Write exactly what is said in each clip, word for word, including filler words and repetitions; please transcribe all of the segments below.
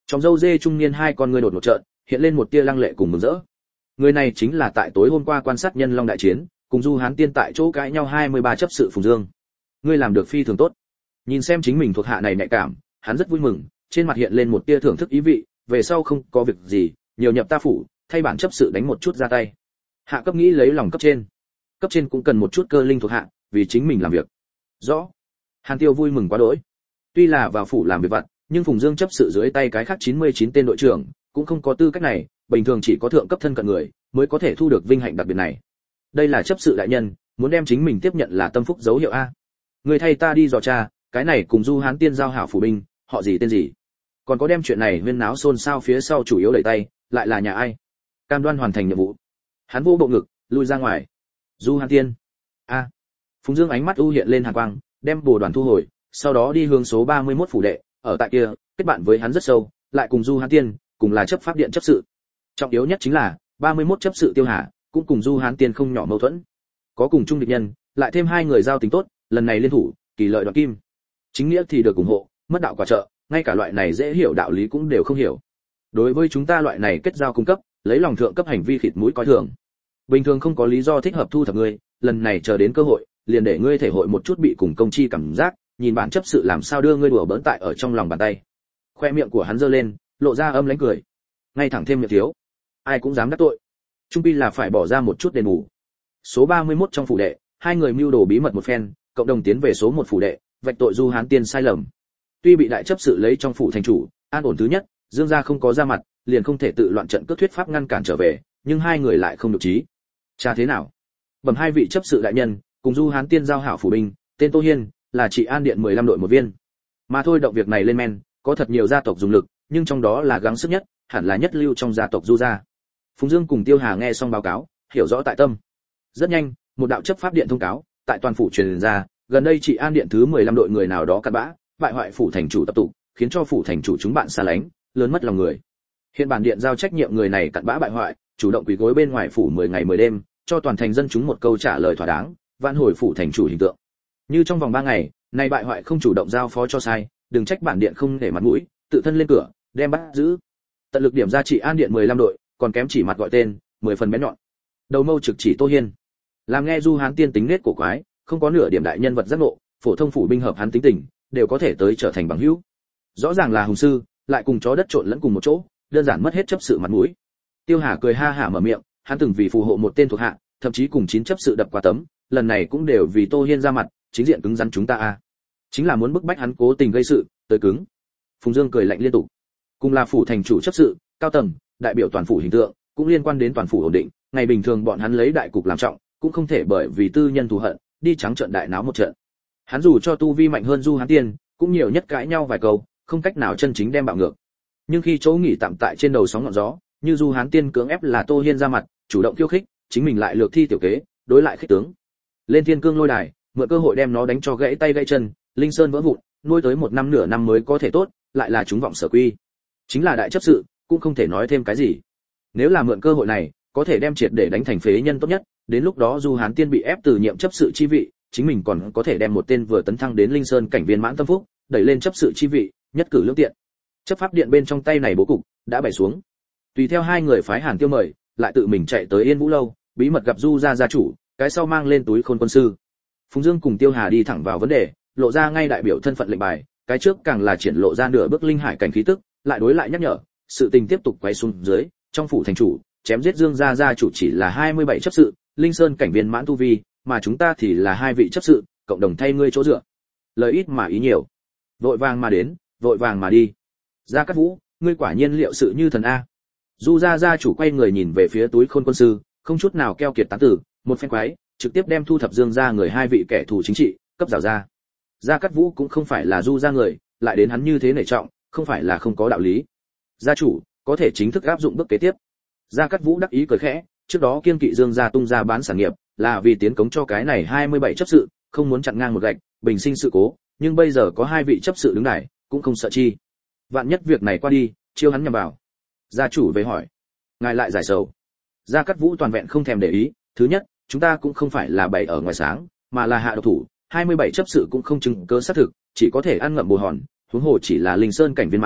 Trong râu dê trung niên hai con ngươi đột ngột trợn, hiện lên một tia lăng lệ cùng mừng rỡ. Người này chính là tại tối hôm qua quan sát Nhân Long đại chiến, cùng Du Hán Tiên tại chỗ cãi nhau hai mươi ba chấp sự Phùng Dương. Ngươi làm được phi thường tốt. Nhìn xem chính mình thuộc hạ này nhạy cảm, hắn rất vui mừng, trên mặt hiện lên một tia thưởng thức ý vị, về sau không có việc gì, nhiều nhập ta phủ, thay bản chấp sự đánh một chút ra tay. Hạ cấp nghĩ lấy lòng cấp trên. Cấp trên cũng cần một chút cơ linh thuộc hạ, vì chính mình làm việc. Rõ. Hàn Tiêu vui mừng quá đỗi. Tuy là vào phủ làm việc vặt, nhưng Phùng Dương chấp sự dưới tay cái khác chín mươi chín tên đội trưởng, cũng không có tư cách này, bình thường chỉ có thượng cấp thân cận người mới có thể thu được vinh hạnh đặc biệt này. Đây là chấp sự đại nhân, muốn đem chính mình tiếp nhận là tâm phúc dấu hiệu a. Người thay ta đi dò tra, cái này cùng Du Hán Tiên giao hảo phủ binh, họ gì tên gì? Còn có đem chuyện này huyên náo xôn xao phía sau chủ yếu đẩy tay, lại là nhà ai? Cam đoan hoàn thành nhiệm vụ. Hắn vô bộ ngực, lui ra ngoài. Du Hán Tiên. A. Phùng Dương ánh mắt u hiện lên hàn quang, đem bồ đoàn thu hồi, sau đó đi hướng số ba mươi mốt phủ đệ, ở tại kia, kết bạn với hắn rất sâu, lại cùng Du Hán Tiên, cùng là chấp pháp điện chấp sự. Trọng yếu nhất chính là, ba mươi mốt chấp sự Tiêu Hà, cũng cùng Du Hán Tiên không nhỏ mâu thuẫn. Có cùng chung địch nhân, lại thêm hai người giao tình tốt, lần này liên thủ, kỳ lợi đoạt kim. Chính nghĩa thì được ủng hộ, mất đạo quả trợ, ngay cả loại này dễ hiểu đạo lý cũng đều không hiểu. Đối với chúng ta loại này kết giao cung cấp, lấy lòng thượng cấp hành vi khịt mũi coi thường. Bình thường không có lý do thích hợp thu thập ngươi, lần này chờ đến cơ hội, liền để ngươi thể hội một chút bị cùng công chi cảm giác, nhìn bản chấp sự làm sao đưa ngươi đùa bỡn tại ở trong lòng bàn tay. Khoe miệng của hắn giơ lên, lộ ra âm lãnh cười. Ngay thẳng thêm miệng thiếu, ai cũng dám đắc tội. Trung pi là phải bỏ ra một chút đền bù. Số ba mươi mốt trong phủ đệ, hai người mưu đồ bí mật một phen, cộng đồng tiến về số một phủ đệ, vạch tội Du Hán Tiên sai lầm. Tuy bị đại chấp sự lấy trong phủ thành chủ, an ổn thứ nhất, Dương gia không có ra mặt, liền không thể tự loạn trận cướp thuyết pháp ngăn cản trở về, nhưng hai người lại không được trí. Cha thế nào? Bẩm hai vị chấp sự đại nhân, cùng Du Hán Tiên giao hảo phủ binh, tên Tô Hiên, là trị an điện mười lăm đội một viên. Mà thôi động việc này lên men, có thật nhiều gia tộc dùng lực, nhưng trong đó là gắng sức nhất, hẳn là nhất lưu trong gia tộc Du gia. Phùng Dương cùng Tiêu Hà nghe xong báo cáo, hiểu rõ tại tâm. Rất nhanh, một đạo chấp pháp điện thông cáo, tại toàn phủ truyền ra, gần đây trị an điện thứ mười lăm đội người nào đó cặn bã, bại hoại phủ thành chủ tập tụ, khiến cho phủ thành chủ chúng bạn xa lánh, lớn mất lòng người. Hiện bản điện giao trách nhiệm người này cặn bã bại hoại, chủ động quỳ gối bên ngoài phủ mười ngày mười đêm, cho toàn thành dân chúng một câu trả lời thỏa đáng, vãn hồi phủ thành chủ hình tượng. Như trong vòng ba ngày, này bại hoại không chủ động giao phó cho sai, đừng trách bản điện không để mặt mũi, tự thân lên cửa, đem bắt giữ. Tận lực điểm ra trị an điện mười lăm đội, còn kém chỉ mặt gọi tên, mười phần bén nhọn. Đầu mâu trực chỉ Tô Hiên. Làm nghe Du Hán Tiên tính nết của quái, không có nửa điểm đại nhân vật giác ngộ, phổ thông phủ binh hợp hắn tính tình, đều có thể tới trở thành bằng hữu. Rõ ràng là hùng sư, lại cùng chó đất trộn lẫn cùng một chỗ, đơn giản mất hết chấp sự mặt mũi. Tiêu Hà cười ha hả mở miệng, hắn từng vì phù hộ một tên thuộc hạ, thậm chí cùng chín chấp sự đập qua tấm, lần này cũng đều vì Tô Hiên ra mặt, chính diện cứng rắn chúng ta a. À. Chính là muốn bức bách hắn cố tình gây sự, tới cứng. Phùng Dương cười lạnh liên tục. Cùng là phủ thành chủ chấp sự, cao tầng, đại biểu toàn phủ hình tượng, cũng liên quan đến toàn phủ ổn định, ngày bình thường bọn hắn lấy đại cục làm trọng, cũng không thể bởi vì tư nhân thù hận, đi trắng trợn đại náo một trận. Hắn dù cho tu vi mạnh hơn Du Hán Tiên, cũng nhiều nhất cãi nhau vài câu, không cách nào chân chính đem bạo ngược. Nhưng khi chỗ nghỉ tạm tại trên đầu sóng ngọn gió, như Du Hán Tiên cưỡng ép là Tô Hiên ra mặt, chủ động khiêu khích, chính mình lại lược thi tiểu kế, đối lại khích tướng. Lên thiên cương lôi đài, mượn cơ hội đem nó đánh cho gãy tay gãy chân, linh sơn vỡ vụn, nuôi tới một năm nửa năm mới có thể tốt, lại là chúng vọng sở quy. Chính là đại chấp sự, cũng không thể nói thêm cái gì. Nếu là mượn cơ hội này, có thể đem triệt để đánh thành phế nhân tốt nhất, đến lúc đó Du Hán Tiên bị ép từ nhiệm chấp sự chi vị, chính mình còn có thể đem một tên vừa tấn thăng đến linh sơn cảnh viên mãn tâm phúc, đẩy lên chấp sự chi vị, nhất cử lưỡng tiện. Chấp pháp điện bên trong tay này bố cục đã bày xuống. Tùy theo hai người phái Hàn Tiêu mời, lại tự mình chạy tới Yên Vũ lâu, bí mật gặp Du gia gia chủ, cái sau mang lên túi khôn quân sư. Phùng Dương cùng Tiêu Hà đi thẳng vào vấn đề, lộ ra ngay đại biểu thân phận lệnh bài, cái trước càng là triển lộ ra nửa bước linh hải cảnh khí tức, lại đối lại nhắc nhở, sự tình tiếp tục quay xuống dưới, trong phủ thành chủ, chém giết Dương gia gia chủ chỉ là hai mươi bảy chấp sự, linh sơn cảnh viên mãn tu vi, mà chúng ta thì là hai vị chấp sự, cộng đồng thay ngươi chỗ dựa. Lời ít mà ý nhiều. Vội vàng mà đến, vội vàng mà đi. Gia Cát Vũ, ngươi quả nhiên liệu sự như thần a. Du gia gia chủ quay người nhìn về phía túi khôn quân sư, không chút nào keo kiệt tán tử, một phen quái, trực tiếp đem thu thập Dương gia người hai vị kẻ thù chính trị, cấp rào ra. Gia Cát Vũ cũng không phải là Du gia người, lại đến hắn như thế nể trọng, không phải là không có đạo lý. Gia chủ, có thể chính thức áp dụng bước kế tiếp. Gia Cát Vũ đắc ý cười khẽ, trước đó kiên kỵ Dương gia tung ra bán sản nghiệp, là vì tiến cống cho cái này hai mươi bảy chấp sự, không muốn chặn ngang một gạch, bình sinh sự cố, nhưng bây giờ có hai vị chấp sự đứng đài, cũng không sợ chi. Vạn nhất việc này qua đi, chiêu hắn nhằm vào. Gia chủ về hỏi, ngài lại giải sầu. Gia Cát Vũ toàn vẹn không thèm để ý, thứ nhất, chúng ta cũng không phải là bày ở ngoài sáng, mà là hạ độc thủ, hai mươi bảy chấp sự cũng không chứng cứ xác thực, chỉ có thể ăn ngậm bồ hòn, huống hồ chỉ là linh sơn cảnh viên mãn,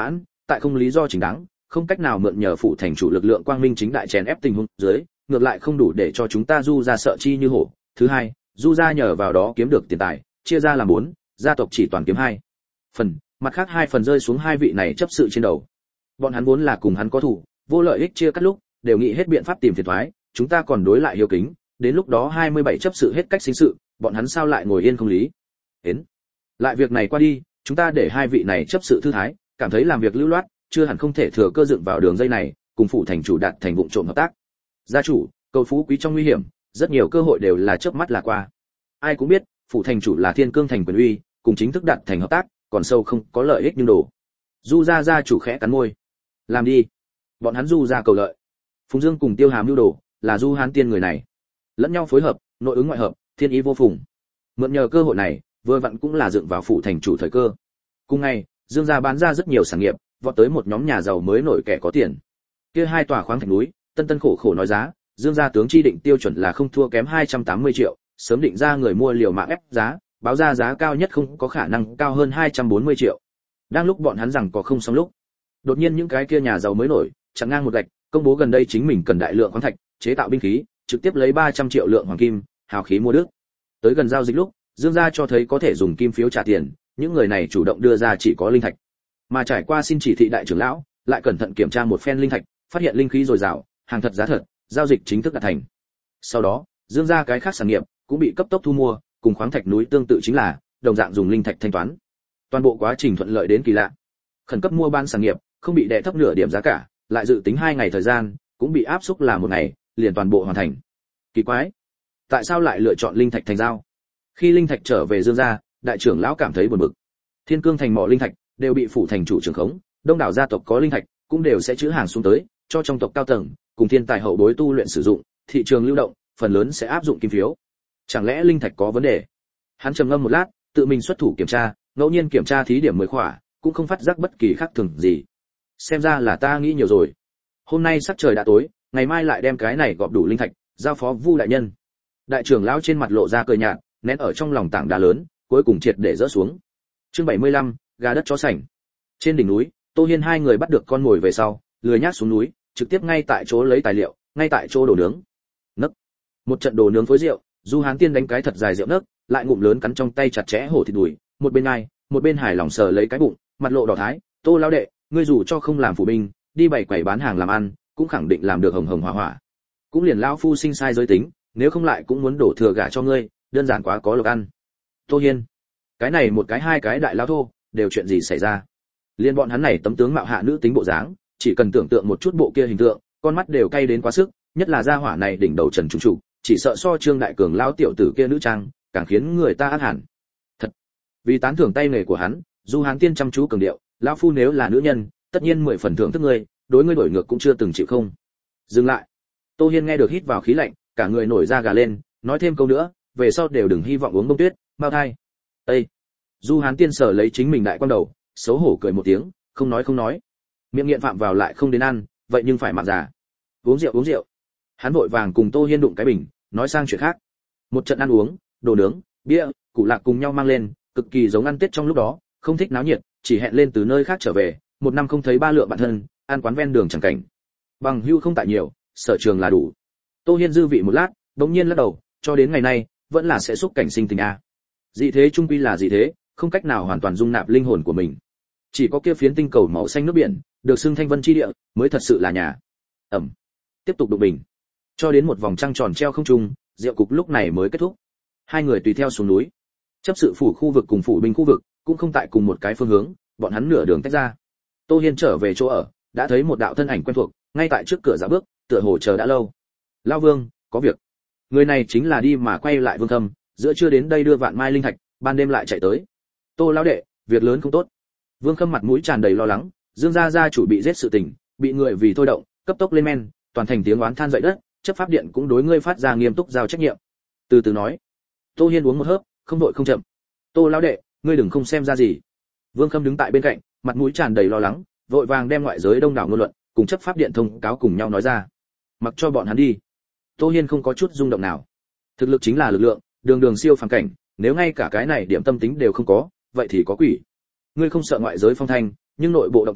tại không lý do chính đáng, không cách nào mượn nhờ phụ thành chủ lực lượng quang minh chính đại chèn ép tình huống dưới, ngược lại không đủ để cho chúng ta Du gia sợ chi như hổ. Thứ hai, Du gia nhờ vào đó kiếm được tiền tài, chia ra làm bốn, gia tộc chỉ toàn kiếm hai phần, mặt khác hai phần rơi xuống hai vị này chấp sự trên đầu. Bọn hắn vốn là cùng hắn có thủ, vô lợi ích chia cắt lúc, đều nghĩ hết biện pháp tìm phiền toái, chúng ta còn đối lại hiếu kính, đến lúc đó hai mươi bảy chấp sự hết cách sinh sự, bọn hắn sao lại ngồi yên không lý. Đến, lại việc này qua đi, chúng ta để hai vị này chấp sự thư thái, cảm thấy làm việc lưu loát, chưa hẳn không thể thừa cơ dựng vào đường dây này, cùng phụ thành chủ đạt thành vụng trộm hợp tác. Gia chủ, cầu phú quý trong nguy hiểm, rất nhiều cơ hội đều là chớp mắt là qua. Ai cũng biết, phụ thành chủ là thiên cương thành quyền uy, cùng chính thức đạt thành hợp tác, còn sâu không có lợi ích nhưng đồ. Du gia gia chủ khẽ cắn môi. Làm đi. Bọn hắn Du gia cầu lợi. Phùng Dương cùng Tiêu Hàm lưu đồ, là Du Hán Tiên người này. Lẫn nhau phối hợp, nội ứng ngoại hợp, thiên ý vô phùng. Mượn nhờ cơ hội này, vừa vặn cũng là dựng vào phụ thành chủ thời cơ. Cùng ngày, Dương gia bán ra rất nhiều sản nghiệp, vọt tới một nhóm nhà giàu mới nổi kẻ có tiền. Kia hai tòa khoáng thạch núi, Tân Tân khổ khổ nói giá, Dương gia tướng chi định tiêu chuẩn là không thua kém hai trăm tám mươi triệu, sớm định ra người mua liều mạng ép giá, báo ra giá cao nhất không có khả năng cao hơn hai trăm bốn mươi triệu. Đang lúc bọn hắn rằng có không xong lúc, đột nhiên những cái kia nhà giàu mới nổi, chặn ngang một gạch, công bố gần đây chính mình cần đại lượng khoáng thạch, chế tạo binh khí, trực tiếp lấy ba trăm triệu lượng hoàng kim, hào khí mua đức. Tới gần giao dịch lúc, Dương gia cho thấy có thể dùng kim phiếu trả tiền, những người này chủ động đưa ra chỉ có linh thạch. Mà trải qua xin chỉ thị đại trưởng lão, lại cẩn thận kiểm tra một phen linh thạch, phát hiện linh khí dồi dào, hàng thật giá thật, giao dịch chính thức đạt thành. Sau đó, Dương gia cái khác sản nghiệp cũng bị cấp tốc thu mua, cùng khoáng thạch núi tương tự chính là đồng dạng dùng linh thạch thanh toán. Toàn bộ quá trình thuận lợi đến kỳ lạ. Khẩn cấp mua bán sản nghiệp, không bị đè thấp nửa điểm giá cả, lại dự tính hai ngày thời gian, cũng bị áp xúc là một ngày, liền toàn bộ hoàn thành. Kỳ quái, tại sao lại lựa chọn linh thạch thành giao? Khi linh thạch trở về Dương gia, đại trưởng lão cảm thấy buồn bực. Thiên Cương thành mỏ linh thạch đều bị phủ thành chủ trưởng khống, đông đảo gia tộc có linh thạch cũng đều sẽ trữ hàng xuống tới, cho trong tộc cao tầng cùng thiên tài hậu bối tu luyện sử dụng, thị trường lưu động, phần lớn sẽ áp dụng kim phiếu. Chẳng lẽ linh thạch có vấn đề? Hắn trầm ngâm một lát, tự mình xuất thủ kiểm tra, ngẫu nhiên kiểm tra thí điểm mười khỏa, cũng không phát giác bất kỳ khác thường gì. Xem ra là ta nghĩ nhiều rồi. Hôm nay sắc trời đã tối, ngày mai lại đem cái này gọp đủ linh thạch, giao phó Vu đại nhân. Đại trưởng lão trên mặt lộ ra cười nhạt, nén ở trong lòng tảng đá lớn, cuối cùng triệt để rỡ xuống. Chương bảy mươi lăm, gà đất chó sành. Trên đỉnh núi, Tô Hiên hai người bắt được con mồi về sau, lười nhác xuống núi, trực tiếp ngay tại chỗ lấy tài liệu, ngay tại chỗ đổ nướng. Nấc. Một trận đồ nướng phối rượu, Du Hán Tiên đánh cái thật dài rượu nấc, lại ngụm lớn cắn trong tay chặt chẽ hổ thịt đùi, một bên ai, một bên hài lòng sờ lấy cái bụng, mặt lộ đỏ thái, "Tô lão đệ, ngươi dù cho không làm phụ binh, đi bày quầy bán hàng làm ăn, cũng khẳng định làm được hồng hồng hỏa hỏa. Cũng liền lão phu sinh sai giới tính, nếu không lại cũng muốn đổ thừa gả cho ngươi, đơn giản quá có lộc ăn." Tô Hiên, cái này một cái hai cái đại lão thô, đều chuyện gì xảy ra? Liên bọn hắn này tấm tướng mạo hạ nữ tính bộ dáng, chỉ cần tưởng tượng một chút bộ kia hình tượng, con mắt đều cay đến quá sức, nhất là gia hỏa này đỉnh đầu trần trùng trụ, chỉ sợ so Trương đại cường lão tiểu tử kia nữ trang, càng khiến người ta ác hẳn. Thật. Vì tán thưởng tay nghề của hắn, Du Hán Tiên chăm chú cường điệu, lão phu nếu là nữ nhân, tất nhiên mười phần thưởng thức ngươi, đối ngươi đổi ngược cũng chưa từng chịu không. Dừng lại. Tô Hiên nghe được hít vào khí lạnh, cả người nổi da gà lên, nói thêm câu nữa, về sau đều đừng hy vọng uống bông tuyết, mao thai. Ê. Du Hán Tiên sở lấy chính mình đại quan đầu, xấu hổ cười một tiếng, không nói không nói. Miệng nghiện phạm vào lại không đến ăn, vậy nhưng phải mạng già. Uống rượu uống rượu. Hắn vội vàng cùng Tô Hiên đụng cái bình, nói sang chuyện khác. Một trận ăn uống, đồ nướng, bia, củ lạc cùng nhau mang lên, cực kỳ giống ăn Tết trong lúc đó, không thích náo nhiệt, chỉ hẹn lên từ nơi khác trở về, một năm không thấy ba lượng bạn thân, ăn quán ven đường chẳng cảnh. Bằng hưu không tại nhiều, sở trường là đủ. Tô Hiên dư vị một lát, đống nhiên lắc đầu, cho đến ngày nay, vẫn là sẽ xúc cảnh sinh tình a. Dị thế trung quy là dị thế, không cách nào hoàn toàn dung nạp linh hồn của mình. Chỉ có kia phiến tinh cầu màu xanh nước biển, được xưng thanh vân chi địa, mới thật sự là nhà. Ẩm. Tiếp tục đụng bình. Cho đến một vòng trăng tròn treo không trung, rượu cục lúc này mới kết thúc. Hai người tùy theo xuống núi. Chấp sự phủ khu vực cùng phủ binh khu vực cũng không tại cùng một cái phương hướng, bọn hắn nửa đường tách ra. Tô Hiên trở về chỗ ở, đã thấy một đạo thân ảnh quen thuộc, ngay tại trước cửa dạo bước, tựa hồ chờ đã lâu. Lão Vương, có việc. Người này chính là đi mà quay lại Vương Thâm, giữa trưa đến đây đưa vạn mai linh thạch, ban đêm lại chạy tới. Tô lão đệ, việc lớn không tốt. Vương Khâm mặt mũi tràn đầy lo lắng, Dương gia gia chủ bị giết sự tình, bị người vì thôi động, cấp tốc lên men, toàn thành tiếng oán than dậy đất, chấp pháp điện cũng đối ngươi phát ra nghiêm túc giao trách nhiệm. Từ từ nói. Tô Hiên uống một hớp, không đội không chậm. Tô lão đệ, ngươi đừng không xem ra gì. Vương Khâm đứng tại bên cạnh, mặt mũi tràn đầy lo lắng, vội vàng đem ngoại giới đông đảo ngôn luận cùng chấp pháp điện thông cáo cùng nhau nói ra. Mặc cho bọn hắn đi. Tô Hiên không có chút rung động nào. Thực lực chính là lực lượng, đường đường siêu phàm cảnh, nếu ngay cả cái này điểm tâm tính đều không có, vậy thì có quỷ. Ngươi không sợ ngoại giới phong thanh, nhưng nội bộ động tĩnh,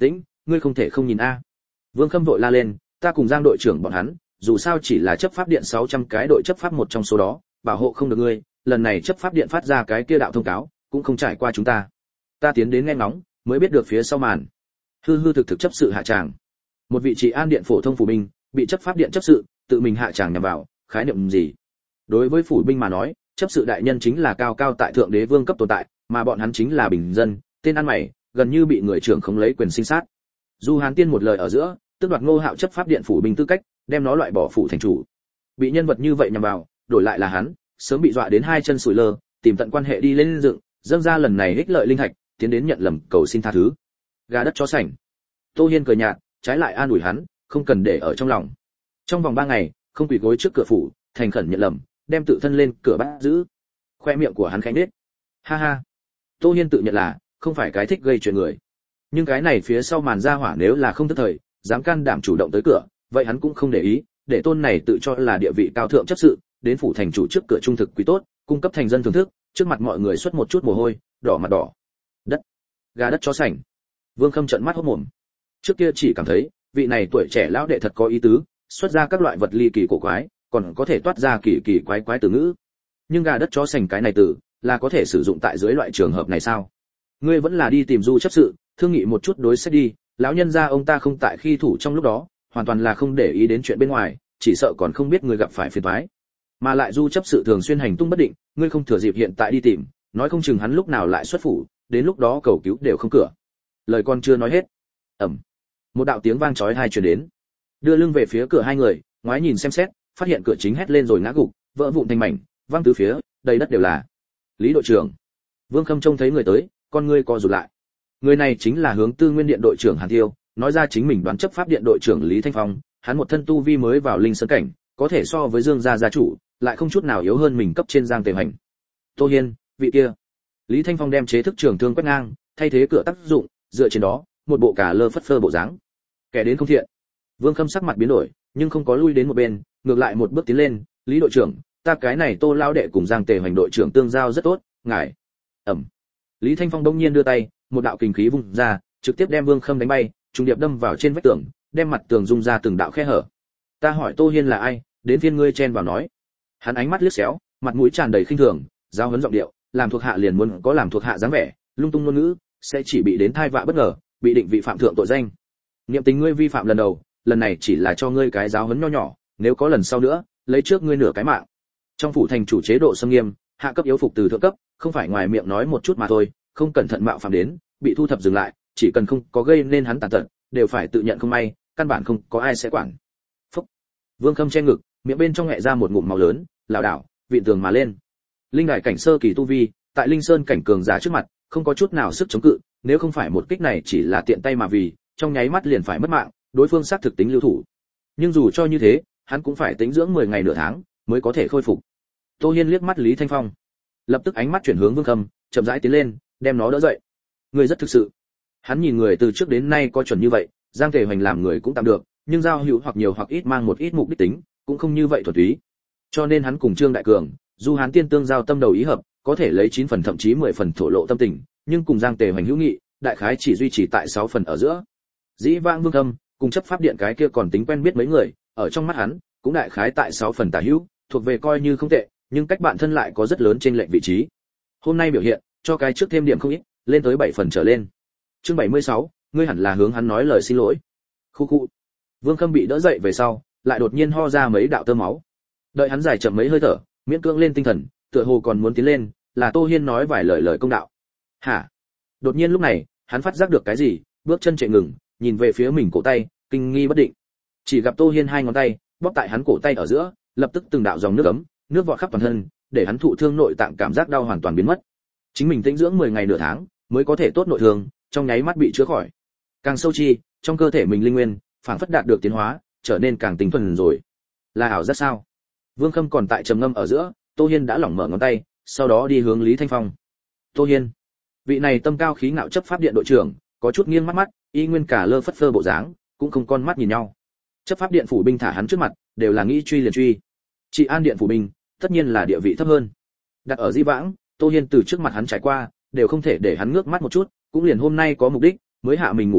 ngươi không thể không nhìn a. Vương Khâm vội la lên, ta cùng Giang đội trưởng bọn hắn, dù sao chỉ là chấp pháp điện sáu trăm cái đội chấp pháp một trong số đó, bảo hộ không được ngươi, lần này chấp pháp điện phát ra cái kia đạo thông cáo, cũng không trải qua chúng ta. Ta tiến đến nghe ngóng, mới biết được phía sau màn. Hư hư thực thực chấp sự hạ tràng. Một vị trị an điện phổ thông phủ binh, bị chấp pháp điện chấp sự tự mình hạ tràng nhằm vào, khái niệm gì? Đối với phủ binh mà nói, chấp sự đại nhân chính là cao cao tại thượng đế vương cấp tồn tại, mà bọn hắn chính là bình dân, tên ăn mày, gần như bị người trưởng không lấy quyền sinh sát. Du Hán Tiên một lời ở giữa, tức đoạt Ngô Hạo chấp pháp điện phủ binh tư cách, đem nó loại bỏ phủ thành chủ. Bị nhân vật như vậy nhằm vào, đổi lại là hắn, sớm bị dọa đến hai chân sủi lơ, tìm tận quan hệ đi lên dựng, dâng ra lần này ích lợi linh thạch, tiến đến nhận lầm cầu xin tha thứ. Gà đất chó sành. Tô Hiên cười nhạt, trái lại an ủi hắn, không cần để ở trong lòng. Trong vòng ba ngày, không quỳ gối trước cửa phủ, thành khẩn nhận lầm, đem tự thân lên cửa bắt giữ. Khoe miệng của hắn khẽ nhếch. Ha ha. Tô Hiên tự nhận là không phải cái thích gây chuyện người, nhưng cái này phía sau màn ra hỏa nếu là không tức thời, dám can đảm chủ động tới cửa, vậy hắn cũng không để ý, để tôn này tự cho là địa vị cao thượng chấp sự, đến phủ thành chủ trước cửa trung thực quý tốt, cung cấp thành dân thưởng thức, trước mặt mọi người xuất một chút mồ hôi, đỏ mặt đỏ. Đất, gà đất chó sành. Vương Khâm trợn mắt hốt mồm. Trước kia chỉ cảm thấy, vị này tuổi trẻ lão đệ thật có ý tứ, xuất ra các loại vật ly kỳ cổ quái, còn có thể toát ra kỳ kỳ quái quái từ ngữ. Nhưng gà đất chó sành cái này từ, là có thể sử dụng tại dưới loại trường hợp này sao? Ngươi vẫn là đi tìm Du chấp sự, thương nghị một chút đối sách đi, lão nhân gia ông ta không tại khi thủ trong lúc đó, hoàn toàn là không để ý đến chuyện bên ngoài, chỉ sợ còn không biết người gặp phải phiền toái. Mà lại Du chấp sự thường xuyên hành tung bất định, ngươi không thừa dịp hiện tại đi tìm, nói không chừng hắn lúc nào lại xuất phủ, đến lúc đó cầu cứu đều không cửa. Lời con chưa nói hết. Ầm. Một đạo tiếng vang chói tai truyền đến. Đưa lưng về phía cửa hai người, ngoái nhìn xem xét, phát hiện cửa chính hét lên rồi ngã gục, vỡ vụn thành mảnh, văng tứ phía, đầy đất đều là. Lý đội trưởng. Vương Khâm trông thấy người tới, con ngươi co rụt lại. Người này chính là Hướng Tư Nguyên điện đội trưởng Hàn Tiêu, nói ra chính mình đoán chấp pháp điện đội trưởng Lý Thanh Phong, hắn một thân tu vi mới vào linh sơn cảnh, có thể so với Dương gia gia chủ, lại không chút nào yếu hơn mình cấp trên Giang Tề Hoành. Tô Hiên, vị kia. Lý Thanh Phong đem chế thức trường thương quét ngang, thay thế cửa tác dụng, dựa trên đó, một bộ cả lơ phất phơ bộ dáng. Kẻ đến không thiện. Vương Khâm sắc mặt biến đổi, nhưng không có lui đến một bên, ngược lại một bước tiến lên, Lý đội trưởng, ta cái này Tô lão đệ cùng Giang Tề Hoành đội trưởng tương giao rất tốt, ngài. Ẩm. Lý Thanh Phong đông nhiên đưa tay, một đạo kình khí vung ra, trực tiếp đem Vương Khâm đánh bay, trùng điệp đâm vào trên vách tường, đem mặt tường rung ra từng đạo khe hở. Ta hỏi Tô Hiên là ai, đến phiên ngươi chen vào nói. Hắn ánh mắt liếc xéo, mặt mũi tràn đầy khinh thường, giao huấn giọng điệu, làm thuộc hạ liền muốn có làm thuộc hạ dáng vẻ, lung tung ngôn ngữ, sẽ chỉ bị đến thai vạ bất ngờ, bị định vị phạm thượng tội danh. Niệm tình ngươi vi phạm lần đầu, lần này chỉ là cho ngươi cái giáo huấn nho nhỏ, nếu có lần sau nữa, lấy trước ngươi nửa cái mạng. Trong phủ thành chủ chế độ xâm nghiêm, hạ cấp yếu phục từ thượng cấp, không phải ngoài miệng nói một chút mà thôi, không cẩn thận mạo phạm đến, bị thu thập dừng lại, chỉ cần không có gây nên hắn tàn tật, đều phải tự nhận không may, căn bản không có ai sẽ quản. Phúc. Vương Khâm che ngực, miệng bên trong nhẹ ra một ngụm máu lớn, lảo đảo, vịn tường mà lên. Linh đại cảnh sơ kỳ tu vi, tại Linh Sơn cảnh cường giả trước mặt, không có chút nào sức chống cự, nếu không phải một kích này chỉ là tiện tay mà vì, trong nháy mắt liền phải mất mạng, đối phương xác thực tính lưu thủ. Nhưng dù cho như thế, hắn cũng phải tính dưỡng mười ngày nửa tháng mới có thể khôi phục. Tô Hiên liếc mắt Lý Thanh Phong, lập tức ánh mắt chuyển hướng Vương Khâm, chậm rãi tiến lên, đem nó đỡ dậy. Người rất thực sự. Hắn nhìn người từ trước đến nay có chuẩn như vậy, Giang Tề Hoành làm người cũng tạm được, nhưng giao hữu hoặc nhiều hoặc ít mang một ít mục đích tính, cũng không như vậy thuần túy. Cho nên hắn cùng Trương Đại Cường, Du Hán Tiên tương giao tâm đầu ý hợp, có thể lấy chín phần thậm chí mười phần thổ lộ tâm tình, nhưng cùng Giang Tề Hoành hữu nghị, đại khái chỉ duy trì tại sáu phần ở giữa. Dĩ vãng Vương Khâm, cùng chấp pháp điện cái kia còn tính quen biết mấy người, ở trong mắt hắn, cũng đại khái tại sáu phần tả hữu, thuộc về coi như không tệ, nhưng cách bạn thân lại có rất lớn trên lệch vị trí. Hôm nay biểu hiện, cho cái trước thêm điểm không ít, lên tới bảy phần trở lên. Chương bảy mươi sáu, ngươi hẳn là hướng hắn nói lời xin lỗi. Khu khu. Vương Khâm bị đỡ dậy về sau, lại đột nhiên ho ra mấy đạo tơ máu. Đợi hắn giải chậm mấy hơi thở, miễn cưỡng lên tinh thần, tựa hồ còn muốn tiến lên, là Tô Hiên nói vài lời lời công đạo. Hả? Đột nhiên lúc này, hắn phát giác được cái gì, bước chân chạy ngừng, nhìn về phía mình cổ tay, kinh nghi bất định. Chỉ gặp Tô Hiên hai ngón tay bóp tại hắn cổ tay ở giữa, lập tức từng đạo dòng nước ấm, nước vọt khắp toàn thân, để hắn thụ thương nội tạng cảm giác đau hoàn toàn biến mất. Chính mình tĩnh dưỡng mười ngày nửa tháng, mới có thể tốt nội thương, trong nháy mắt bị chữa khỏi. Càng sâu chi, trong cơ thể mình linh nguyên, phảng phất đạt được tiến hóa, trở nên càng tinh thuần rồi. Là ảo giác sao? Vương Khâm còn tại trầm ngâm ở giữa, Tô Hiên đã lỏng mở ngón tay, sau đó đi hướng Lý Thanh Phong. Tô Hiên, vị này tâm cao khí ngạo chấp pháp điện đội trưởng, có chút nghiêng mắt mắt, y nguyên cả lơ phất phơ bộ dáng, cũng không con mắt nhìn nhau. Chấp pháp điện phủ binh thả hắn trước mặt, đều là nghĩ truy liền truy. Trị an điện phủ binh, tất nhiên là địa vị thấp hơn. Đặt ở Di vãng, Tô Hiên từ trước mặt hắn trải qua, đều không thể để hắn ngước mắt một chút, cũng liền hôm nay có mục đích, mới hạ mình ngủ lại,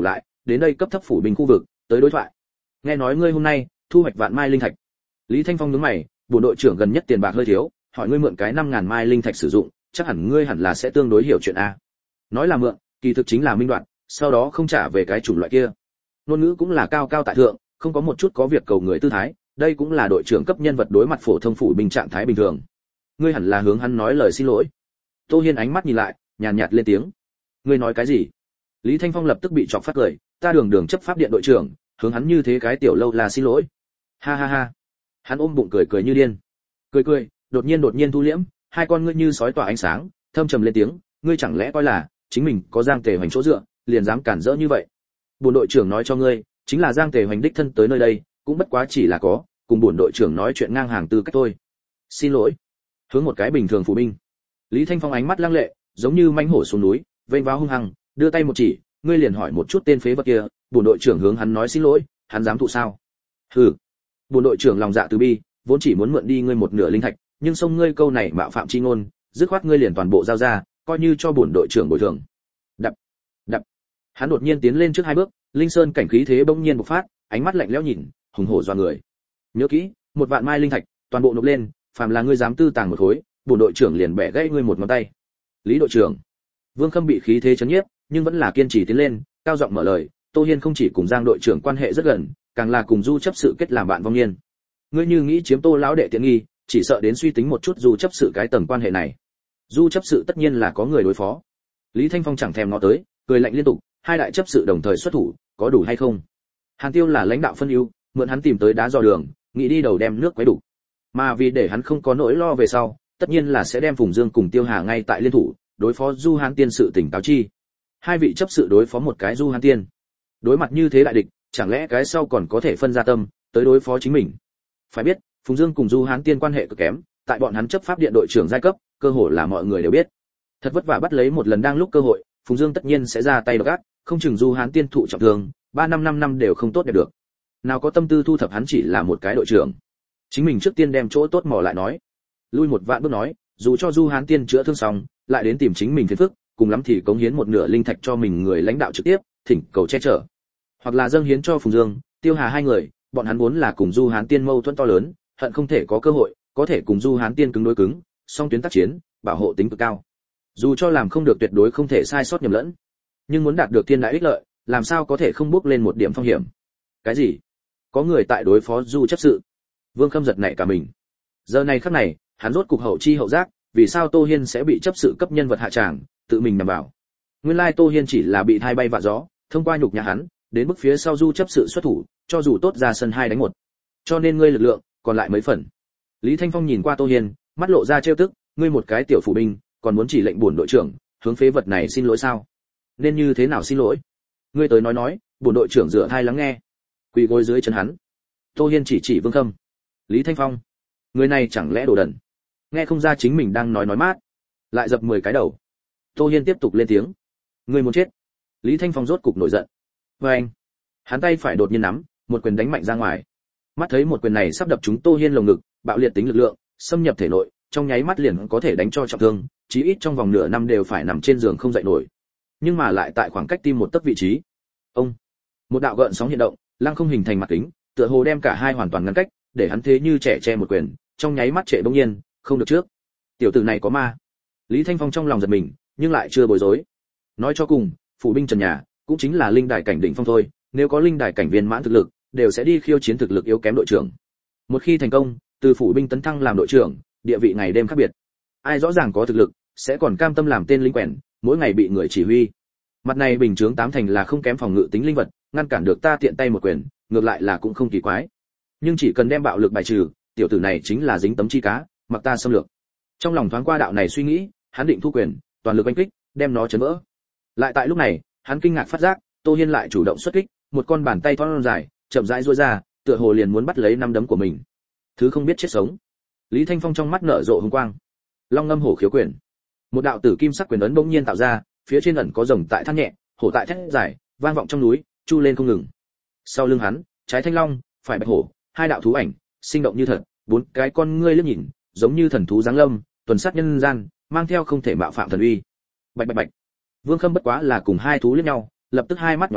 đến đây cấp thấp phủ binh khu vực tới đối thoại. Nghe nói ngươi hôm nay thu hoạch vạn mai linh thạch. Lý Thanh Phong nhướng mày, bộ đội trưởng gần nhất tiền bạc hơi thiếu, hỏi ngươi mượn cái năm ngàn mai linh thạch sử dụng, chắc hẳn ngươi hẳn là sẽ tương đối hiểu chuyện a. Nói là mượn, kỳ thực chính là minh đoạn, sau đó không trả về cái chủng loại kia. Ngôn ngữ cũng là cao cao tại thượng, không có một chút có việc cầu người tư thái, đây cũng là đội trưởng cấp nhân vật đối mặt phổ thông phủ binh trạng thái bình thường. Ngươi hẳn là hướng hắn nói lời xin lỗi. Tô Hiên ánh mắt nhìn lại, nhàn nhạt lên tiếng. Ngươi nói cái gì? Lý Thanh Phong lập tức bị chọc phát cười, ta đường đường chấp pháp điện đội trưởng, hướng hắn như thế cái tiểu lâu là xin lỗi. Ha ha ha. Hắn ôm bụng cười cười như điên. Cười cười, đột nhiên đột nhiên thu liễm, hai con ngươi như sói tỏa ánh sáng, thâm trầm lên tiếng, ngươi chẳng lẽ coi là chính mình có Giang Tề Hoành chỗ dựa, liền dám cản rỡ như vậy? Bổn đội trưởng nói cho ngươi, chính là Giang Tề Hoành đích thân tới nơi đây, cũng bất quá chỉ là có cùng bổn đội trưởng nói chuyện ngang hàng tư cách thôi. Xin lỗi. Hướng một cái bình thường phụ binh. Lý Thanh Phong ánh mắt lăng lệ, giống như mãnh hổ xuống núi, vênh váo hung hăng, đưa tay một chỉ, ngươi liền hỏi một chút tên phế vật kia, bổn đội trưởng hướng hắn nói xin lỗi, hắn dám thụ sao? Hừ. Bổn đội trưởng lòng dạ từ bi, vốn chỉ muốn mượn đi ngươi một nửa linh thạch, nhưng xông ngươi câu này mạo phạm chi ngôn, dứt khoát ngươi liền toàn bộ giao ra, coi như cho bổn đội trưởng bồi thường. Đập, đập. Hắn đột nhiên tiến lên trước hai bước, linh sơn cảnh khí thế bỗng nhiên bộc phát, ánh mắt lạnh lẽo nhìn, hùng hổ doa người. Nhớ kỹ, một vạn mai linh thạch, toàn bộ nộp lên, phàm là ngươi dám tư tàng một khối, bổn đội trưởng liền bẻ gãy ngươi một ngón tay. Lý đội trưởng. Vương Khâm bị khí thế chấn nhiếp, nhưng vẫn là kiên trì tiến lên, cao giọng mở lời, Tô Hiên không chỉ cùng Giang đội trưởng quan hệ rất gần, càng là cùng Du chấp sự kết làm bạn vong niên. Ngươi như nghĩ chiếm Tô lão đệ tiện nghi, chỉ sợ đến suy tính một chút Du chấp sự cái tầng quan hệ này. Du chấp sự tất nhiên là có người đối phó. Lý Thanh Phong chẳng thèm ngó tới, cười lạnh liên tục, hai đại chấp sự đồng thời xuất thủ, có đủ hay không? Hàn Tiêu là lãnh đạo phân ưu, mượn hắn tìm tới đá dò đường, nghĩ đi đầu đem nước quấy đủ. Mà vì để hắn không có nỗi lo về sau, tất nhiên là sẽ đem Phùng Dương cùng Tiêu Hà ngay tại liên thủ, đối phó Du Hán Tiên sự tỉnh táo chi. Hai vị chấp sự đối phó một cái Du Hán Tiên. Đối mặt như thế đại địch, chẳng lẽ cái sau còn có thể phân ra tâm, tới đối phó chính mình? Phải biết, Phùng Dương cùng Du Hán Tiên quan hệ cực kém, tại bọn hắn chấp pháp điện đội trưởng giai cấp, cơ hội là mọi người đều biết. Thật vất vả bắt lấy một lần đang lúc cơ hội, Phùng Dương tất nhiên sẽ ra tay độc ác, không chừng Du Hán Tiên thụ trọng thương, ba năm năm năm đều không tốt đẹp được. Nào có tâm tư thu thập hắn chỉ là một cái đội trưởng. Chính mình trước tiên đem chỗ tốt mò lại nói. Lui một vạn bước nói, dù cho Du Hán Tiên chữa thương xong, lại đến tìm chính mình phiền phức, cùng lắm thì cống hiến một nửa linh thạch cho mình người lãnh đạo trực tiếp, thỉnh cầu che chở. Hoặc là dâng hiến cho Phùng Dương, Tiêu Hà hai người, bọn hắn vốn là cùng Du Hán Tiên mâu thuẫn to lớn, hận không thể có cơ hội, có thể cùng Du Hán Tiên cứng đối cứng, song tuyến tác chiến, bảo hộ tính cực cao. Dù cho làm không được tuyệt đối không thể sai sót nhầm lẫn, nhưng muốn đạt được thiên đại ích lợi, làm sao có thể không bước lên một điểm phong hiểm? Cái gì? Có người tại đối phó Du chấp sự? Vương Khâm giật nảy cả mình. Giờ này khắc này, hắn rốt cục hậu chi hậu giác, vì sao Tô Hiên sẽ bị chấp sự cấp nhân vật hạ tràng, tự mình nằm vào. Nguyên lai Tô Hiên chỉ là bị thai bay vạ gió, thông qua nhục nhã hắn, đến bước phía sau Du chấp sự xuất thủ, cho dù tốt ra sân hai đánh một. Cho nên ngươi lực lượng còn lại mấy phần. Lý Thanh Phong nhìn qua Tô Hiên, mắt lộ ra trêu tức, ngươi một cái tiểu phủ binh, còn muốn chỉ lệnh bổn đội trưởng, hướng phế vật này xin lỗi sao? Nên như thế nào xin lỗi? Ngươi tới nói nói, bổn đội trưởng dựa thai lắng nghe. Quỳ gối dưới chân hắn. Tô Hiên chỉ chỉ Vương Khâm. Lý Thanh Phong, người này chẳng lẽ đồ đần? Nghe không ra chính mình đang nói nói mát, lại dập mười cái đầu. Tô Hiên tiếp tục lên tiếng. Ngươi muốn chết. Lý Thanh Phong rốt cục nổi giận. Và anh, hắn tay phải đột nhiên nắm, một quyền đánh mạnh ra ngoài. Mắt thấy một quyền này sắp đập trúng Tô Hiên lồng ngực, bạo liệt tính lực lượng, xâm nhập thể nội, trong nháy mắt liền có thể đánh cho trọng thương, chí ít trong vòng nửa năm đều phải nằm trên giường không dậy nổi. Nhưng mà lại tại khoảng cách tim một tấc vị trí. Ông, một đạo gợn sóng hiện động, lăng không hình thành mặt kính, tựa hồ đem cả hai hoàn toàn ngăn cách, để hắn thế như trẻ che một quyền, trong nháy mắt trệ bỗng nhiên, không được trước. Tiểu tử này có ma. Lý Thanh Phong trong lòng giật mình, nhưng lại chưa bối rối. Nói cho cùng, phủ binh trần nhà, cũng chính là linh đài cảnh đỉnh phong thôi, nếu có linh đài cảnh viên mãn thực lực, đều sẽ đi khiêu chiến thực lực yếu kém đội trưởng. Một khi thành công, từ phủ binh tấn thăng làm đội trưởng, địa vị ngày đêm khác biệt. Ai rõ ràng có thực lực, sẽ còn cam tâm làm tên lính quèn, mỗi ngày bị người chỉ huy. Mặt này bình chướng tám thành là không kém phòng ngự tính linh vật, ngăn cản được ta tiện tay một quyền, ngược lại là cũng không kỳ quái. Nhưng chỉ cần đem bạo lực bài trừ, tiểu tử này chính là dính tấm chi cá, mặc ta xâm lược. Trong lòng thoáng qua đạo này suy nghĩ, hắn định thu quyền, toàn lực đánh kích, đem nó chấn vỡ. Lại tại lúc này, hắn kinh ngạc phát giác, Tô Hiên lại chủ động xuất kích, một con bàn tay thon dài, chậm rãi duỗi ra, tựa hồ liền muốn bắt lấy năm đấm của mình. Thứ không biết chết sống. Lý Thanh Phong trong mắt nở rộ hung quang. Long ngâm hổ khiếu quyền. Một đạo tử kim sắc quyền ấn bỗng nhiên tạo ra, phía trên ẩn có rồng tại than nhẹ, hổ tại thét dài, vang vọng trong núi, chu lên không ngừng. Sau lưng hắn, trái thanh long, phải bạch hổ, hai đạo thú ảnh, sinh động như thật, bốn cái con ngươi liếc nhìn, giống như thần thú giáng lâm, tuần sát nhân gian, mang theo không thể mạo phạm thần uy. Bạch bạch bạch. Vương Khâm bất quá là cùng hai thú liếc nhau, lập tức hai mắt nhói nhói,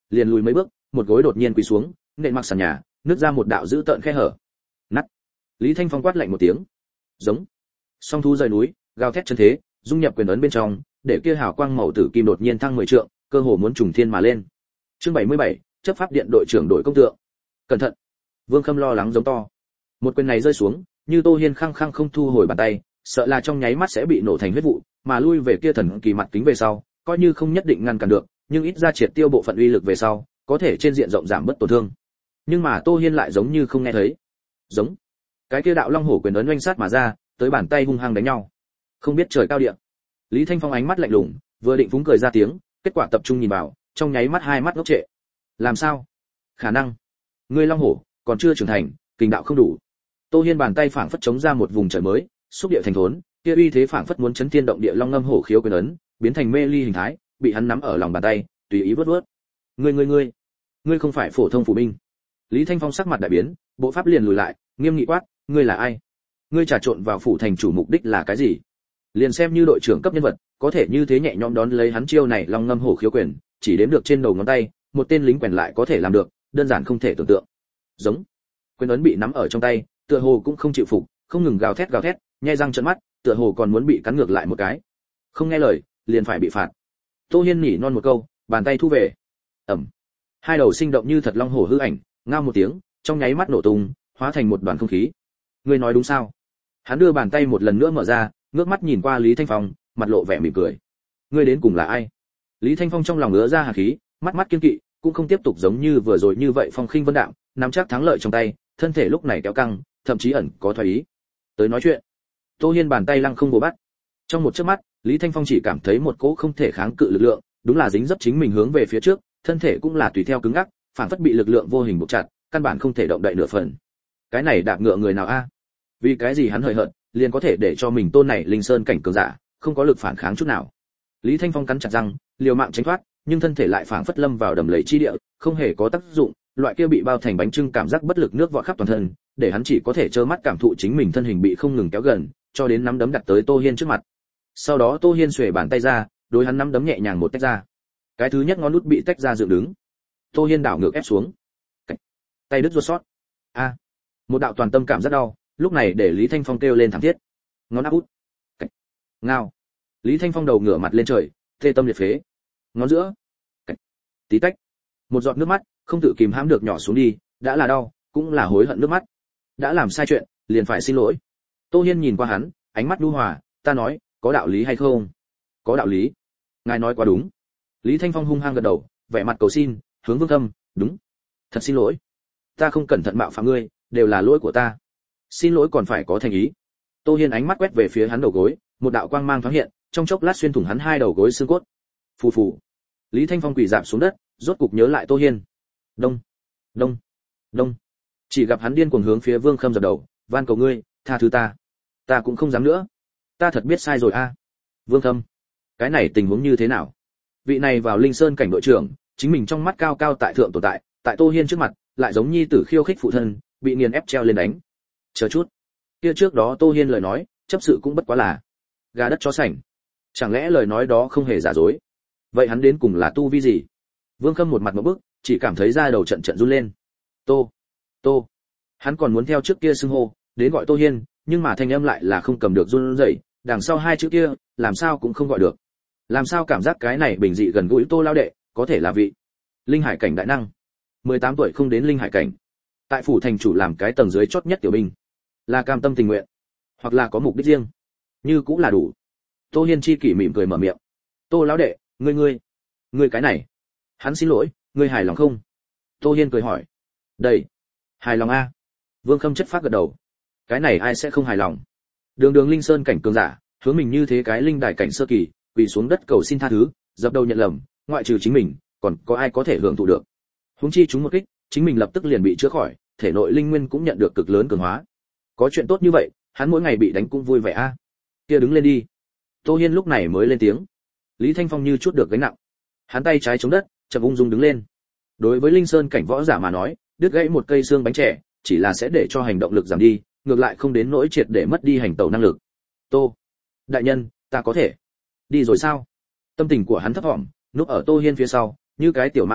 liền lùi mấy bước, một gối đột nhiên quỳ xuống, nện mặc sàn nhà, nứt ra một đạo dữ tợn khe hở. Nắt. Lý Thanh Phong quát lạnh một tiếng. Giống. Song thú rời núi, gào thét chân thế, dung nhập quyền ấn bên trong, để kia hào quang màu tử kim đột nhiên thăng mười trượng, cơ hồ muốn trùng thiên mà lên. Chương bảy mươi bảy, chấp pháp điện đội trưởng đội công tượng. Cẩn thận. Vương Khâm lo lắng giống to. Một quyền này rơi xuống, như Tô Hiên khăng khăng không thu hồi bàn tay, sợ là trong nháy mắt sẽ bị nổ thành huyết vụ, mà lui về kia thần kỳ mặt kính về sau, coi như không nhất định ngăn cản được, nhưng ít ra triệt tiêu bộ phận uy lực về sau, có thể trên diện rộng giảm bớt tổn thương. Nhưng mà Tô Hiên lại giống như không nghe thấy. Giống. Cái kia đạo long hổ quyền ấn oanh sát mà ra, tới bàn tay hung hăng đánh nhau. Không biết trời cao địa. Lý Thanh Phong ánh mắt lạnh lùng, vừa định phúng cười ra tiếng, kết quả tập trung nhìn vào, trong nháy mắt hai mắt ngốc trệ. Làm sao? Khả năng. Ngươi long hổ còn chưa trưởng thành, kình đạo không đủ. Tô Hiên bàn tay phảng phất chống ra một vùng trời mới, xúc địa thành thốn, kia uy thế phảng phất muốn chấn thiên động địa long ngâm hổ khiếu quyền ấn, biến thành mê ly hình thái, bị hắn nắm ở lòng bàn tay, tùy ý vớt vớt. Ngươi ngươi ngươi, ngươi không phải phổ thông phủ binh. Lý Thanh Phong sắc mặt đại biến, bộ pháp liền lùi lại, nghiêm nghị quát, ngươi là ai? Ngươi trà trộn vào phủ thành chủ mục đích là cái gì? Liền xem như đội trưởng cấp nhân vật, có thể như thế nhẹ nhõm đón lấy hắn chiêu này long ngâm hổ khiếu quyền, chỉ đếm được trên đầu ngón tay, một tên lính quèn lại có thể làm được, đơn giản không thể tưởng tượng. Giống. Quyền ấn bị nắm ở trong tay, tựa hồ cũng không chịu phục, không ngừng gào thét gào thét, nhe răng trợn mắt, tựa hồ còn muốn bị cắn ngược lại một cái. Không nghe lời, liền phải bị phạt. Tô Hiên nhỉ non một câu, bàn tay thu về. Ầm. Hai đầu sinh động như thật long hổ hư ảnh, ngao một tiếng, trong nháy mắt nổ tung, hóa thành một đoàn không khí. Ngươi nói đúng sao? Hắn đưa bàn tay một lần nữa mở ra, ngước mắt nhìn qua Lý Thanh Phong, mặt lộ vẻ mỉm cười. Ngươi đến cùng là ai? Lý Thanh Phong trong lòng ngứa ra hàn khí, mắt mắt kiên kỵ, cũng không tiếp tục giống như vừa rồi như vậy phong khinh vân đạm, nắm chắc thắng lợi trong tay, thân thể lúc này kéo căng, thậm chí ẩn có thoái ý. Tới nói chuyện. Tô Hiên bàn tay lăng không bổ bắt. Trong một chớp mắt, Lý Thanh Phong chỉ cảm thấy một cỗ không thể kháng cự lực lượng, đúng là dính dấp chính mình hướng về phía trước, thân thể cũng là tùy theo cứng ngắc, phản phất bị lực lượng vô hình buộc chặt, căn bản không thể động đậy nửa phần. Cái này đạp ngựa người nào a? Vì cái gì hắn hời hợt, liền có thể để cho mình tôn này linh sơn cảnh cường giả, không có lực phản kháng chút nào. Lý Thanh Phong cắn chặt răng, liều mạng tránh thoát, nhưng thân thể lại phản phất lâm vào đầm lầy chi địa, không hề có tác dụng, loại kia bị bao thành bánh trưng cảm giác bất lực nước vọt khắp toàn thân, để hắn chỉ có thể trơ mắt cảm thụ chính mình thân hình bị không ngừng kéo gần, cho đến nắm đấm đặt tới Tô Hiên trước mặt. Sau đó Tô Hiên xuề bàn tay ra, đối hắn nắm đấm nhẹ nhàng một tách ra. Cái thứ nhất ngón út bị tách ra dựng đứng. Tô Hiên đảo ngược ép xuống. Cách. Tay đứt ruột sót. A. Một đạo toàn tâm cảm rất đau, lúc này để Lý Thanh Phong kêu lên thảm thiết. Ngón áp út. Cách. Ngao. Lý Thanh Phong đầu ngửa mặt lên trời, tê tâm liệt phế. Ngón giữa. Cách. Tí tách. Một giọt nước mắt, không tự kìm hãm được nhỏ xuống đi, đã là đau, cũng là hối hận nước mắt. Đã làm sai chuyện, liền phải xin lỗi. Tô Hiên nhìn qua hắn, ánh mắt nhu hòa, ta nói, có đạo lý hay không? Có đạo lý. Ngài nói quá đúng. Lý Thanh Phong hung hăng gật đầu, vẻ mặt cầu xin, hướng Vương Khâm, đúng. Thật xin lỗi. Ta không cẩn thận mạo phạm ngươi, đều là lỗi của ta. Xin lỗi còn phải có thành ý. Tô Hiên ánh mắt quét về phía hắn đầu gối, một đạo quang mang thoáng hiện, trong chốc lát xuyên thủng hắn hai đầu gối xương cốt. Phù phù. Lý Thanh Phong quỳ rạp xuống đất, rốt cục nhớ lại Tô Hiên. Đông, đông, đông. Chỉ gặp hắn điên cuồng hướng phía Vương Khâm dập đầu, van cầu ngươi, tha thứ ta. Ta cũng không dám nữa. Ta thật biết sai rồi a. Vương Khâm, cái này tình huống như thế nào? Vị này vào Linh Sơn cảnh đội trưởng, chính mình trong mắt cao cao tại thượng tồn tại, tại Tô Hiên trước mặt, lại giống nhi tử khiêu khích phụ thân, bị nghiền ép treo lên đánh. Chờ chút. Kia trước đó Tô Hiên lời nói, chấp sự cũng bất quá là gà đất chó sành. Chẳng lẽ lời nói đó không hề giả dối? Vậy hắn đến cùng là tu vi gì? Vương Khâm một mặt ngộp bức, chỉ cảm thấy da đầu trận trận run lên. Tô, Tô. Hắn còn muốn theo trước kia xưng hô, đến gọi Tô Hiên, nhưng mà thanh âm lại là không cầm được run rẩy, đằng sau hai chữ kia, làm sao cũng không gọi được. Làm sao cảm giác cái này bình dị gần gũi Tô lão đệ, có thể là vị linh hải cảnh đại năng. mười tám tuổi không đến linh hải cảnh. Tại phủ thành chủ làm cái tầng dưới chót nhất tiểu binh, là cam tâm tình nguyện, hoặc là có mục đích riêng, như cũng là đủ. Tô Hiên chi kỷ mỉm cười mở miệng. Tô lão đệ, ngươi ngươi, ngươi cái này. Hắn xin lỗi, ngươi hài lòng không? Tô Hiên cười hỏi. Đây, hài lòng a. Vương Khâm chất phát gật đầu. Cái này ai sẽ không hài lòng? Đường đường linh sơn cảnh cường giả, hướng mình như thế cái linh đài cảnh sơ kỳ, quỳ xuống đất cầu xin tha thứ, dập đầu nhận lầm, ngoại trừ chính mình, còn có ai có thể hưởng thụ được? Huống chi chúng một kích, chính mình lập tức liền bị chữa khỏi, thể nội linh nguyên cũng nhận được cực lớn cường hóa. Có chuyện tốt như vậy, hắn mỗi ngày bị đánh cũng vui vẻ a. À. Kia đứng lên đi. Tô Hiên lúc này mới lên tiếng. Lý Thanh Phong như chút được gánh nặng. Hắn tay trái chống đất, chậm ung dung đứng lên. Đối với linh sơn cảnh võ giả mà nói, đứt gãy một cây xương bánh trẻ, chỉ là sẽ để cho hành động lực giảm đi, ngược lại không đến nỗi triệt để mất đi hành tẩu năng lực. Tô, đại nhân, ta có thể đi rồi sao? Tâm tình của hắn thấp thỏm, núp ở Tô Hiên phía sau, như cái tiểu mã tử,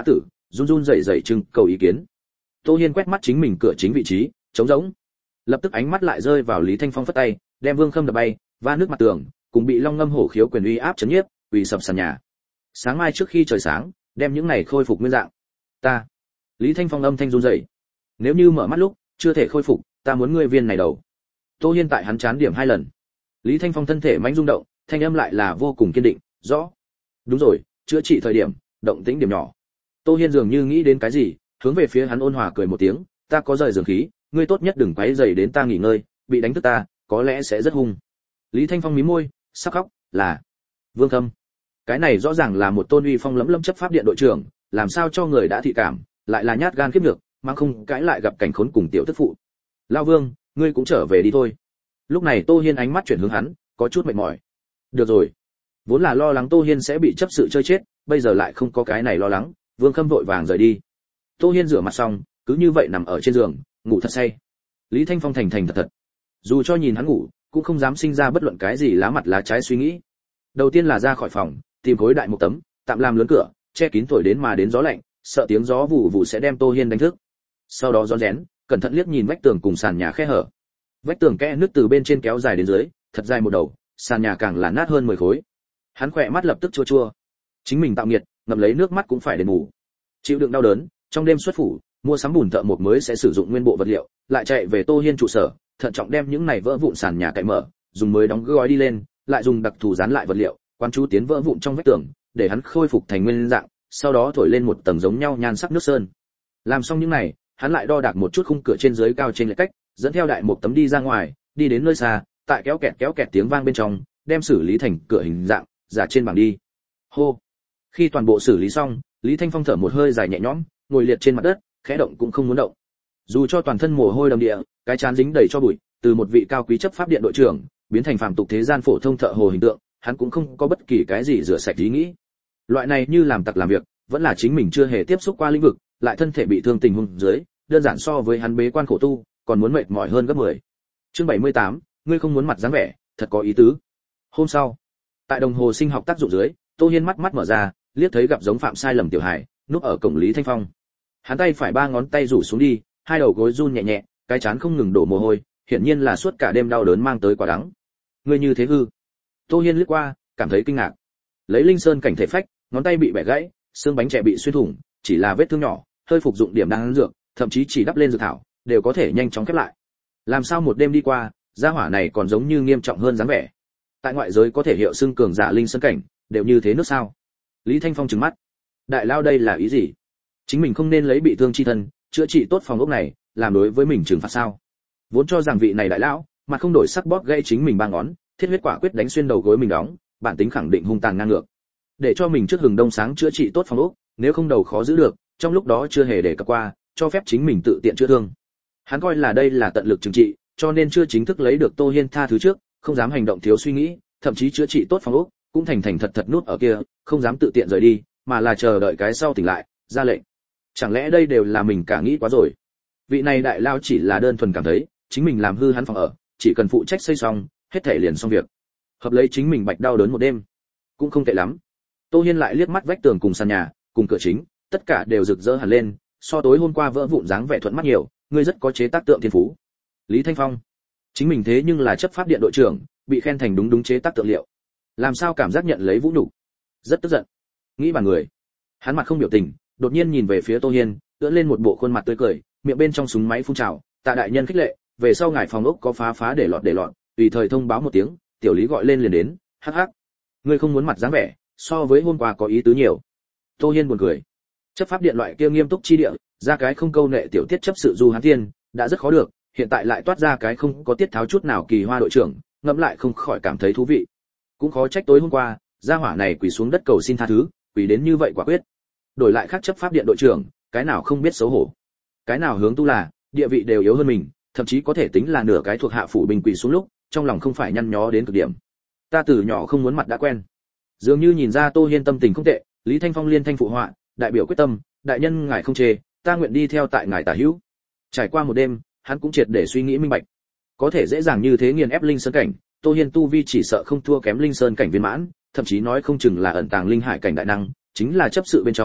run run rẩy rẩy trưng cầu ý kiến. Tô Hiên quét mắt chính mình cửa chính vị trí, trống rỗng. Lập tức ánh mắt lại rơi vào Lý Thanh Phong phất tay, đem Vương Khâm đập bay, va nước mặt tường, cùng bị Long Ngâm Hổ Khiếu quyền uy áp chấn nhiếp, quỳ sập sàn nhà. Sáng mai trước khi trời sáng, đem những này khôi phục nguyên dạng. Ta. Lý Thanh Phong âm thanh run rẩy. Nếu như mở mắt lúc chưa thể khôi phục, ta muốn ngươi viên này đầu. Tô Hiên tại hắn chán điểm hai lần. Lý Thanh Phong thân thể mãnh rung động, thanh âm lại là vô cùng kiên định, rõ. Đúng rồi, chữa trị thời điểm, động tĩnh điểm nhỏ. Tô Hiên dường như nghĩ đến cái gì, hướng về phía hắn ôn hòa cười một tiếng, ta có rời giường khí, ngươi tốt nhất đừng quấy rầy đến ta nghỉ ngơi, bị đánh thức ta, có lẽ sẽ rất hung. Lý Thanh Phong mím môi, sắp khóc, là Vương Khâm. Cái này rõ ràng là một tôn uy phong lẫm lẫm chấp pháp điện đội trưởng, làm sao cho người đã thị cảm, lại là nhát gan kiếp nhược, mang không cãi lại gặp cảnh khốn cùng tiểu tức phụ. Lão Vương, ngươi cũng trở về đi thôi. Lúc này Tô Hiên ánh mắt chuyển hướng hắn, có chút mệt mỏi. Được rồi. Vốn là lo lắng Tô Hiên sẽ bị chấp sự chơi chết, bây giờ lại không có cái này lo lắng, Vương Khâm vội vàng rời đi. Tô Hiên rửa mặt xong, cứ như vậy nằm ở trên giường, ngủ thật say. Lý Thanh Phong thành thành thật thật. Dù cho nhìn hắn ngủ, cũng không dám sinh ra bất luận cái gì lá mặt lá trái suy nghĩ. Đầu tiên là ra khỏi phòng, tìm khối đại một tấm, tạm làm lớn cửa, che kín thổi đến mà đến gió lạnh, sợ tiếng gió vụ vụ sẽ đem Tô Hiên đánh thức. Sau đó rón rén, cẩn thận liếc nhìn vách tường cùng sàn nhà khe hở. Vách tường kẽ nứt từ bên trên kéo dài đến dưới, thật dài một đầu, sàn nhà càng là nát hơn mười khối. Hắn khỏe mắt lập tức chua chua. Chính mình tạo nghiệt, ngậm lấy nước mắt cũng phải đền bù. Chịu đựng đau đớn, trong đêm xuất phủ, mua sắm bùn thợ một mới sẽ sử dụng nguyên bộ vật liệu, lại chạy về Tô Hiên trụ sở, thận trọng đem những này vỡ vụn sàn nhà cạy mở, dùng mới đóng gói đi lên, lại dùng đặc thù dán lại vật liệu, quán chú tiến vỡ vụn trong vách tường, để hắn khôi phục thành nguyên dạng, sau đó thổi lên một tầng giống nhau nhan sắc nước sơn. Làm xong những này, hắn lại đo đạc một chút khung cửa trên dưới cao trên lệch cách, dẫn theo đại một tấm đi ra ngoài, đi đến nơi xa, tại kéo kẹt kéo kẹt tiếng vang bên trong, đem xử lý thành cửa hình dạng, giả trên bảng đi. Hô. Khi toàn bộ xử lý xong, Lý Thanh Phong thở một hơi dài nhẹ nhõm, ngồi liệt trên mặt đất, khẽ động cũng không muốn động. Dù cho toàn thân mồ hôi đầm địa, cái trán dính đầy cho bụi, từ một vị cao quý chấp pháp điện đội trưởng, biến thành phàm tục thế gian phổ thông thợ hồ hình tượng, hắn cũng không có bất kỳ cái gì rửa sạch ý nghĩ. Loại này như làm tặc làm việc, vẫn là chính mình chưa hề tiếp xúc qua lĩnh vực, lại thân thể bị thương tình huống dưới, đơn giản so với hắn bế quan khổ tu, còn muốn mệt mỏi hơn gấp mười. Chương bảy mươi tám, ngươi không muốn mặt dáng vẻ, thật có ý tứ. Hôm sau, tại đồng hồ sinh học tác dụng dưới, Tô Hiên mắt mắt mở ra, liếc thấy gặp giống phạm sai lầm tiểu hải, núp ở cổng Lý Thanh Phong. Hắn tay phải ba ngón tay rủ xuống đi, hai đầu gối run nhẹ nhẹ, cái trán không ngừng đổ mồ hôi, hiển nhiên là suốt cả đêm đau đớn mang tới quả đắng. Ngươi như thế hư? Tô Hiên liếc qua, cảm thấy kinh ngạc. Lấy Linh Sơn cảnh thể phách, ngón tay bị bẻ gãy, xương bánh trẻ bị xuyên thủng, chỉ là vết thương nhỏ, hơi phục dụng điểm đang dược, thậm chí chỉ đắp lên dược thảo, đều có thể nhanh chóng khép lại. Làm sao một đêm đi qua, gia hỏa này còn giống như nghiêm trọng hơn dáng vẻ. Tại ngoại giới có thể hiệu xưng cường giả Linh Sơn cảnh, đều như thế nước sao? Lý Thanh Phong trừng mắt. Đại lao đây là ý gì? Chính mình không nên lấy bị thương chi thân, chữa trị tốt phòng ốc này, làm đối với mình trừng phạt sao? Vốn cho rằng vị này đại lão, mà không đổi sắc bóp gãy chính mình ba ngón, thiết huyết quả quyết đánh xuyên đầu gối mình đóng, bản tính khẳng định hung tàn ngang ngược. Để cho mình trước hừng đông sáng chữa trị tốt phòng ốc, nếu không đầu khó giữ được, trong lúc đó chưa hề để cập qua, cho phép chính mình tự tiện chữa thương. Hắn coi là đây là tận lực trừng trị, cho nên chưa chính thức lấy được Tô Hiên tha thứ trước, không dám hành động thiếu suy nghĩ, thậm chí chữa trị tốt phòng ốc, cũng thành thành thật thật nút ở kia, không dám tự tiện rời đi, mà là chờ đợi cái sau tỉnh lại, ra lệnh. Chẳng lẽ đây đều là mình cả nghĩ quá rồi? Vị này đại lao chỉ là đơn thuần cảm thấy, chính mình làm hư hắn phòng ở, chỉ cần phụ trách xây xong, hết thể liền xong việc. Hợp lấy chính mình bạch đau đớn một đêm, cũng không tệ lắm. Tô Hiên lại liếc mắt vách tường cùng sàn nhà, cùng cửa chính, tất cả đều rực rỡ hẳn lên, so tối hôm qua vỡ vụn dáng vẻ thuận mắt nhiều, ngươi rất có chế tác tượng thiên phú. Lý Thanh Phong, chính mình thế nhưng là chấp pháp điện đội trưởng, bị khen thành đúng đúng chế tác tượng liệu, làm sao cảm giác nhận lấy vũ nhục, rất tức giận. Nghĩ bàn người, hắn mặt không biểu tình, đột nhiên nhìn về phía Tô Hiên, ưỡn lên một bộ khuôn mặt tươi cười, miệng bên trong súng máy phun trào, tạ đại nhân khích lệ, về sau ngài phòng ốc có phá phá để lọt để lọt, tùy thời thông báo một tiếng, tiểu Lý gọi lên liền đến, hắc hắc. Ngươi không muốn mặt dáng vẻ, so với hôm qua có ý tứ nhiều. Tô Hiên buồn cười. Chấp pháp điện loại kia nghiêm túc chi địa, ra cái không câu nệ tiểu tiết chấp sự du hán tiên, đã rất khó được, hiện tại lại toát ra cái không có tiết tháo chút nào kỳ hoa đội trưởng, ngẫm lại không khỏi cảm thấy thú vị. Cũng khó trách tối hôm qua, gia hỏa này quỳ xuống đất cầu xin tha thứ, quỳ đến như vậy quả quyết. Đổi lại khác chấp pháp điện đội trưởng, cái nào không biết xấu hổ, cái nào hướng tu là, địa vị đều yếu hơn mình, thậm chí có thể tính là nửa cái thuộc hạ phủ bình quỳ xuống lúc, trong lòng không phải nhăn nhó đến cực điểm. Ta từ nhỏ không muốn mặt đã quen. Dường như nhìn ra Tô Hiên tâm tình không tệ, Lý Thanh Phong liên thanh phụ họa, đại biểu quyết tâm, đại nhân ngài không chê, ta nguyện đi theo tại ngài tả hữu. Trải qua một đêm, hắn cũng triệt để suy nghĩ minh bạch. Có thể dễ dàng như thế nghiền ép Linh Sơn cảnh, Tô Hiên tu vi chỉ sợ không thua kém Linh Sơn cảnh viên mãn, thậm chí nói không chừng là ẩn tàng linh hải cảnh đại năng, chính là chấp sự bên trong,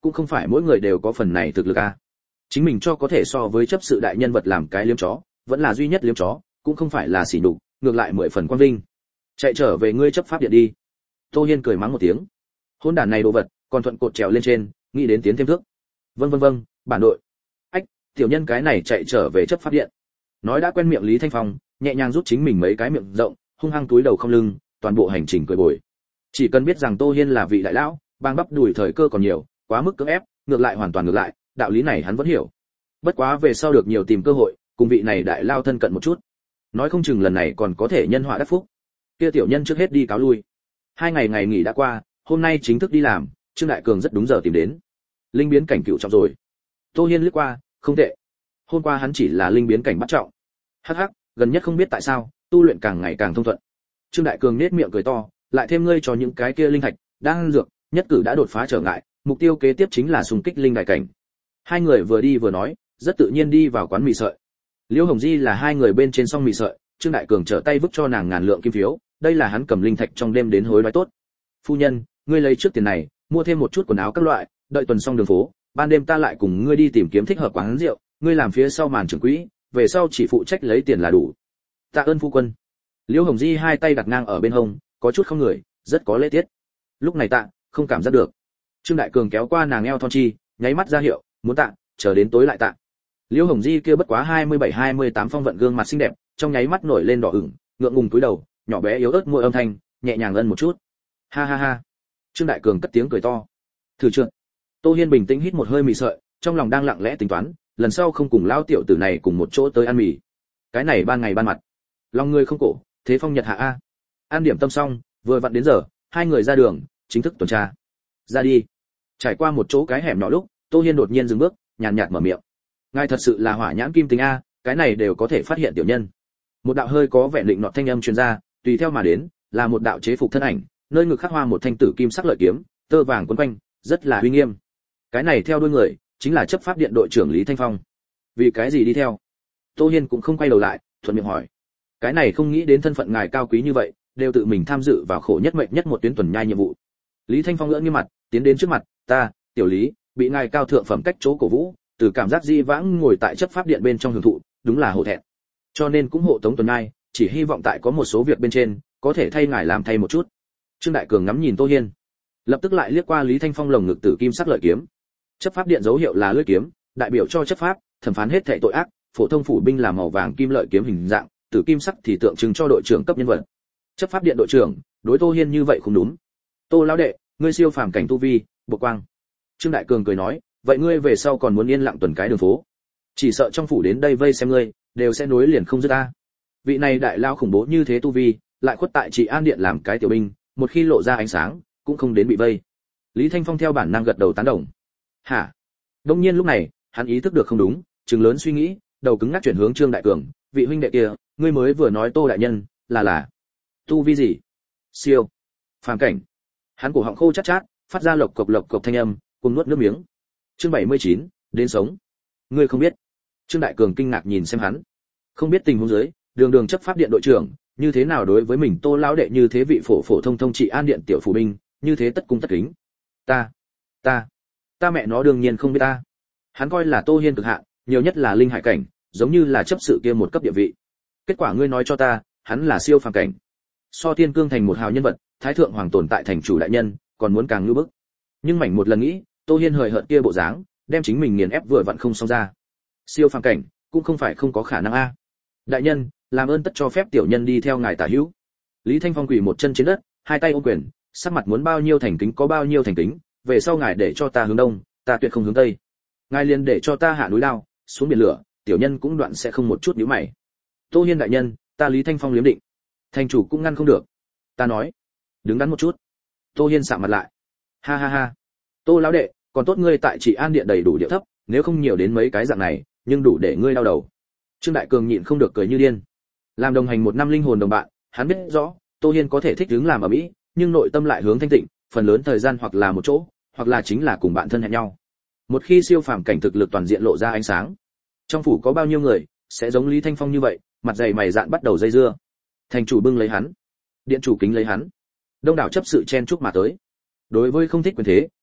cũng không phải mỗi người đều có phần này thực lực a. Chính mình cho có thể so với chấp sự đại nhân vật làm cái liếm chó, vẫn là duy nhất liếm chó, cũng không phải là sỉ nhục, ngược lại mười phần quan vinh. Chạy trở về ngươi chấp pháp điện đi. Tô Hiên cười mắng một tiếng. Hôn đản này đồ vật, còn thuận cột trèo lên trên, nghĩ đến tiến thêm thước. Vâng vâng vâng, bản đội. Ách, tiểu nhân cái này chạy trở về chấp pháp điện. Nói đã quen miệng Lý Thanh Phong, nhẹ nhàng rút chính mình mấy cái miệng rộng, hung hăng túi đầu không lưng, toàn bộ hành trình cười bồi. Chỉ cần biết rằng Tô Hiên là vị đại lão, bang bắp đùi thời cơ còn nhiều, quá mức cưỡng ép, ngược lại hoàn toàn ngược lại, đạo lý này hắn vẫn hiểu. Bất quá về sau được nhiều tìm cơ hội, cùng vị này đại lao thân cận một chút. Nói không chừng lần này còn có thể nhân họa đắc phúc. Kia tiểu nhân trước hết đi cáo lui. Hai ngày ngày nghỉ đã qua, hôm nay chính thức đi làm, Trương Đại Cường rất đúng giờ tìm đến. Linh biến cảnh cựu trọng rồi. Tô Hiên liếc qua, không tệ. Hôm qua hắn chỉ là linh biến cảnh bắt trọng. Hắc hắc, gần nhất không biết tại sao, tu luyện càng ngày càng thông thuận. Trương Đại Cường nhếch miệng cười to, lại thêm ngươi cho những cái kia linh thạch, đang dược, nhất cử đã đột phá trở ngại, mục tiêu kế tiếp chính là xung kích linh đại cảnh. Hai người vừa đi vừa nói, rất tự nhiên đi vào quán mì sợi. Liễu Hồng Di là hai người bên trên song mì sợi, Trương Đại Cường trở tay vứt cho nàng ngàn lượng kim phiếu, đây là hắn cầm linh thạch trong đêm đến hối đoái tốt. Phu nhân, ngươi lấy trước tiền này, mua thêm một chút quần áo các loại, đợi tuần xong đường phố, ban đêm ta lại cùng ngươi đi tìm kiếm thích hợp quán rượu, ngươi làm phía sau màn trưởng quỹ, về sau chỉ phụ trách lấy tiền là đủ. Tạ ơn phu quân. Liễu Hồng Di hai tay đặt ngang ở bên hông, có chút không người, rất có lễ tiết. Lúc này tạ, không cảm giác được. Trương Đại Cường kéo qua nàng eo thon chi, nháy mắt ra hiệu, muốn tạ, chờ đến tối lại tạ. Liễu Hồng Di kia bất quá hai mươi bảy hai mươi tám phong vận gương mặt xinh đẹp, trong nháy mắt nổi lên đỏ ửng, ngượng ngùng cúi đầu, nhỏ bé yếu ớt môi âm thanh, nhẹ nhàng ân một chút. Ha ha ha. Trương Đại Cường cất tiếng cười to. Thử trượt. Tô Hiên bình tĩnh hít một hơi mì sợi, trong lòng đang lặng lẽ tính toán, lần sau không cùng lao tiểu tử này cùng một chỗ tới ăn mì. Cái này ban ngày ban mặt, lòng người không cổ, thế phong nhật hạ a. Ăn điểm tâm xong, vừa vặn đến giờ, hai người ra đường, chính thức tuần tra. Ra đi. Trải qua một chỗ cái hẻm nhỏ lúc, Tô Hiên đột nhiên dừng bước, nhàn nhạt mở miệng. Ngài thật sự là hỏa nhãn kim tính a, cái này đều có thể phát hiện tiểu nhân. Một đạo hơi có vẻ định nọ thanh âm truyền ra, tùy theo mà đến, là một đạo chế phục thân ảnh, nơi ngực khắc hoa một thanh tử kim sắc lợi kiếm, tơ vàng quấn quanh, rất là uy nghiêm. Cái này theo đuôi người, chính là chấp pháp điện đội trưởng Lý Thanh Phong. Vì cái gì đi theo? Tô Hiên cũng không quay đầu lại, thuận miệng hỏi. Cái này không nghĩ đến thân phận ngài cao quý như vậy, đều tự mình tham dự vào khổ nhất mệnh nhất một tuyến tuần nhai nhiệm vụ. Lý Thanh Phong ngỡ nghiêm mặt, tiến đến trước mặt, ta, tiểu Lý, bị ngài cao thượng phẩm cách chỗ cổ vũ, từ cảm giác di vãng ngồi tại chấp pháp điện bên trong hưởng thụ, đúng là hổ thẹn. Cho nên cũng hộ tống tuần nhai, chỉ hy vọng tại có một số việc bên trên, có thể thay ngài làm thay một chút. Trương Đại Cường ngắm nhìn Tô Hiên, lập tức lại liếc qua Lý Thanh Phong lồng ngực tử kim sắc lợi kiếm. Chấp pháp điện dấu hiệu là lưỡi kiếm, đại biểu cho chấp pháp, thẩm phán hết thảy tội ác, phổ thông phủ binh là màu vàng kim lợi kiếm hình dạng, tử kim sắc thì tượng trưng cho đội trưởng cấp nhân vật. Chấp pháp điện đội trưởng, đối Tô Hiên như vậy không đúng. Tô lão đệ, ngươi siêu phàm cảnh tu vi, bộ quang. Trương Đại Cường cười nói, vậy ngươi về sau còn muốn yên lặng tuần cái đường phố, chỉ sợ trong phủ đến đây vây xem ngươi, đều sẽ nối liền không dứt ta. Vị này đại lao khủng bố như thế tu vi, lại khuất tại Trị An điện làm cái tiểu binh, một khi lộ ra ánh sáng, cũng không đến bị vây. Lý Thanh Phong theo bản năng gật đầu tán đồng. Hả? Đông nhiên lúc này, hắn ý thức được không đúng, trừng lớn suy nghĩ, đầu cứng ngắc chuyển hướng Trương Đại Cường, vị huynh đệ kia, ngươi mới vừa nói Tô đại nhân, là là tu vi gì? Siêu phàm cảnh. Hắn cổ họng khô chát chát, phát ra lộc cộc lộc cộc thanh âm, cùng nuốt nước miếng. Chương bảy mươi chín, đến sống. Ngươi không biết? Trương Đại Cường kinh ngạc nhìn xem hắn. Không biết tình huống dưới, đường đường chấp pháp điện đội trưởng, như thế nào đối với mình Tô lão đệ như thế vị phổ phổ thông thông Trị An điện tiểu phủ binh, như thế tất cung tất kính. Ta, ta, ta mẹ nó đương nhiên không biết ta. Hắn coi là Tô Hiên cực hạn, nhiều nhất là linh hải cảnh, giống như là chấp sự kia một cấp địa vị. Kết quả ngươi nói cho ta, hắn là siêu phàm cảnh. So Tiên Cương thành một hào nhân vật, thái thượng hoàng tồn tại thành chủ đại nhân, còn muốn càng ngưu bức. Nhưng mảnh một lần nghĩ, Tô Hiên hời hợt kia bộ dáng, đem chính mình nghiền ép vừa vặn không xong ra. Siêu phàm cảnh, cũng không phải không có khả năng a. Đại nhân, làm ơn tất cho phép tiểu nhân đi theo ngài tả hữu. Lý Thanh Phong quỳ một chân trên đất, hai tay ôm quyền, sắc mặt muốn bao nhiêu thành kính có bao nhiêu thành kính, về sau ngài để cho ta hướng đông, ta tuyệt không hướng tây. Ngài liền để cho ta hạ núi lao, xuống biển lửa, tiểu nhân cũng đoạn sẽ không một chút nhíu mày. Tô Hiên đại nhân, ta Lý Thanh Phong liếm định. Thành chủ cũng ngăn không được. Ta nói, đứng đắn một chút. Tô Hiên sạm mặt lại. Ha ha ha. Tô lão đệ, còn tốt ngươi tại Trị An điện đầy đủ địa thấp, nếu không nhiều đến mấy cái dạng này, nhưng đủ để ngươi đau đầu. Trương Đại Cường nhịn không được cười như điên. Làm đồng hành một năm linh hồn đồng bạn, hắn biết rõ, Tô Hiên có thể thích đứng làm ở mỹ, nhưng nội tâm lại hướng thanh tịnh, phần lớn thời gian hoặc là một chỗ, hoặc là chính là cùng bạn thân hẹn nhau. Một khi siêu phàm cảnh thực lực toàn diện lộ ra ánh sáng, trong phủ có bao nhiêu người sẽ giống Lý Thanh Phong như vậy, mặt dày mày dạn bắt đầu dây dưa. Thành chủ bưng lấy hắn, điện chủ kính lấy hắn, đông đảo chấp sự chen chúc mà tới. Đối với không thích quyền thế,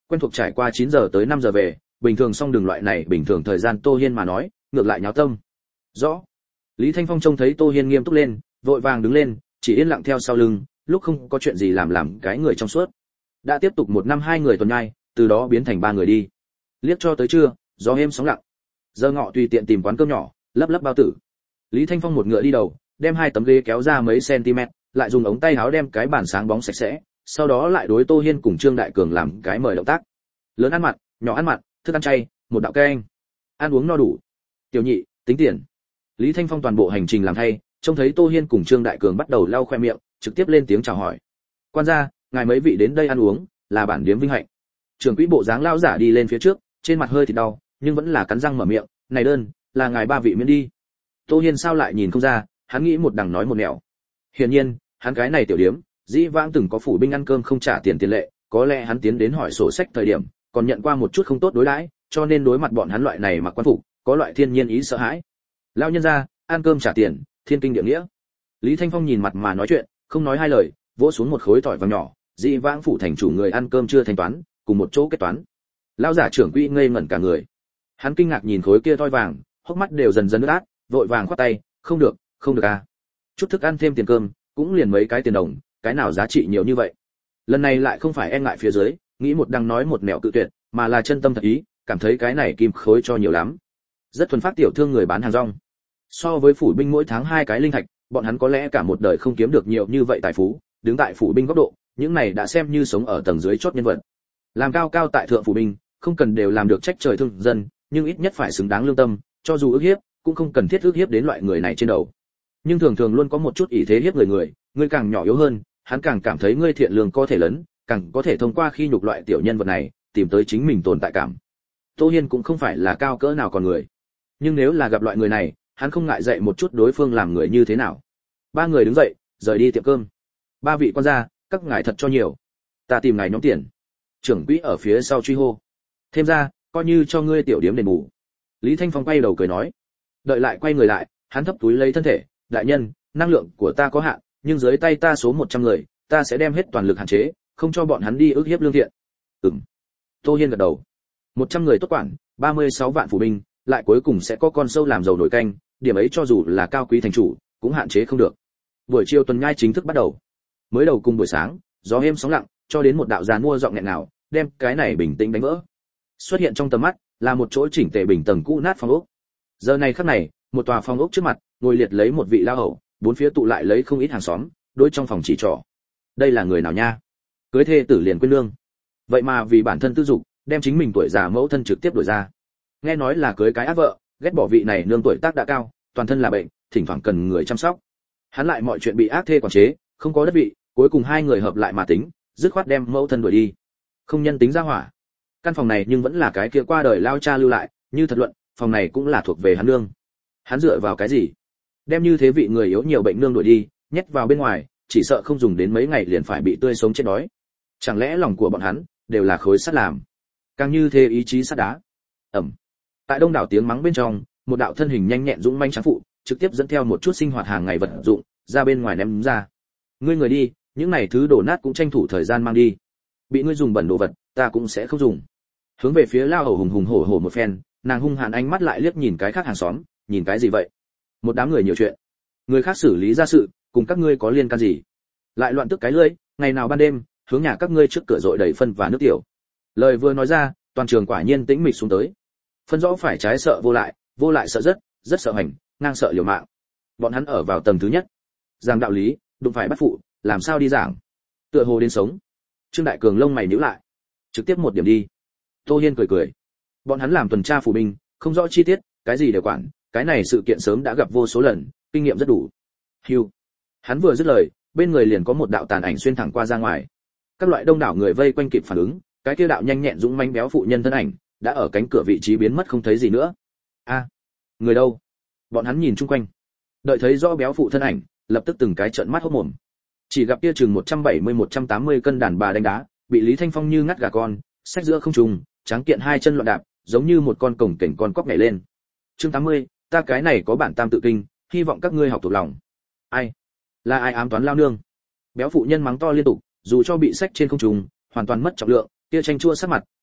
quen thuộc trải qua chín giờ tới năm giờ về, bình thường xong đường loại này bình thường thời gian Tô Hiên mà nói, ngược lại nháo tâm. Rõ. Lý Thanh Phong trông thấy Tô Hiên nghiêm túc lên, vội vàng đứng lên, chỉ yên lặng theo sau lưng, lúc không có chuyện gì làm làm cái người trong suốt. Đã tiếp tục một năm hai người tuần nhai, từ đó biến thành ba người đi. Liếc cho tới trưa, gió êm sóng lặng. Giờ ngọ tùy tiện tìm quán cơm nhỏ, lấp lấp bao tử. Lý Thanh Phong một ngựa đi đầu, đem hai tấm ghế kéo ra mấy cm, lại dùng ống tay áo đem cái bàn sáng bóng sạch sẽ, sau đó lại đối Tô Hiên cùng Trương Đại Cường làm cái mời động tác. Lớn ăn mặn, nhỏ ăn mặn, thức ăn chay, một đạo canh. Ăn uống no đủ. Tiểu nhị, tính tiền. Lý Thanh Phong toàn bộ hành trình làm thay, trông thấy Tô Hiên cùng Trương Đại Cường bắt đầu lau khoe miệng, trực tiếp lên tiếng chào hỏi. Quan gia, ngài mấy vị đến đây ăn uống, là bản điếm vinh hạnh. Trưởng quỹ bộ dáng lao giả đi lên phía trước, trên mặt hơi thì đau, nhưng vẫn là cắn răng mở miệng, này đơn, là ngài ba vị miễn đi. Tô Hiên sao lại nhìn không ra, hắn nghĩ một đằng nói một nẻo. Hiển nhiên, hắn cái này tiểu điếm, dĩ vãng từng có phủ binh ăn cơm không trả tiền tiền lệ, có lẽ hắn tiến đến hỏi sổ sách thời điểm, còn nhận qua một chút không tốt đối đãi, cho nên đối mặt bọn hắn loại này mặc quan phục, có loại thiên nhiên ý sợ hãi. Lão nhân gia, ăn cơm trả tiền, thiên kinh địa nghĩa. Lý Thanh Phong nhìn mặt mà nói chuyện, không nói hai lời, vỗ xuống một khối tỏi vàng nhỏ, dĩ vãng phủ thành chủ người ăn cơm chưa thanh toán, cùng một chỗ kết toán. Lão giả trưởng quỹ ngây ngẩn cả người. Hắn kinh ngạc nhìn khối kia tỏi vàng, hốc mắt đều dần dần ướt át, vội vàng khoát tay, không được, không được à. Chút thức ăn thêm tiền cơm, cũng liền mấy cái tiền đồng, cái nào giá trị nhiều như vậy. Lần này lại không phải e ngại phía dưới, nghĩ một đằng nói một nẻo cự tuyệt, mà là chân tâm thật ý, cảm thấy cái này kim khối cho nhiều lắm. Rất thuần phát tiểu thương người bán hàng rong. So với phủ binh mỗi tháng hai cái linh thạch, bọn hắn có lẽ cả một đời không kiếm được nhiều như vậy tài phú, đứng tại phủ binh góc độ, những này đã xem như sống ở tầng dưới chót nhân vật. Làm cao cao tại thượng phủ binh, không cần đều làm được trách trời thương dân, nhưng ít nhất phải xứng đáng lương tâm, cho dù ức hiếp, cũng không cần thiết ức hiếp đến loại người này trên đầu. Nhưng thường thường luôn có một chút ý thế hiếp người người, ngươi càng nhỏ yếu hơn, hắn càng cảm thấy ngươi thiện lương có thể lớn, càng có thể thông qua khi nhục loại tiểu nhân vật này, tìm tới chính mình tồn tại cảm. Tô Hiên cũng không phải là cao cỡ nào còn người, nhưng nếu là gặp loại người này, hắn không ngại dạy một chút đối phương làm người như thế nào. Ba người đứng dậy, rời đi tiệm cơm. Ba vị quan gia, các ngài thật cho nhiều, ta tìm ngài nhóm tiền. Trưởng quỹ ở phía sau truy hô. Thêm ra, coi như cho ngươi tiểu điếm đền bù. Lý Thanh Phong quay đầu cười nói. Đợi lại quay người lại, hắn thấp túi lấy thân thể, đại nhân, năng lượng của ta có hạn, nhưng dưới tay ta số một trăm người, ta sẽ đem hết toàn lực hạn chế, không cho bọn hắn đi ức hiếp lương thiện. Ừm. Tô Hiên gật đầu. một trăm người tốt quản, ba mươi sáu vạn phủ binh, lại cuối cùng sẽ có con sâu làm dầu nổi canh, điểm ấy cho dù là cao quý thành chủ, cũng hạn chế không được. Buổi chiều tuần nhai chính thức bắt đầu. Mới đầu cùng buổi sáng, gió êm sóng lặng, cho đến một đạo giàn mua giọng nghẹn nào, đem cái này bình tĩnh đánh vỡ. Xuất hiện trong tầm mắt là một chỗ chỉnh tề bình tầng cũ nát phòng ốc. Giờ này khắc này, một tòa phòng ốc trước mặt, ngồi liệt lấy một vị lao hầu, bốn phía tụ lại lấy không ít hàng xóm, đối trong phòng chỉ trỏ. Đây là người nào nha? Cưới thê tử liền quên lương. Vậy mà vì bản thân tư dục, đem chính mình tuổi già mẫu thân trực tiếp đuổi ra. Nghe nói là cưới cái ác vợ, ghét bỏ vị này nương tuổi tác đã cao, toàn thân là bệnh, thỉnh thoảng cần người chăm sóc. Hắn lại mọi chuyện bị ác thê quản chế, không có đất vị, cuối cùng hai người hợp lại mà tính, dứt khoát đem mẫu thân đuổi đi. Không nhân tính ra hỏa. Căn phòng này nhưng vẫn là cái kia qua đời lao cha lưu lại, như thật luận, phòng này cũng là thuộc về hắn nương. Hắn dựa vào cái gì? Đem như thế vị người yếu nhiều bệnh nương đuổi đi, nhét vào bên ngoài, chỉ sợ không dùng đến mấy ngày liền phải bị tươi sống chết đói. Chẳng lẽ lòng của bọn hắn đều là khối sắt làm? Càng như thế ý chí sắt đá. Ẩm. Tại đông đảo tiếng mắng bên trong, một đạo thân hình nhanh nhẹn dũng manh tráng phụ, trực tiếp dẫn theo một chút sinh hoạt hàng ngày vật dụng, ra bên ngoài ném ra. Ngươi người đi, những này thứ đổ nát cũng tranh thủ thời gian mang đi. Bị ngươi dùng bẩn đồ vật, ta cũng sẽ không dùng. Hướng về phía lao hầu hùng hùng hổ hổ một phen, nàng hung hãn ánh mắt lại liếc nhìn cái khác hàng xóm, nhìn cái gì vậy? Một đám người nhiều chuyện, người khác xử lý ra sự, cùng các ngươi có liên can gì? Lại loạn tức cái lưỡi, ngày nào ban đêm, hướng nhà các ngươi trước cửa dội đầy phân và nước tiểu. Lời vừa nói ra, toàn trường quả nhiên tĩnh mịch xuống tới. Phân rõ phải trái sợ vô lại, vô lại sợ rất, rất sợ hành, ngang sợ liều mạng. Bọn hắn ở vào tầng thứ nhất, giảng đạo lý, đụng phải bắt phụ, làm sao đi giảng? Tựa hồ đến sống. Trương Đại Cường lông mày nhíu lại, trực tiếp một điểm đi. Tô Hiên cười cười. Bọn hắn làm tuần tra phủ binh, không rõ chi tiết, cái gì đều quản, cái này sự kiện sớm đã gặp vô số lần, kinh nghiệm rất đủ. Hưu. Hắn vừa dứt lời, bên người liền có một đạo tàn ảnh xuyên thẳng qua ra ngoài. Các loại đông đảo người vây quanh kịp phản ứng, cái kia đạo nhanh nhẹn dũng mãnh béo phụ nhân thân ảnh đã ở cánh cửa vị trí biến mất không thấy gì nữa. A, à, người đâu? Bọn hắn nhìn chung quanh, đợi thấy rõ béo phụ thân ảnh, lập tức từng cái trợn mắt hốt mồm. Chỉ gặp kia chừng một trăm bảy mươi một trăm tám mươi cân đàn bà đánh đá, bị Lý Thanh Phong như ngắt gà con, sách giữa không trung, tráng kiện hai chân loạn đạp, giống như một con cổng cảnh con cóc nhảy lên. Chương tám mươi, ta cái này có bản tam tự kinh, hy vọng các ngươi học thuộc lòng. Ai? Là ai ám toán lao nương? Béo phụ nhân mắng to liên tục, dù cho bị sách trên không trung, hoàn toàn mất trọng lượng, kia tranh chua sắc mặt,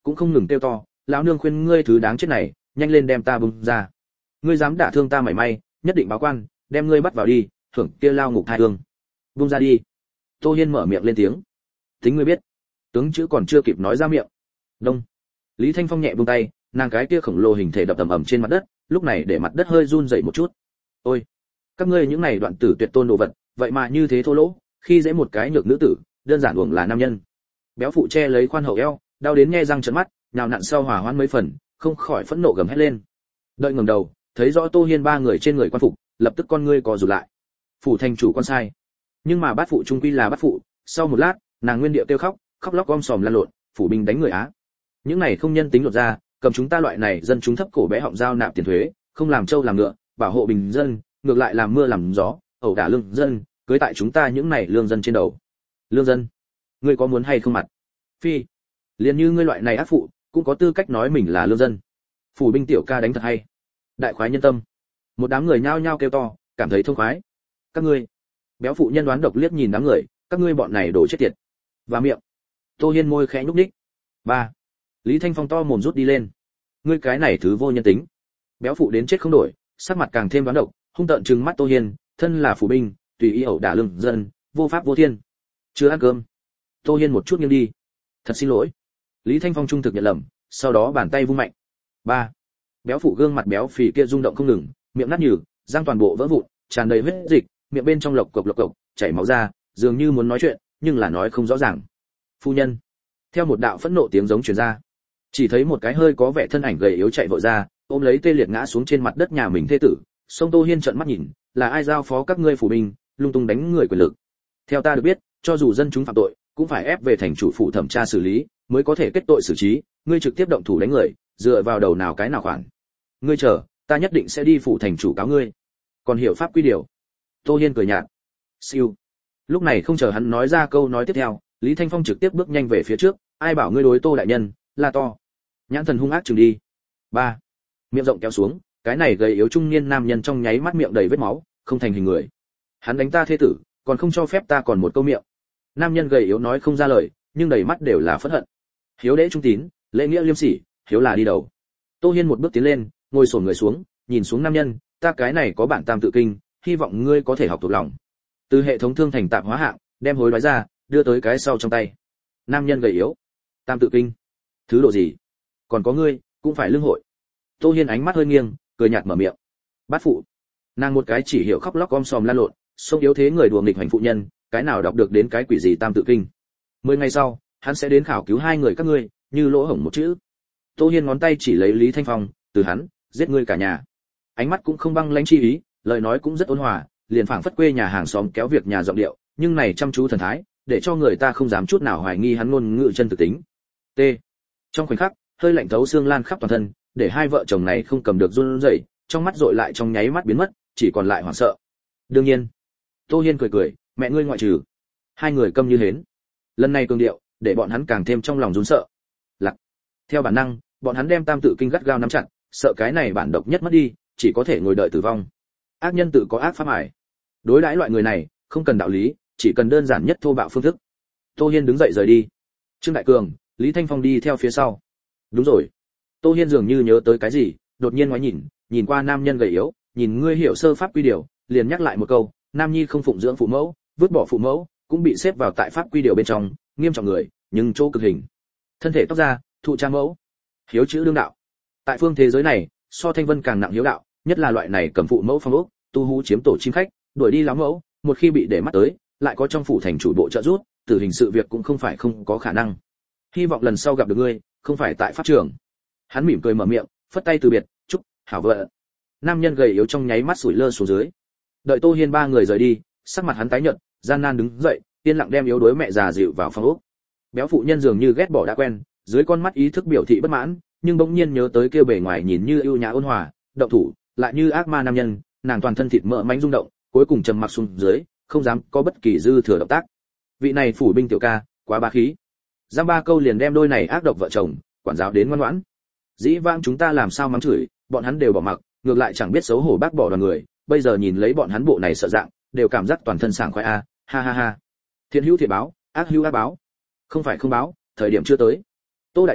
cũng không ngừng kêu to, lão nương khuyên ngươi thứ đáng chết này, nhanh lên đem ta bung ra. Ngươi dám đả thương ta mảy may, nhất định báo quan, đem ngươi bắt vào đi, thưởng kia lao ngục thai hương. Bung ra đi. Tô Hiên mở miệng lên tiếng. Tính ngươi biết. Tướng chữ còn chưa kịp nói ra miệng. Đông. Lý Thanh Phong nhẹ buông tay, nàng cái kia khổng lồ hình thể đập ầm ầm trên mặt đất, lúc này để mặt đất hơi run rẩy một chút. Ôi, các ngươi những này đoạn tử tuyệt tôn đồ vật, vậy mà như thế thô lỗ, khi dễ một cái nhược nữ tử, đơn giản uổng là nam nhân. Béo phụ che lấy khoan hậu eo, đau đến nhe răng trợn mắt, nhào nặn sau hỏa hoãn mấy phần, không khỏi phẫn nộ gầm hét lên. Đợi ngẩng đầu, thấy rõ Tô Hiên ba người trên người quan phục, lập tức con ngươi co rụt lại. Phủ thành chủ con sai. Nhưng mà bát phụ trung quy là bát phụ, sau một lát, nàng nguyên điệu kêu khóc, khóc lóc om sòm lăn lộn, phủ binh đánh người á. Những này không nhân tính lột ra, cầm chúng ta loại này dân chúng thấp cổ bé họng giao nạp tiền thuế, không làm trâu làm ngựa, bảo hộ bình dân, ngược lại làm mưa làm gió, ẩu đả lương dân, cưới tại chúng ta những này lương dân trên đầu. Lương dân, ngươi có muốn hay không mặt? Phi, liền như ngươi loại này ác phụ, cũng có tư cách nói mình là lương dân. Phủ binh tiểu ca đánh thật hay. Đại khoái nhân tâm. Một đám người nhao nhao kêu to, cảm thấy thông khoái. Các ngươi, béo phụ nhân đoán độc liếc nhìn đám người, các ngươi bọn này đổ chết tiệt. Và miệng. Tô Hiên môi khẽ nhúc nhích. Ba. Lý Thanh Phong to mồm rút đi lên. Ngươi cái này thứ vô nhân tính. Béo phụ đến chết không đổi, sắc mặt càng thêm đoán độc, hung tợn trừng mắt Tô Hiên, thân là phủ binh, tùy ý ẩu đả lương dân, vô pháp vô thiên. Chưa ăn cơm. Tô Hiên một chút nghiêng đi. Thật xin lỗi. Lý Thanh Phong trung thực nhận lầm, sau đó bàn tay vung mạnh. Ba. Béo phụ gương mặt béo phì kia rung động không ngừng, miệng nát nhừ, răng toàn bộ vỡ vụn, tràn đầy huyết dịch, miệng bên trong lộc cộc lộc cộc, chảy máu ra, dường như muốn nói chuyện, nhưng là nói không rõ ràng. Phu nhân. Theo một đạo phẫn nộ tiếng giống truyền ra, chỉ thấy một cái hơi có vẻ thân ảnh gầy yếu chạy vội ra, ôm lấy tê liệt ngã xuống trên mặt đất nhà mình thê tử. Song Tô Hiên trợn mắt nhìn, là ai giao phó các ngươi phủ binh, lung tung đánh người quyền lực? Theo ta được biết, cho dù dân chúng phạm tội, cũng phải ép về thành chủ phủ thẩm tra xử lý, mới có thể kết tội xử trí, ngươi trực tiếp động thủ đánh người, dựa vào đầu nào cái nào khoản? Ngươi chờ, ta nhất định sẽ đi phủ thành chủ cáo ngươi. Còn hiểu pháp quy điều. Tô Hiên cười nhạt. Siêu. Lúc này không chờ hắn nói ra câu nói tiếp theo, Lý Thanh Phong trực tiếp bước nhanh về phía trước, ai bảo ngươi đối Tô đại nhân, la to. Nhãn thần hung ác chừng đi. Ba. Miệng rộng kéo xuống, cái này gầy yếu trung niên nam nhân trong nháy mắt miệng đầy vết máu, không thành hình người. Hắn đánh ta thế tử, còn không cho phép ta còn một câu miệng. Nam nhân gầy yếu nói không ra lời, nhưng đầy mắt đều là phẫn hận. Hiếu đễ trung tín, lễ nghĩa liêm sỉ, hiếu là đi đầu. Tô Hiên một bước tiến lên, ngồi xổm người xuống, nhìn xuống nam nhân, ta cái này có bản tam tự kinh, hy vọng ngươi có thể học thuộc lòng. Từ hệ thống thương thành tạp hóa hạng, đem hối đoái ra, đưa tới cái sau trong tay. Nam nhân gầy yếu. Tam tự kinh. Thứ độ gì? Còn có ngươi, cũng phải lương hội. Tô Hiên ánh mắt hơi nghiêng, cười nhạt mở miệng. Bát phụ. Nàng một cái chỉ hiểu khóc lóc om sòm lan lộn, sông yếu thế người đùa nghịch hành phụ nhân, cái nào đọc được đến cái quỷ gì tam tự kinh. Mười ngày sau, hắn sẽ đến khảo cứu hai người các ngươi, như lỗ hổng một chữ. Tô Hiên ngón tay chỉ lấy Lý Thanh Phong, từ hắn, giết ngươi cả nhà. Ánh mắt cũng không băng lãnh chi ý, lời nói cũng rất ôn hòa, liền phảng phất quê nhà hàng xóm kéo việc nhà giọng điệu, nhưng này chăm chú thần thái, để cho người ta không dám chút nào hoài nghi hắn ngôn ngữ chân thực tính. T. Trong khoảnh khắc, hơi lạnh thấu xương lan khắp toàn thân, để hai vợ chồng này không cầm được run rẩy, trong mắt dội lại trong nháy mắt biến mất, chỉ còn lại hoảng sợ. Đương nhiên, Tô Hiên cười cười, mẹ ngươi ngoại trừ. Hai người câm như hến. Lần này cường điệu, để bọn hắn càng thêm trong lòng run sợ. Lặc. Theo bản năng, bọn hắn đem tam tự kinh gắt gao nắm chặt, sợ cái này bản độc nhất mất đi, chỉ có thể ngồi đợi tử vong. Ác nhân tự có ác pháp ải. Đối đãi loại người này, không cần đạo lý, chỉ cần đơn giản nhất thô bạo phương thức. Tô Hiên đứng dậy rời đi. Trương Đại Cường, Lý Thanh Phong đi theo phía sau. Đúng rồi. Tô Hiên dường như nhớ tới cái gì, đột nhiên ngoái nhìn, nhìn qua nam nhân gầy yếu, nhìn ngươi hiểu sơ pháp quy điều, liền nhắc lại một câu, nam nhi không phụng dưỡng phụ mẫu, vứt bỏ phụ mẫu, cũng bị xếp vào tại pháp quy điều bên trong, nghiêm trọng người, nhưng chỗ cực hình. Thân thể tóc ra, thụ cha mẫu. Hiếu chữ đương đạo. Tại phương thế giới này, so thanh vân càng nặng hiếu đạo, nhất là loại này cầm phụ mẫu phong ốc, tu hú chiếm tổ chim khách, đuổi đi láo mẫu, một khi bị để mắt tới, lại có trong phủ thành chủ bộ trợ giúp, tử hình sự việc cũng không phải không có khả năng. Hy vọng lần sau gặp được ngươi, không phải tại pháp trường. Hắn mỉm cười mở miệng, phất tay từ biệt, chúc hảo vợ. Nam nhân gầy yếu trong nháy mắt sủi lơ xuống dưới. Đợi Tô Hiên ba người rời đi, sắc mặt hắn tái nhợt, gian nan đứng dậy, yên lặng đem yếu đuối mẹ già dịu vào phòng ốc. Béo phụ nhân dường như ghét bỏ đã quen, dưới con mắt ý thức biểu thị bất mãn, nhưng bỗng nhiên nhớ tới kêu bề ngoài nhìn như ưu nhã ôn hòa, động thủ lại như ác ma nam nhân, nàng toàn thân thịt mỡ mánh rung động, cuối cùng trầm mặc xuống dưới, không dám có bất kỳ dư thừa động tác. Vị này phủ binh tiểu ca, quá bá khí. Giam ba câu liền đem đôi này ác độc vợ chồng, quản giáo đến ngoan ngoãn. Dĩ vãng chúng ta làm sao mắng chửi, bọn hắn đều bỏ mặc, ngược lại chẳng biết xấu hổ bác bỏ đoàn người, bây giờ nhìn lấy bọn hắn bộ này sợ dạng, đều cảm giác toàn thân sảng khoái a, ha ha ha. Thiện hữu thiện báo, ác hữu ác báo. Không phải không báo, thời điểm chưa tới. Tô đại nhân,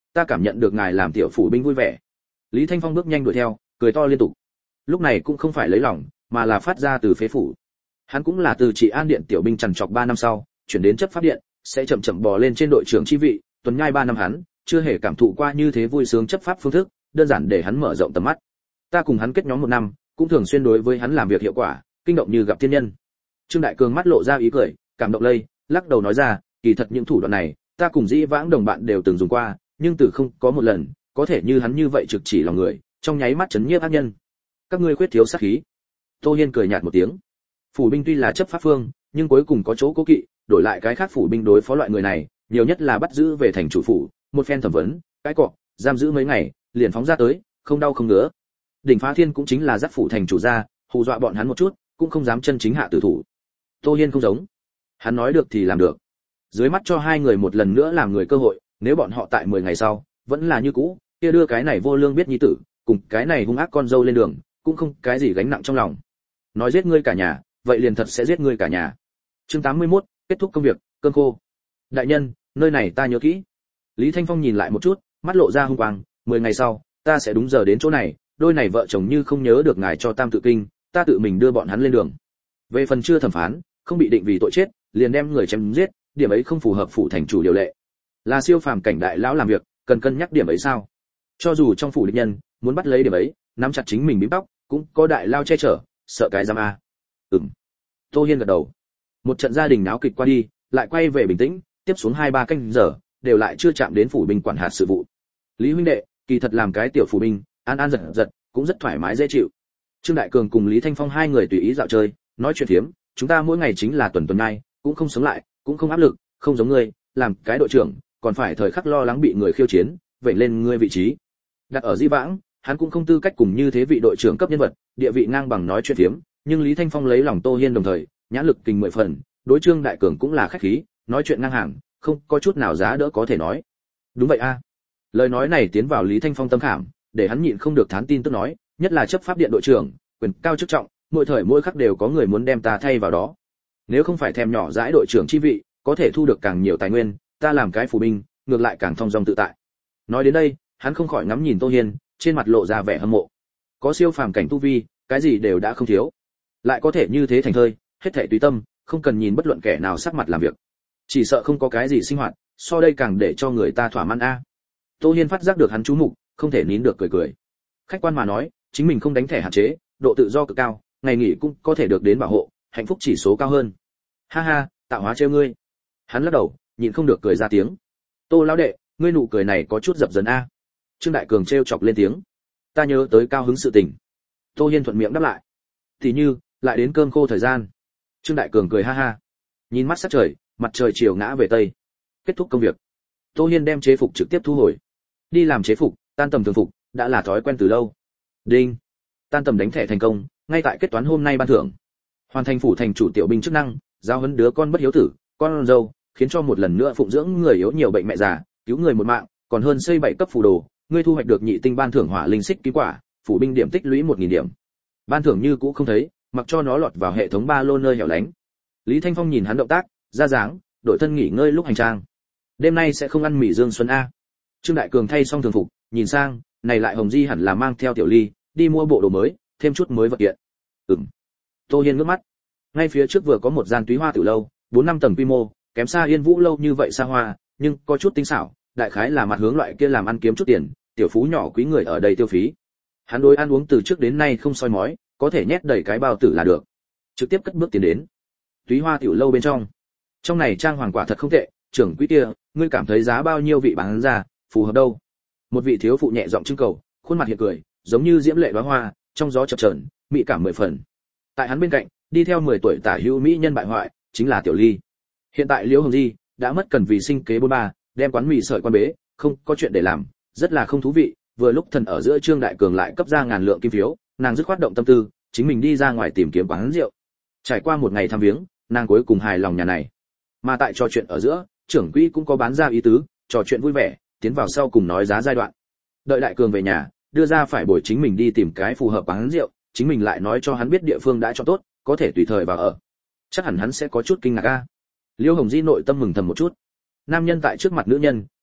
ta cảm nhận được ngài làm tiểu phủ binh vui vẻ. Lý Thanh Phong bước nhanh đuổi theo, cười to liên tục. Lúc này cũng không phải lấy lòng, mà là phát ra từ phế phủ. Hắn cũng là từ Trị An điện tiểu binh trằn trọc ba năm sau, chuyển đến chấp pháp điện, sẽ chậm chậm bò lên trên đội trưởng chi vị, tuần nhai ba năm hắn, chưa hề cảm thụ qua như thế vui sướng chấp pháp phương thức, đơn giản để hắn mở rộng tầm mắt. Ta cùng hắn kết nhóm một năm, cũng thường xuyên đối với hắn làm việc hiệu quả, kinh động như gặp thiên nhân. Trương Đại Cường mắt lộ ra ý cười, cảm động lây, lắc đầu nói ra, kỳ thật những thủ đoạn này, ta cùng dĩ vãng đồng bạn đều từng dùng qua, nhưng từ không có một lần có thể như hắn như vậy trực chỉ lòng người, trong nháy mắt chấn nhiếp ác nhân. Các ngươi khuyết thiếu sát khí. Tô Hiên cười nhạt một tiếng. Phủ binh tuy là chấp pháp phương, nhưng cuối cùng có chỗ cố kỵ, đổi lại cái khác phủ binh đối phó loại người này, nhiều nhất là bắt giữ về thành chủ phủ, một phen thẩm vấn, cái cọ, giam giữ mấy ngày, liền phóng ra tới, không đau không ngứa. Đỉnh Phá Thiên cũng chính là dắt phủ thành chủ ra, hù dọa bọn hắn một chút, cũng không dám chân chính hạ tử thủ. Tô Hiên không giống, hắn nói được thì làm được. Dưới mắt cho hai người một lần nữa làm người cơ hội, nếu bọn họ tại mười ngày sau vẫn là như cũ, kia đưa cái này vô lương biết nhi tử, cùng cái này hung ác con dâu lên đường, cũng không cái gì gánh nặng trong lòng. Nói giết ngươi cả nhà, vậy liền thật sẽ giết ngươi cả nhà. Chương tám mươi mốt, kết thúc công việc, cơm khô. Đại nhân, nơi này ta nhớ kỹ. Lý Thanh Phong nhìn lại một chút, mắt lộ ra hung quang, mười ngày sau, ta sẽ đúng giờ đến chỗ này, đôi này vợ chồng như không nhớ được ngài cho Tam tự kinh, ta tự mình đưa bọn hắn lên đường. Về phần chưa thẩm phán, không bị định vì tội chết, liền đem người chém giết, điểm ấy không phù hợp phủ thành chủ điều lệ. Là siêu phàm cảnh đại lão làm việc, cần cân nhắc điểm ấy sao? Cho dù trong phủ địch nhân muốn bắt lấy điểm ấy, nắm chặt chính mình bím tóc, cũng có đại lao che chở, sợ cái giam a. Ừm. Tô Hiên gật đầu. Một trận gia đình náo kịch qua đi, lại quay về bình tĩnh, tiếp xuống hai ba canh giờ, đều lại chưa chạm đến phủ binh quản hạt sự vụ. Lý huynh đệ, kỳ thật làm cái tiểu phủ binh, an an giật giật, cũng rất thoải mái dễ chịu. Trương Đại Cường cùng Lý Thanh Phong hai người tùy ý dạo chơi, nói chuyện thiếm, chúng ta mỗi ngày chính là tuần tuần nay, cũng không sống lại, cũng không áp lực, không giống ngươi, làm cái đội trưởng, còn phải thời khắc lo lắng bị người khiêu chiến, vậy lên ngươi vị trí. Đặt ở Di Vãng, hắn cũng không tư cách cùng như thế vị đội trưởng cấp nhân vật, địa vị ngang bằng nói chuyện thiếm, nhưng Lý Thanh Phong lấy lòng Tô Hiên đồng thời, nhãn lực kinh mười phần, đối Trương Đại Cường cũng là khách khí, nói chuyện ngang hàng, không có chút nào giá đỡ có thể nói. Đúng vậy a. Lời nói này tiến vào Lý Thanh Phong tâm khảm, để hắn nhịn không được thán tin tức nói, nhất là chấp pháp điện đội trưởng, quyền cao chức trọng, mỗi thời mỗi khắc đều có người muốn đem ta thay vào đó. Nếu không phải thèm nhỏ dãi đội trưởng chi vị, có thể thu được càng nhiều tài nguyên, ta làm cái phủ binh, ngược lại càng thong dong tự tại. Nói đến đây, hắn không khỏi ngắm nhìn Tô Hiên, trên mặt lộ ra vẻ hâm mộ. Có siêu phàm cảnh tu vi, cái gì đều đã không thiếu, lại có thể như thế thành thơi, hết thảy tùy tâm, không cần nhìn bất luận kẻ nào sắc mặt làm việc. Chỉ sợ không có cái gì sinh hoạt, so đây càng để cho người ta thỏa mãn a. Tô Hiên phát giác được hắn chú mục, không thể nín được cười cười. Khách quan mà nói, chính mình không đánh thẻ hạn chế, độ tự do cực cao, ngày nghỉ cũng có thể được đến bảo hộ, hạnh phúc chỉ số cao hơn. Ha ha, tạo hóa trêu ngươi. Hắn lắc đầu, nhịn không được cười ra tiếng. Tô lão đệ, ngươi nụ cười này có chút dập dần a. Trương Đại Cường trêu chọc lên tiếng. Ta nhớ tới cao hứng sự tình. Tô Hiên thuận miệng đáp lại. Thì như, lại đến cơm khô thời gian. Trương Đại Cường cười ha ha. Nhìn mắt sắc trời, mặt trời chiều ngã về tây. Kết thúc công việc. Tô Hiên đem chế phục trực tiếp thu hồi. Đi làm chế phục, tan tầm thường phục, đã là thói quen từ lâu. Đinh. Tan tầm đánh thẻ thành công, ngay tại kết toán hôm nay ban thưởng. Hoàn thành phủ thành chủ tiểu binh chức năng, giao huấn đứa con bất hiếu tử, con dâu, khiến cho một lần nữa phụng dưỡng người yếu nhiều bệnh mẹ già, cứu người một mạng, còn hơn xây bảy cấp phù đồ, ngươi thu hoạch được nhị tinh ban thưởng hỏa linh xích ký quả, phủ binh điểm tích lũy một nghìn điểm. Ban thưởng như cũ không thấy, mặc cho nó lọt vào hệ thống ba lô nơi hẻo lánh. Lý Thanh Phong nhìn hắn động tác, ra dáng, đổi thân nghỉ ngơi lúc hành trang. Đêm nay sẽ không ăn mì dương xuân a. Trương Đại Cường thay xong thường phục, nhìn sang, này lại Hồng Di hẳn là mang theo Tiểu Ly, đi mua bộ đồ mới, thêm chút mới vật kiện. Ừm. Tô Hiên ngước mắt. Ngay phía trước vừa có một gian túy hoa tiểu lâu, bốn năm tầng quy mô, kém xa Yên Vũ lâu như vậy xa hoa, nhưng có chút tinh xảo, đại khái là mặt hướng loại kia làm ăn kiếm chút tiền, tiểu phú nhỏ quý người ở đây tiêu phí. Hắn đối ăn uống từ trước đến nay không soi mói, có thể nhét đầy cái bao tử là được. Trực tiếp cất bước tiến đến. Túy hoa tiểu lâu bên trong. Trong này trang hoàng quả thật không tệ, trưởng quỹ kia, ngươi cảm thấy giá bao nhiêu vị bán ra, phù hợp đâu? Một vị thiếu phụ nhẹ giọng trưng cầu, khuôn mặt hiện cười, giống như diễm lệ đóa hoa, trong gió chập chờn, mỹ cảm mười phần. Tại hắn bên cạnh, đi theo mười tuổi tả hữu mỹ nhân bại hoại, chính là Tiểu Ly. Hiện tại Liễu Hồng Di đã mất cần vì sinh kế bôn ba, đem quán mì sợi quan bế, không có chuyện để làm, rất là không thú vị. Vừa lúc thần ở giữa Trương Đại Cường lại cấp ra ngàn lượng kim phiếu, nàng dứt khoát động tâm tư, chính mình đi ra ngoài tìm kiếm quán rượu. Trải qua một ngày thăm viếng, nàng cuối cùng hài lòng nhà này. Mà tại trò chuyện ở giữa, trưởng quỹ cũng có bán ra ý tứ, trò chuyện vui vẻ, tiến vào sau cùng nói giá giai đoạn. Đợi Đại Cường về nhà, đưa ra phải bồi chính mình đi tìm cái phù hợp quán rượu, chính mình lại nói cho hắn biết địa phương đã cho tốt, có thể tùy thời vào ở. Chắc hẳn hắn sẽ có chút kinh ngạc a. Liêu Hồng Di nội tâm mừng thầm một chút. Nam nhân tại trước mặt nữ nhân,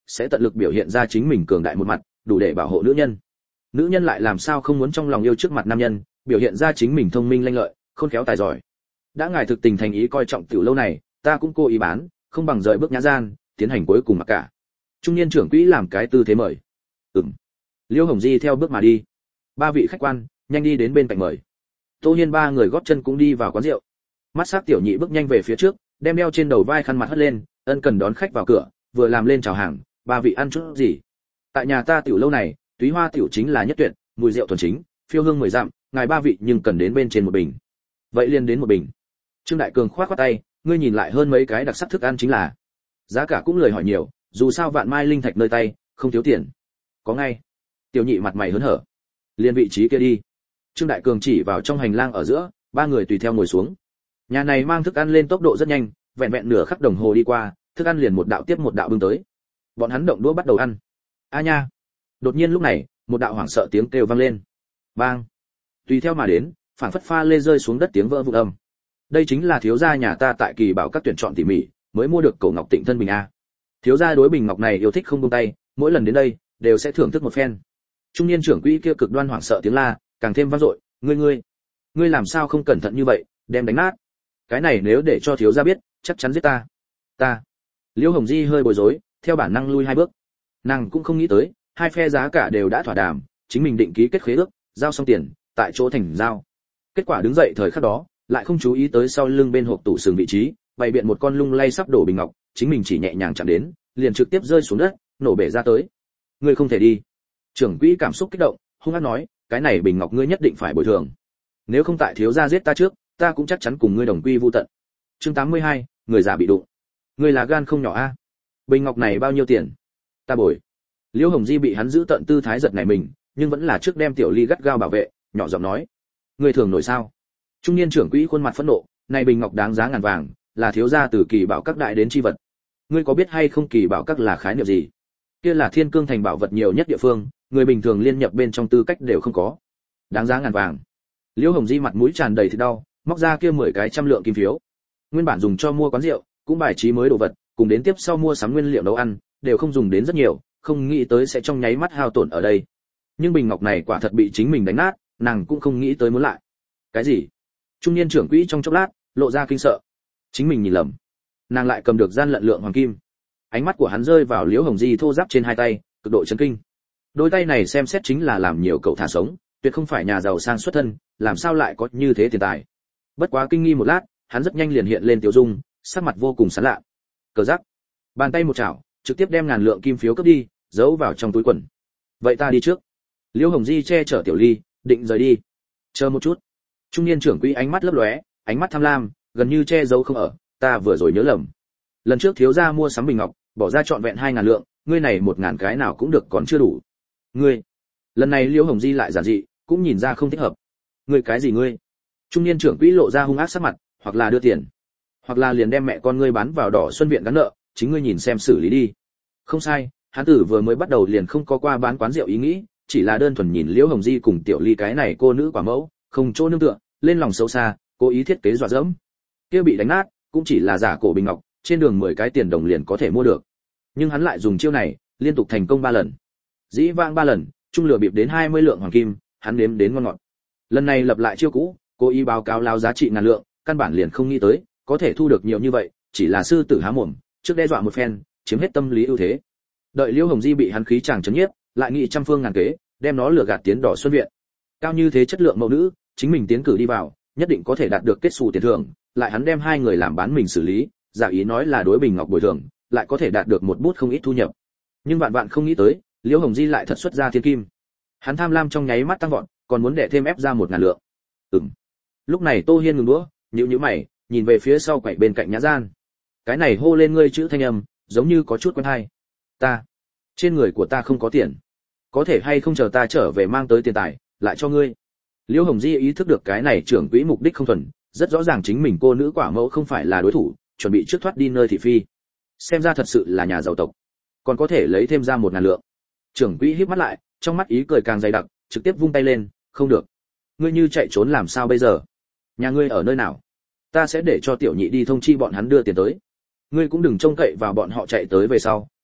sẽ tận lực biểu hiện ra chính mình cường đại một mặt, đủ để bảo hộ nữ nhân. Nữ nhân lại làm sao không muốn trong lòng yêu trước mặt nam nhân, biểu hiện ra chính mình thông minh lanh lợi, khôn khéo tài giỏi. Đã ngài thực tình thành ý coi trọng tiểu lâu này, ta cũng cố ý bán, không bằng rời bước nhã gian, tiến hành cuối cùng mặc cả. Trung niên trưởng quỹ làm cái tư thế mời. Ừm. Liêu Hồng Di theo bước mà đi. Ba vị khách quan, nhanh đi đến bên cạnh mời. Tô Hiên ba người gót chân cũng đi vào quán rượu. Mắt sắc tiểu nhị bước nhanh về phía trước, đem đeo trên đầu vai khăn mặt hất lên, ân cần đón khách vào cửa, vừa làm lên chào hàng, ba vị ăn chút gì? Tại nhà ta tiểu lâu này, túy hoa tiểu chính là nhất tuyệt, mùi rượu thuần chính, phiêu hương mười dặm, ngài ba vị nhưng cần đến bên trên một bình. Vậy liền đến một bình. Trương Đại Cường khoát khoát tay, ngươi nhìn lại hơn mấy cái đặc sắc thức ăn chính là. Giá cả cũng lời hỏi nhiều, dù sao vạn mai linh thạch nơi tay, không thiếu tiền. Có ngay. Tiểu nhị mặt mày hớn hở. Liên vị trí kia đi. Trương Đại Cường chỉ vào trong hành lang ở giữa, ba người tùy theo ngồi xuống. Nhà này mang thức ăn lên tốc độ rất nhanh, vẹn vẹn nửa khắc đồng hồ đi qua, thức ăn liền một đạo tiếp một đạo bưng tới. Bọn hắn động đũa bắt đầu ăn. A nha. Đột nhiên lúc này, một đạo hoảng sợ tiếng kêu vang lên. Bang. Tùy theo mà đến, phảng phất pha lê rơi xuống đất tiếng vỡ vụn âm. Đây chính là thiếu gia nhà ta tại Kỳ Bảo các tuyển chọn tỉ mỉ, mới mua được cổ ngọc Tịnh thân bình a. Thiếu gia đối bình ngọc này yêu thích không buông tay, mỗi lần đến đây đều sẽ thưởng thức một phen. Trung niên trưởng quỹ kia cực đoan hoảng sợ tiếng la, càng thêm vang dội, ngươi ngươi, ngươi làm sao không cẩn thận như vậy, đem đánh nát. Cái này nếu để cho thiếu gia biết, chắc chắn giết ta. Ta. Liễu Hồng Di hơi bối rối, theo bản năng lui hai bước. Nàng cũng không nghĩ tới, hai phe giá cả đều đã thỏa đàm, chính mình định ký kết khế ước, giao xong tiền, tại chỗ thành giao. Kết quả đứng dậy thời khắc đó, lại không chú ý tới sau lưng bên hộp tủ sừng vị trí, bày biện một con lung lay sắp đổ bình ngọc, chính mình chỉ nhẹ nhàng chạm đến, liền trực tiếp rơi xuống đất, nổ bể ra tới. Ngươi không thể đi. Trưởng quỹ cảm xúc kích động, hung hăng nói, cái này bình ngọc ngươi nhất định phải bồi thường. Nếu không tại thiếu gia giết ta trước, ta cũng chắc chắn cùng ngươi đồng quy vu tận. Chương tám mươi hai, người già bị đụng. Ngươi là gan không nhỏ a. Bình ngọc này bao nhiêu tiền? Ta bồi. Liễu Hồng Di bị hắn giữ tận tư thái giật nảy mình, nhưng vẫn là trước đem tiểu ly gắt gao bảo vệ, nhỏ giọng nói, ngươi thường nổi sao? Trung niên trưởng quỹ khuôn mặt phẫn nộ, này bình ngọc đáng giá ngàn vàng, là thiếu gia từ Kỳ Bảo các đại đến chi vật. Ngươi có biết hay không Kỳ Bảo các là khái niệm gì? Kia là thiên cương thành bảo vật nhiều nhất địa phương, người bình thường liên nhập bên trong tư cách đều không có. Đáng giá ngàn vàng. Liễu Hồng Di mặt mũi tràn đầy thịt đau, móc ra kia mười cái trăm lượng kim phiếu. Nguyên bản dùng cho mua quán rượu, cũng bài trí mới đồ vật, cùng đến tiếp sau mua sắm nguyên liệu nấu ăn, đều không dùng đến rất nhiều, không nghĩ tới sẽ trong nháy mắt hao tổn ở đây. Nhưng bình ngọc này quả thật bị chính mình đánh nát, nàng cũng không nghĩ tới muốn lại. Cái gì? Trung niên trưởng quỹ trong chốc lát, lộ ra kinh sợ. Chính mình nhìn lầm. Nàng lại cầm được gian lận lượng hoàng kim. Ánh mắt của hắn rơi vào Liễu Hồng Di thô ráp trên hai tay, cực độ chấn kinh. Đôi tay này xem xét chính là làm nhiều cậu thả sống, tuyệt không phải nhà giàu sang xuất thân, làm sao lại có như thế tiền tài. Bất quá kinh nghi một lát, hắn rất nhanh liền hiện lên tiểu dung, sắc mặt vô cùng sán lạ. Cờ giác, bàn tay một chảo, trực tiếp đem ngàn lượng kim phiếu cướp đi, giấu vào trong túi quần. Vậy ta đi trước. Liễu Hồng Di che chở tiểu ly, định rời đi. Chờ một chút. Trung niên trưởng quỹ ánh mắt lấp lóe, ánh mắt tham lam, gần như che giấu không ở, ta vừa rồi nhớ lầm. Lần trước thiếu gia mua sắm bình ngọc, bỏ ra trọn vẹn hai ngàn lượng, ngươi này một ngàn cái nào cũng được còn chưa đủ. Ngươi. Lần này Liễu Hồng Di lại giản dị, cũng nhìn ra không thích hợp. Ngươi cái gì ngươi? Trung niên trưởng quỹ lộ ra hung ác sắc mặt, hoặc là đưa tiền, hoặc là liền đem mẹ con ngươi bán vào Đỏ Xuân viện gắn nợ, chính ngươi nhìn xem xử lý đi. Không sai, hắn tử vừa mới bắt đầu liền không có qua bán quán rượu ý nghĩ, chỉ là đơn thuần nhìn Liễu Hồng Di cùng tiểu ly cái này cô nữ quả mẫu, không chỗ nương tựa, lên lòng xấu xa, cố ý thiết kế dọa dẫm. Kia bị đánh nát, cũng chỉ là giả cổ bình ngọc, trên đường mười cái tiền đồng liền có thể mua được. Nhưng hắn lại dùng chiêu này, liên tục thành công ba lần. Dĩ vãng ba lần, trung lừa bịp đến hai mươi lượng hoàng kim, hắn nếm đến ngon ngọt. Lần này lập lại chiêu cũ, cố ý báo cáo lao giá trị ngàn lượng, căn bản liền không nghĩ tới, có thể thu được nhiều như vậy, chỉ là sư tử há mồm, trước đe dọa một phen, chiếm hết tâm lý ưu thế. Đợi Liễu Hồng Di bị hắn khí chàng chấn nhiếp, lại nghĩ trăm phương ngàn kế, đem nó lừa gạt tiến Đỏ Xuân viện. Cao như thế chất lượng mẫu nữ, chính mình tiến cử đi vào, nhất định có thể đạt được kết xù tiền thưởng, lại hắn đem hai người làm bán mình xử lý, giả ý nói là đối bình ngọc bồi thường, lại có thể đạt được một bút không ít thu nhập. Nhưng vạn vạn không nghĩ tới, Liễu Hồng Di lại thật xuất ra thiên kim. Hắn tham lam trong nháy mắt tăng vọt, còn muốn đẻ thêm ép ra một ngàn lượng. Ừm. Lúc này Tô Hiên ngừng đũa, nhíu nhíu mày, nhìn về phía sau quậy bên cạnh nhã gian. Cái này hô lên ngươi chữ thanh âm, giống như có chút quen hay. Ta, trên người của ta không có tiền, có thể hay không chờ ta trở về mang tới tiền tài, lại cho ngươi. Liễu Hồng Di ý thức được cái này trưởng quỹ mục đích không thuần, rất rõ ràng chính mình cô nữ quả mẫu không phải là đối thủ, chuẩn bị trước thoát đi nơi thị phi. Xem ra thật sự là nhà giàu tộc, còn có thể lấy thêm ra một ngàn lượng. Trưởng quỹ híp mắt lại, trong mắt ý cười càng dày đặc, trực tiếp vung tay lên, không được. Ngươi như chạy trốn làm sao bây giờ? Nhà ngươi ở nơi nào? Ta sẽ để cho tiểu nhị đi thông chi bọn hắn đưa tiền tới. Ngươi cũng đừng trông cậy vào bọn họ chạy tới về sau,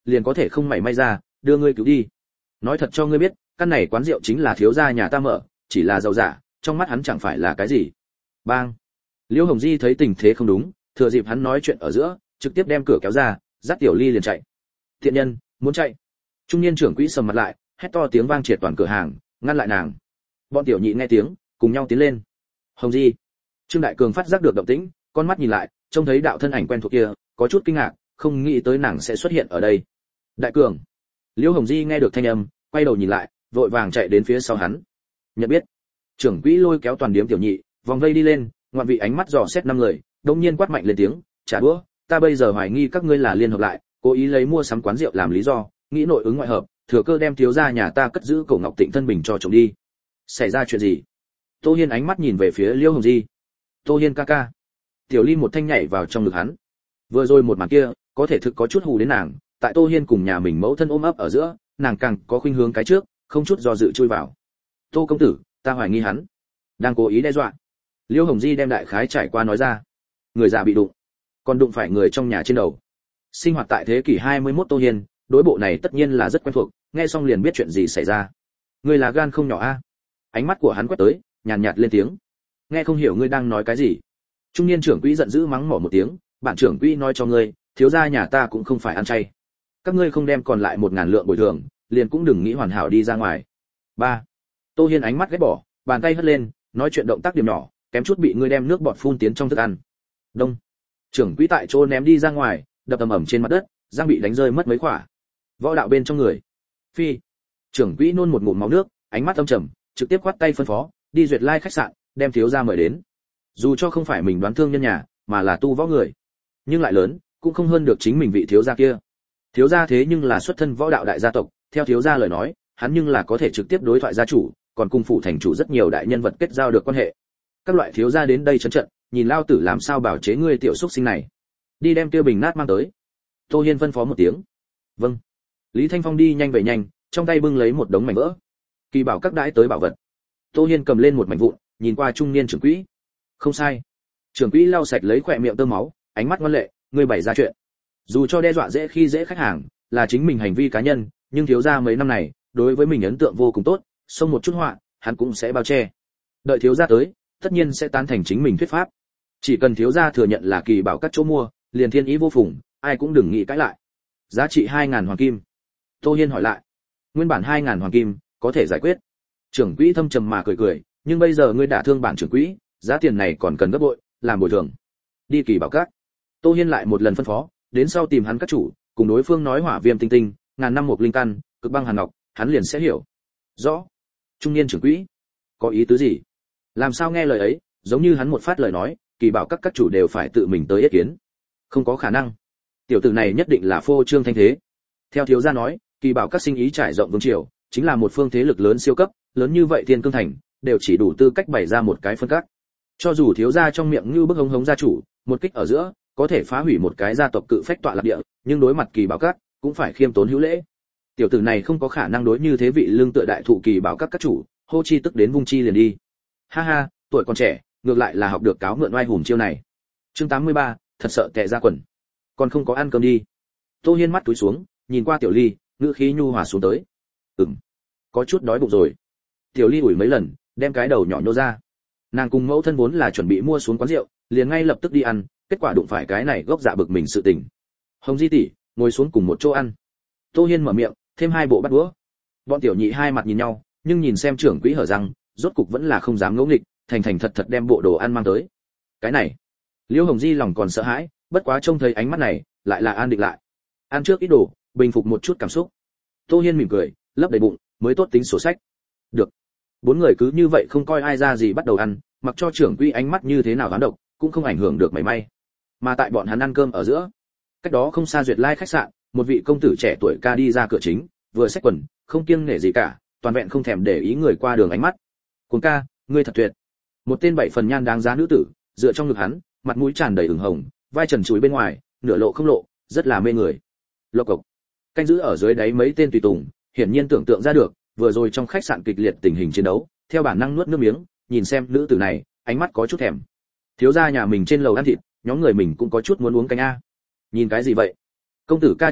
liền có thể không mảy may ra đưa ngươi cứu đi. Nói thật cho ngươi biết, căn này quán rượu chính là thiếu gia nhà ta mở, chỉ là giàu giả, trong mắt hắn chẳng phải là cái gì. Bang. Liễu Hồng Di thấy tình thế không đúng, thừa dịp hắn nói chuyện ở giữa, trực tiếp đem cửa kéo ra, dắt Tiểu Ly liền chạy. Thiện nhân, muốn chạy. Trung niên trưởng quỹ sầm mặt lại, hét to tiếng vang triệt toàn cửa hàng, ngăn lại nàng. Bọn tiểu nhị nghe tiếng, cùng nhau tiến lên. Hồng Di. Trương Đại Cường phát giác được động tĩnh, con mắt nhìn lại, trông thấy đạo thân ảnh quen thuộc kia, có chút kinh ngạc, không nghĩ tới nàng sẽ xuất hiện ở đây. Đại Cường. Liễu Hồng Di nghe được thanh âm, quay đầu nhìn lại, vội vàng chạy đến phía sau hắn. Nhận biết. Trưởng quỹ lôi kéo toàn điếm tiểu nhị, vòng vây đi lên, ngoạn vị ánh mắt dò xét năm người, đột nhiên quát mạnh lên tiếng, "Trả đũa, ta bây giờ hoài nghi các ngươi là liên hợp lại, cố ý lấy mua sắm quán rượu làm lý do, nghĩ nội ứng ngoại hợp, thừa cơ đem thiếu gia nhà ta cất giữ Cổ Ngọc Tịnh thân bình cho chồng đi." Xảy ra chuyện gì? Tô Hiên ánh mắt nhìn về phía Liễu Hồng Di. "Tô Hiên ca ca." Tiểu Ly một thanh nhảy vào trong ngực hắn. Vừa rồi một màn kia, có thể thực có chút hù đến nàng, tại Tô Hiên cùng nhà mình mẫu thân ôm ấp ở giữa, nàng càng có khuynh hướng cái trước, không chút do dự chui vào. "Tô công tử, ta hoài nghi hắn đang cố ý đe dọa." Liễu Hồng Di đem đại khái trải qua nói ra. Người già bị đụng, còn đụng phải người trong nhà trên đầu. Sinh hoạt tại thế kỷ hai mươi mốt Tô Hiên, đối bộ này tất nhiên là rất quen thuộc, nghe xong liền biết chuyện gì xảy ra. Người là gan không nhỏ a. Ánh mắt của hắn quét tới, nhàn nhạt lên tiếng. Nghe không hiểu ngươi đang nói cái gì. Trung niên trưởng quỹ giận dữ mắng mỏ một tiếng, bản trưởng quỹ nói cho ngươi, thiếu gia nhà ta cũng không phải ăn chay. Các ngươi không đem còn lại một ngàn lượng bồi thường, liền cũng đừng nghĩ hoàn hảo đi ra ngoài. Ba. Tô Hiên ánh mắt ghét bỏ, bàn tay hất lên, nói chuyện động tác điểm nhỏ, kém chút bị ngươi đem nước bọt phun tiến trong thức ăn. Đông. Trưởng quỹ tại chỗ ném đi ra ngoài, đập ầm ầm trên mặt đất, răng bị đánh rơi mất mấy khỏa. Võ đạo bên trong người. Phi. Trưởng quỹ nôn một ngụm máu nước, ánh mắt âm trầm, trực tiếp quát tay phân phó, đi duyệt lai khách sạn, đem thiếu gia mời đến. Dù cho không phải mình đoán thương nhân nhà, mà là tu võ người, nhưng lại lớn, cũng không hơn được chính mình vị thiếu gia kia. Thiếu gia thế nhưng là xuất thân võ đạo đại gia tộc, theo thiếu gia lời nói, hắn nhưng là có thể trực tiếp đối thoại gia chủ, còn cùng phụ thành chủ rất nhiều đại nhân vật kết giao được quan hệ. Các loại thiếu gia đến đây trấn trận, nhìn lao tử làm sao bảo chế ngươi tiểu xúc sinh này. Đi đem tiêu bình nát mang tới. Tô Hiên phân phó một tiếng. Vâng. Lý Thanh Phong đi nhanh về nhanh, trong tay bưng lấy một đống mảnh vỡ. Kỳ bảo các đãi tới bảo vật. Tô Hiên cầm lên một mảnh vụn, nhìn qua trung niên trưởng quỹ. Không sai. Trưởng quỹ lau sạch lấy khỏe miệng tơ máu, ánh mắt ngoan lệ, ngươi bày ra chuyện. Dù cho đe dọa dễ khi dễ khách hàng, là chính mình hành vi cá nhân, nhưng thiếu gia mấy năm này, đối với mình ấn tượng vô cùng tốt, xông một chút họa, hắn cũng sẽ bao che. Đợi thiếu gia tới, tất nhiên sẽ tán thành chính mình thuyết pháp. Chỉ cần thiếu gia thừa nhận là kỳ bảo các chỗ mua, liền thiên ý vô phùng, ai cũng đừng nghĩ cãi lại. Giá trị hai ngàn hoàng kim. Tô Hiên hỏi lại. Nguyên bản hai ngàn hoàng kim, có thể giải quyết. Trưởng quỹ thâm trầm mà cười cười, nhưng bây giờ ngươi đả thương bản trưởng quỹ, giá tiền này còn cần gấp bội, làm bồi thường. Đi kỳ bảo các. Tô Hiên lại một lần phân phó, đến sau tìm hắn các chủ, cùng đối phương nói hỏa viêm tinh tinh, ngàn năm một linh căn, cực băng hàn ngọc, hắn liền sẽ hiểu. Rõ. Trung niên trưởng quỹ, có ý tứ gì? Làm sao nghe lời ấy, giống như hắn một phát lời nói, kỳ bảo các các chủ đều phải tự mình tới ý kiến. Không có khả năng. Tiểu tử này nhất định là phô trương thanh thế. Theo thiếu gia nói, kỳ bảo các sinh ý trải rộng vương triều, chính là một phương thế lực lớn siêu cấp, lớn như vậy Thiên Cương Thành, đều chỉ đủ tư cách bày ra một cái phân các. Cho dù thiếu gia trong miệng như bức hống hống gia chủ, một kích ở giữa, có thể phá hủy một cái gia tộc cự phách tọa lạc địa, nhưng đối mặt kỳ bảo các, cũng phải khiêm tốn hữu lễ. Tiểu tử này không có khả năng đối như thế vị lương tựa đại thụ kỳ bảo các các chủ, hô chi tức đến vung chi liền đi. Ha ha, tuổi còn trẻ, ngược lại là học được cáo mượn oai hùng chiêu này. Chương tám mươi ba, thật sợ tè ra quần. Còn không có ăn cơm đi. Tô Hiên mắt túi xuống, nhìn qua Tiểu Ly, ngữ khí nhu hòa xuống tới. Ừm, có chút đói bụng rồi. Tiểu Ly ủi mấy lần, đem cái đầu nhỏ nhô ra. Nàng cùng mẫu thân vốn là chuẩn bị mua xuống quán rượu, liền ngay lập tức đi ăn, kết quả đụng phải cái này gốc dạ bực mình sự tình. Hồng Di tỷ, ngồi xuống cùng một chỗ ăn. Tô Hiên mở miệng, thêm hai bộ bát đũa. Bọn tiểu nhị hai mặt nhìn nhau, nhưng nhìn xem trưởng quỹ hở răng, rốt cục vẫn là không dám ngỗ nghịch, thành thành thật thật đem bộ đồ ăn mang tới. Cái này, Liễu Hồng Di lòng còn sợ hãi, bất quá trông thấy ánh mắt này, lại là an định lại. Ăn trước ít đồ, bình phục một chút cảm xúc. Tô Hiên mỉm cười, lấp đầy bụng, mới tốt tính sổ sách. Được. Bốn người cứ như vậy không coi ai ra gì bắt đầu ăn, mặc cho trưởng quỹ ánh mắt như thế nào gián độc, cũng không ảnh hưởng được mảy may. Mà tại bọn hắn ăn cơm ở giữa, cách đó không xa duyệt lai khách sạn, một vị công tử trẻ tuổi ca đi ra cửa chính, vừa xách quần, không kiêng nể gì cả, toàn vẹn không thèm để ý người qua đường ánh mắt. Cuồng ca, ngươi thật tuyệt. Một tên bảy phần nhan đáng giá nữ tử, dựa trong ngực hắn, mặt mũi tràn đầy ửng hồng, vai trần chuối bên ngoài, nửa lộ không lộ, rất là mê người. Lộc cộc. Canh giữ ở dưới đáy mấy tên tùy tùng, hiển nhiên tưởng tượng ra được, vừa rồi trong khách sạn kịch liệt tình hình chiến đấu, theo bản năng nuốt nước miếng, nhìn xem nữ tử này, ánh mắt có chút thèm. Thiếu gia nhà mình trên lầu ăn thịt, nhóm người mình cũng có chút muốn uống canh a. Nhìn cái gì vậy? Công tử ca trừng mắt,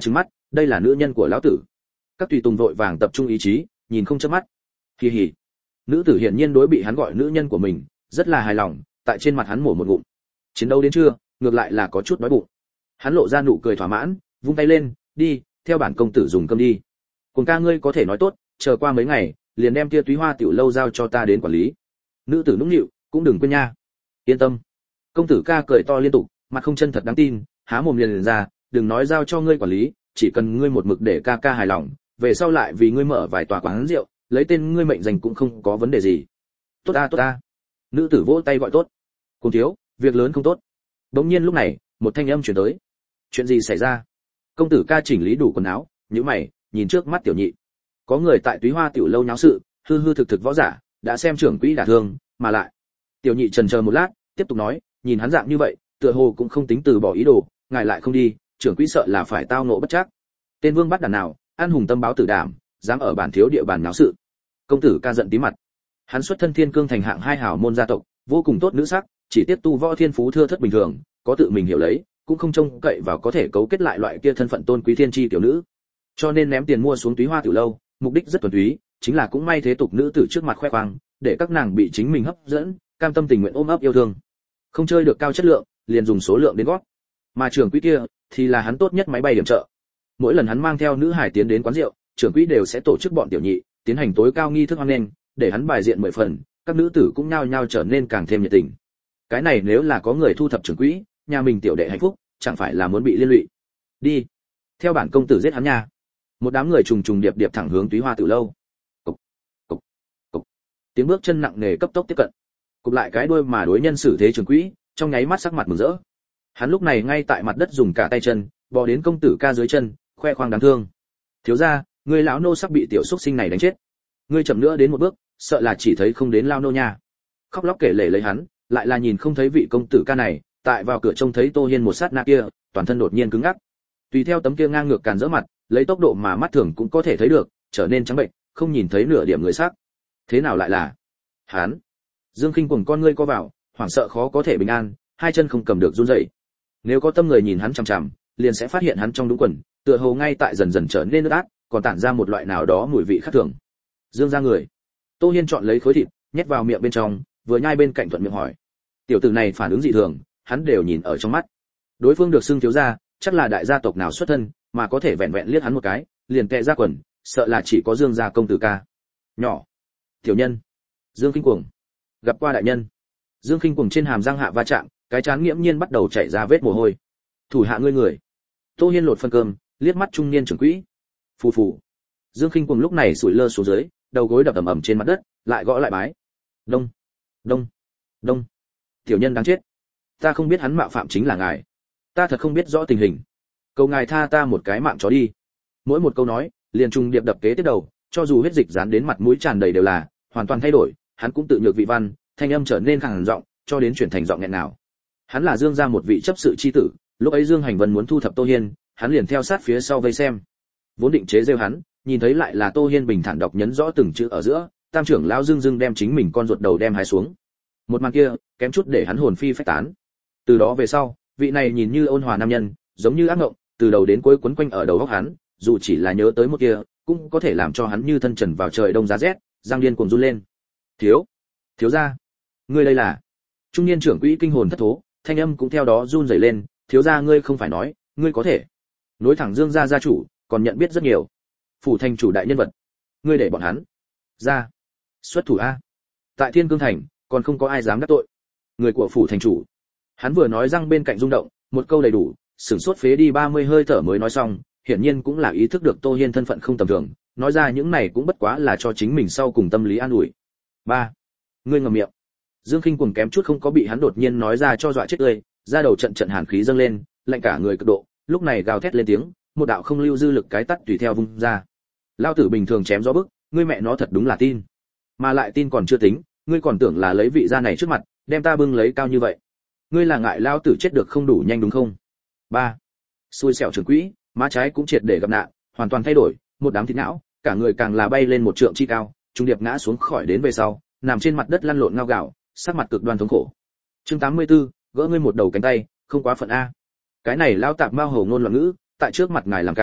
đây là nữ nhân của lão tử. Các tùy tùng vội vàng tập trung ý chí, nhìn không chớp mắt. Kỳ hỉ. Nữ tử hiển nhiên đối bị hắn gọi nữ nhân của mình rất là hài lòng, tại trên mặt hắn mổ một ngụm. Chiến đấu đến trưa, ngược lại là có chút đói bụng. Hắn lộ ra nụ cười thỏa mãn, vung tay lên, đi, theo bản công tử dùng cơm đi. Cùng ca ngươi có thể nói tốt, chờ qua mấy ngày, liền đem kia túy hoa tiểu lâu giao cho ta đến quản lý. Nữ tử nũng nịu, cũng đừng quên nha. Yên tâm. Công tử ca cười to liên tục, mặt không chân thật đáng tin, há mồm liền, liền ra, đừng nói giao cho ngươi quản lý, chỉ cần ngươi một mực để ca ca hài lòng, về sau lại vì ngươi mở vài tòa quán rượu, lấy tên ngươi mệnh danh cũng không có vấn đề gì. Tốt a tốt a. Nữ tử vỗ tay gọi tốt. Cùng thiếu, việc lớn không tốt. Bỗng nhiên lúc này, một thanh âm truyền tới. Chuyện gì xảy ra? Công tử ca chỉnh lý đủ quần áo, nhíu mày, nhìn trước mắt tiểu nhị. Có người tại túy hoa tiểu lâu nháo sự, hư hư thực thực võ giả, đã xem trưởng quỹ đả thương, mà lại. Tiểu nhị chần chờ một lát, tiếp tục nói, nhìn hắn dạng như vậy, tựa hồ cũng không tính từ bỏ ý đồ, ngài lại không đi, trưởng quỹ sợ là phải tao ngộ bất trắc. Tên vương bắt đàn nào, an hùng tâm báo tử đảm, dám ở bản thiếu địa bàn náo sự. Công tử ca giận tí mặt. Hắn xuất thân Thiên Cương thành hạng hai hảo môn gia tộc, vô cùng tốt nữ sắc, chỉ tiếp tu võ thiên phú thưa thất bình thường, có tự mình hiểu lấy, cũng không trông cậy vào có thể cấu kết lại loại kia thân phận tôn quý thiên chi tiểu nữ. Cho nên ném tiền mua xuống túy hoa tiểu lâu, mục đích rất thuần túy, chính là cũng may thế tục nữ tử trước mặt khoe khoang, để các nàng bị chính mình hấp dẫn, cam tâm tình nguyện ôm ấp yêu thương. Không chơi được cao chất lượng, liền dùng số lượng đến gót. Mà trưởng quỹ kia thì là hắn tốt nhất máy bay điểm trợ. Mỗi lần hắn mang theo nữ hải tiến đến quán rượu, trưởng quỹ đều sẽ tổ chức bọn tiểu nhị, tiến hành tối cao nghi thức hoan nghênh, để hắn bài diện mười phần, các nữ tử cũng nhao nhao trở nên càng thêm nhiệt tình. Cái này nếu là có người thu thập trưởng quỹ, nhà mình tiểu đệ hạnh phúc, chẳng phải là muốn bị liên lụy. Đi, theo bản công tử giết hắn nha. Một đám người trùng trùng điệp điệp thẳng hướng túy hoa tiểu lâu. Cục, cục, cục. Tiếng bước chân nặng nề cấp tốc tiếp cận. Cục lại cái đuôi mà đối nhân xử thế trưởng quỹ, trong nháy mắt sắc mặt mừng rỡ. Hắn lúc này ngay tại mặt đất dùng cả tay chân, bò đến công tử ca dưới chân, khoe khoang đáng thương. Thiếu gia, người lão nô sắp bị tiểu xúc sinh này đánh chết. Ngươi chậm nữa đến một bước, sợ là chỉ thấy không đến lao nô nha. Khóc lóc kể lể lấy hắn, lại là nhìn không thấy vị công tử ca này, tại vào cửa trông thấy Tô Hiên một sát na kia, toàn thân đột nhiên cứng ngắc. Tùy theo tấm kia ngang ngược càn rỡ mặt, lấy tốc độ mà mắt thường cũng có thể thấy được, trở nên trắng bệnh, không nhìn thấy nửa điểm người sắc. Thế nào lại là hắn? Dương Khinh cuồng con ngươi co vào, hoảng sợ khó có thể bình an, hai chân không cầm được run rẩy. Nếu có tâm người nhìn hắn chằm chằm, liền sẽ phát hiện hắn trong đúng quần, tựa hồ ngay tại dần dần trở nên ướt át, còn tản ra một loại nào đó mùi vị khác thường. Dương ra người. Tô Hiên chọn lấy khối thịt, nhét vào miệng bên trong, vừa nhai bên cạnh thuận miệng hỏi. Tiểu tử này phản ứng dị thường, hắn đều nhìn ở trong mắt. Đối phương được xưng thiếu gia, chắc là đại gia tộc nào xuất thân, mà có thể vẹn vẹn liếc hắn một cái, liền tè ra quần, sợ là chỉ có Dương gia công tử ca. Nhỏ. Tiểu nhân. Dương Khinh cuồng. Gặp qua đại nhân. Dương Khinh cuồng trên hàm răng hạ va chạm, cái trán nghiễm nhiên bắt đầu chảy ra vết mồ hôi. Thủ hạ ngươi người. Tô Hiên lột phân cơm, liếc mắt trung niên trưởng quỹ. Phù phù. Dương Khinh cuồng lúc này sủi lơ xuống dưới, đầu gối đập ầm ầm trên mặt đất, lại gõ lại bái. Đông, đông, đông. Tiểu nhân đáng chết. Ta không biết hắn mạo phạm chính là ngài. Ta thật không biết rõ tình hình. Cầu ngài tha ta một cái mạng chó đi. Mỗi một câu nói, liền trùng điệp đập kế tiếp đầu, cho dù huyết dịch dán đến mặt mũi tràn đầy đều là, hoàn toàn thay đổi, hắn cũng tự nhược vị văn, thanh âm trở nên khàn giọng, cho đến chuyển thành giọng nghẹn nào. Hắn là Dương gia một vị chấp sự chi tử, lúc ấy Dương Hành Vân muốn thu thập Tô Hiên, hắn liền theo sát phía sau vây xem. Vốn định chế giễu hắn, nhìn thấy lại là Tô Hiên bình thản đọc nhấn rõ từng chữ ở giữa, tam trưởng lão Dương Dương đem chính mình con ruột đầu đem hái xuống. Một màn kia, kém chút để hắn hồn phi phách tán. Từ đó về sau, vị này nhìn như ôn hòa nam nhân, giống như ác ngộng, từ đầu đến cuối quấn quanh ở đầu óc hắn, dù chỉ là nhớ tới một kia, cũng có thể làm cho hắn như thân trần vào trời đông giá rét, giang điên cuồng run lên. Thiếu, thiếu gia, ngươi đây là? Trung niên trưởng quỹ kinh hồn thất thố, thanh âm cũng theo đó run rẩy lên. Thiếu gia ngươi không phải nói, ngươi có thể nối thẳng Dương gia gia chủ, còn nhận biết rất nhiều phủ thành chủ đại nhân vật, ngươi để bọn hắn ra xuất thủ a. Tại Thiên Cương thành, còn không có ai dám đắc tội người của phủ thành chủ. Hắn vừa nói răng bên cạnh rung động, một câu đầy đủ, sửng sốt phế đi ba mươi hơi thở mới nói xong, hiển nhiên cũng là ý thức được Tô Hiên thân phận không tầm thường, nói ra những này cũng bất quá là cho chính mình sau cùng tâm lý an ủi. Ba, ngươi ngậm miệng. Dương Khinh cuồng kém chút không có bị hắn đột nhiên nói ra cho dọa chết tươi, ra đầu trận trận hàn khí dâng lên, lạnh cả người cực độ, lúc này gào thét lên tiếng, một đạo không lưu dư lực cái tát tùy theo vung ra. Lao tử bình thường chém gió bức, ngươi mẹ nó thật đúng là tin. Mà lại tin còn chưa tính, ngươi còn tưởng là lấy vị gia này trước mặt, đem ta bưng lấy cao như vậy. Ngươi là ngại lao tử chết được không đủ nhanh đúng không? Ba, xui xẻo trưởng quỹ, má trái cũng triệt để gặp nạn, hoàn toàn thay đổi, một đám thịt não, cả người càng là bay lên một trượng chi cao, trung điệp ngã xuống khỏi đến về sau, nằm trên mặt đất lăn lộn ngao gạo, sắc mặt cực đoan thống khổ. Chương tám mươi tư, gỡ ngươi một đầu cánh tay, không quá phận a. Cái này lao tạp mao hầu ngôn loạn ngữ, tại trước mặt ngài làm cản,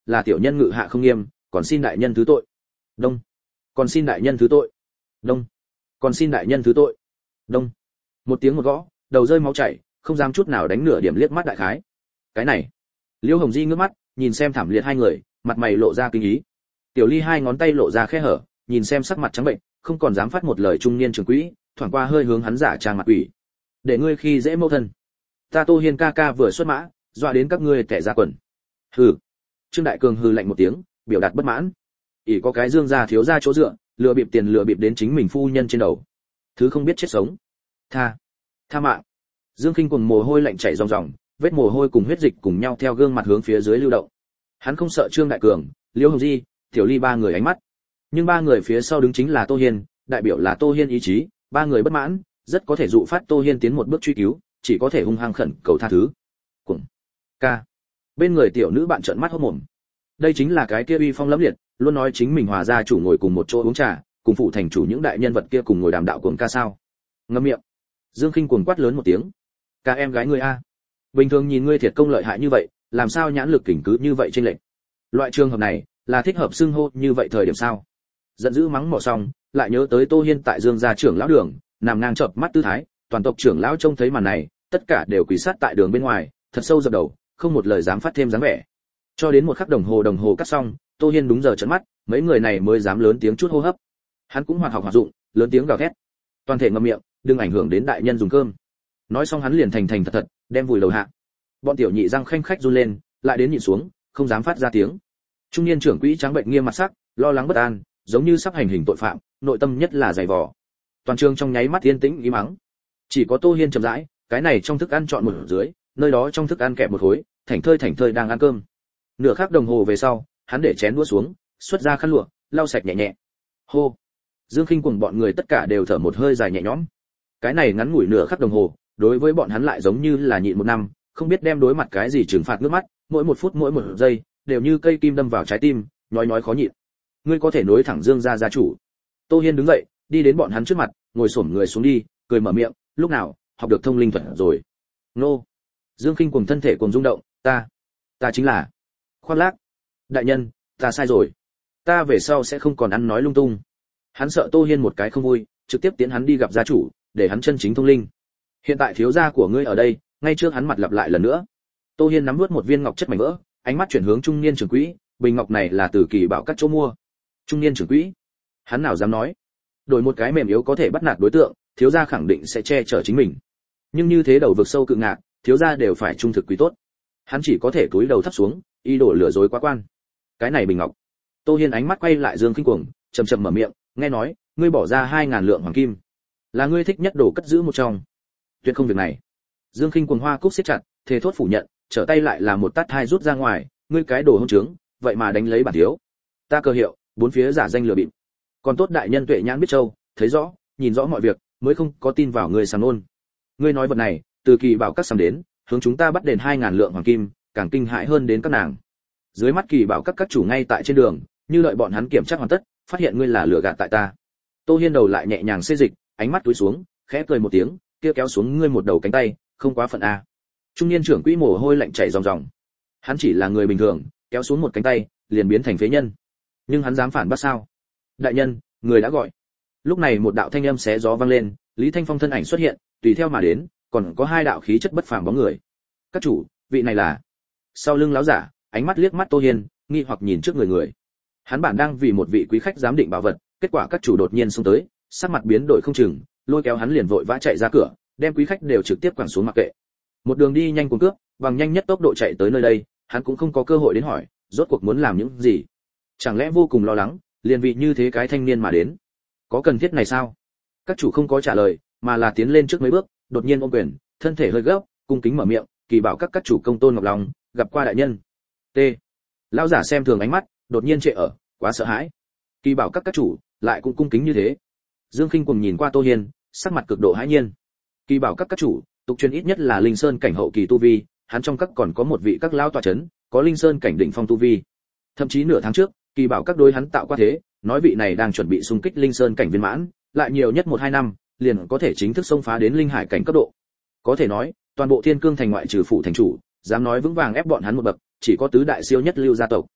là tiểu nhân ngự hạ không nghiêm, còn xin đại nhân thứ tội. Đông. Còn xin đại nhân thứ tội. Đông. Còn xin đại nhân thứ tội. Đông. Một tiếng một gõ, đầu rơi máu chảy, không dám chút nào đánh nửa điểm liếc mắt đại khái. Cái này. Liễu Hồng Di ngước mắt, nhìn xem thảm liệt hai người, mặt mày lộ ra kinh ý. Tiểu Ly hai ngón tay lộ ra khe hở, nhìn xem sắc mặt trắng bệnh, không còn dám phát một lời trung niên trưởng quỹ, thoảng qua hơi hướng hắn giả trang mặt quỷ. Để ngươi khi dễ mâu thân. Ta Tô Hiên ca ca vừa xuất mã, dọa đến các ngươi tẻ ra quần. Hừ. Trương Đại Cường hừ lạnh một tiếng, biểu đạt bất mãn. ỷ có cái Dương gia thiếu gia chỗ dựa, lừa bịp tiền lừa bịp đến chính mình phu nhân trên đầu. Thứ không biết chết sống. Tha. Tha mạng. Dương Khinh cuồng mồ hôi lạnh chảy ròng ròng, vết mồ hôi cùng huyết dịch cùng nhau theo gương mặt hướng phía dưới lưu động. Hắn không sợ Trương Đại Cường, Liễu Hồng Di, Tiểu Ly ba người ánh mắt. Nhưng ba người phía sau đứng chính là Tô Hiên, đại biểu là Tô Hiên ý chí, ba người bất mãn, rất có thể dụ phát Tô Hiên tiến một bước truy cứu, chỉ có thể hung hăng khẩn cầu tha thứ. Cuồng. Ca. Bên người tiểu nữ bạn trợn mắt hốt mồm. Đây chính là cái kia uy phong lẫm liệt, luôn nói chính mình hòa gia chủ ngồi cùng một chỗ uống trà, cùng phụ thành chủ những đại nhân vật kia cùng ngồi đàm đạo cuồng ca sao? Ngậm miệng. Dương Khinh cuồng quát lớn một tiếng. Ca em gái ngươi a. Bình thường nhìn ngươi thiệt công lợi hại như vậy, làm sao nhãn lực kỉnh cứ như vậy trên lệnh? Loại trường hợp này, là thích hợp xưng hô như vậy thời điểm sao? Giận dữ mắng mỏ xong, lại nhớ tới Tô Hiên tại Dương gia trưởng lão đường, nằm ngang chợp mắt tư thái, toàn tộc trưởng lão trông thấy màn này, tất cả đều quỳ sát tại đường bên ngoài, thật sâu dập đầu, không một lời dám phát thêm dáng vẻ. Cho đến một khắc đồng hồ đồng hồ cắt xong, Tô Hiên đúng giờ trợn mắt, mấy người này mới dám lớn tiếng chút hô hấp. Hắn cũng hoạt học hoạt dụng, lớn tiếng gào thét. Toàn thể ngậm miệng, đừng ảnh hưởng đến đại nhân dùng cơm. Nói xong hắn liền thành thành thật thật, đem vùi đầu hạ. Bọn tiểu nhị răng khanh khách run lên, lại đến nhịn xuống, không dám phát ra tiếng. Trung niên trưởng quỹ trắng bệnh nghiêm mặt sắc, lo lắng bất an, giống như sắp hành hình tội phạm, nội tâm nhất là dày vò. Toàn trường trong nháy mắt yên tĩnh im mắng. Chỉ có Tô Hiên chậm rãi, cái này trong thức ăn chọn một dưới, nơi đó trong thức ăn kẹp một khối, thảnh thơi thảnh thơi đang ăn cơm. Nửa khắc đồng hồ về sau, hắn để chén đũa xuống, xuất ra khăn lụa, lau sạch nhẹ nhẹ. Hô. Dương Khinh cùng bọn người tất cả đều thở một hơi dài nhẹ nhõm. Cái này ngắn ngủi nửa khắc đồng hồ, đối với bọn hắn lại giống như là nhịn một năm, không biết đem đối mặt cái gì trừng phạt nước mắt, mỗi một phút mỗi một giây, đều như cây kim đâm vào trái tim, nhói nhói khó nhịn. Ngươi có thể nối thẳng Dương gia gia chủ. Tô Hiên đứng dậy, đi đến bọn hắn trước mặt, ngồi xổm người xuống đi, cười mở miệng, lúc nào học được thông linh thuật rồi? Nô. Dương Khinh cùng thân thể cùng rung động, ta, ta chính là khoác lác. Đại nhân, ta sai rồi. Ta về sau sẽ không còn ăn nói lung tung. Hắn sợ Tô Hiên một cái không vui, trực tiếp tiến hắn đi gặp gia chủ, để hắn chân chính thông linh. Hiện tại thiếu gia của ngươi ở đây, ngay trước hắn mặt lặp lại lần nữa. Tô Hiên nắm nuốt một viên ngọc chất mảnh vỡ, ánh mắt chuyển hướng trung niên trưởng quỹ, bình ngọc này là từ Kỳ Bảo các chỗ mua. Trung niên trưởng quỹ, hắn nào dám nói, đổi một cái mềm yếu có thể bắt nạt đối tượng, thiếu gia khẳng định sẽ che chở chính mình. Nhưng như thế đầu vực sâu cự ngạc, thiếu gia đều phải trung thực quý tốt. Hắn chỉ có thể cúi đầu thấp xuống, ý đồ lừa dối quá quan. Cái này bình ngọc. Tô Hiên ánh mắt quay lại Dương Khinh Cuồng, chậm chậm mở miệng, nghe nói, ngươi bỏ ra hai ngàn lượng hoàng kim, là ngươi thích nhất đồ cất giữ một trong. Tuyệt không việc này. Dương Khinh Cuồng hoa cúc siết chặt, thề thốt phủ nhận, trở tay lại là một tát hai rút ra ngoài, ngươi cái đồ hỗn trướng, vậy mà đánh lấy bản thiếu. Ta cơ hiệu, bốn phía giả danh lừa bịp. Còn tốt đại nhân tuệ nhãn biết châu, thấy rõ, nhìn rõ mọi việc, mới không có tin vào ngươi sàm nôn. Ngươi nói vật này, từ Kỳ Bảo các sàm đến, hướng chúng ta bắt đền hai ngàn lượng hoàng kim, càng kinh hãi hơn đến các nàng. Dưới mắt Kỳ Bảo các các chủ ngay tại trên đường, như đợi bọn hắn kiểm tra hoàn tất, phát hiện ngươi là lừa gạt tại ta. Tô Hiên đầu lại nhẹ nhàng xê dịch, ánh mắt túi xuống, khẽ cười một tiếng, kia kéo xuống ngươi một đầu cánh tay, không quá phận a. Trung niên trưởng quỹ mồ hôi lạnh chảy ròng ròng. Hắn chỉ là người bình thường, kéo xuống một cánh tay, liền biến thành phế nhân. Nhưng hắn dám phản bác sao? Đại nhân, người đã gọi. Lúc này một đạo thanh âm xé gió vang lên, Lý Thanh Phong thân ảnh xuất hiện, tùy theo mà đến, còn có hai đạo khí chất bất phàm bóng người. Các chủ, vị này là? Sau lưng láo giả, ánh mắt liếc mắt Tô Hiên, nghi hoặc nhìn trước người người. Hắn bản đang vì một vị quý khách giám định bảo vật, kết quả các chủ đột nhiên xông tới, sắc mặt biến đổi không chừng, lôi kéo hắn liền vội vã chạy ra cửa, đem quý khách đều trực tiếp quẳng xuống mặc kệ. Một đường đi nhanh cuồng cướp, bằng nhanh nhất tốc độ chạy tới nơi đây, hắn cũng không có cơ hội đến hỏi, rốt cuộc muốn làm những gì. Chẳng lẽ vô cùng lo lắng, liền vì như thế cái thanh niên mà đến? Có cần thiết này sao? Các chủ không có trả lời, mà là tiến lên trước mấy bước, đột nhiên ôm quyền, thân thể hơi gấp, cung kính mở miệng, Kỳ Bảo các các chủ Công Tôn Ngọc Long, gặp qua đại nhân. T. Lão giả xem thường ánh mắt, đột nhiên trệ ở, quá sợ hãi. Kỳ Bảo các các chủ, lại cũng cung kính như thế. Dương Khinh cùng nhìn qua Tô Hiên, sắc mặt cực độ hãi nhiên. Kỳ Bảo các các chủ, tục truyền ít nhất là Linh Sơn cảnh hậu kỳ tu vi, hắn trong các còn có một vị các lão tọa chấn, có Linh Sơn cảnh đỉnh phong tu vi. Thậm chí nửa tháng trước, Kỳ Bảo các đối hắn tạo qua thế, nói vị này đang chuẩn bị xung kích Linh Sơn cảnh viên mãn, lại nhiều nhất một hai năm, liền có thể chính thức xông phá đến linh hải cảnh cấp độ. Có thể nói, toàn bộ Thiên Cương thành ngoại trừ phủ thành chủ, dám nói vững vàng ép bọn hắn một bậc, chỉ có tứ đại siêu nhất lưu gia tộc.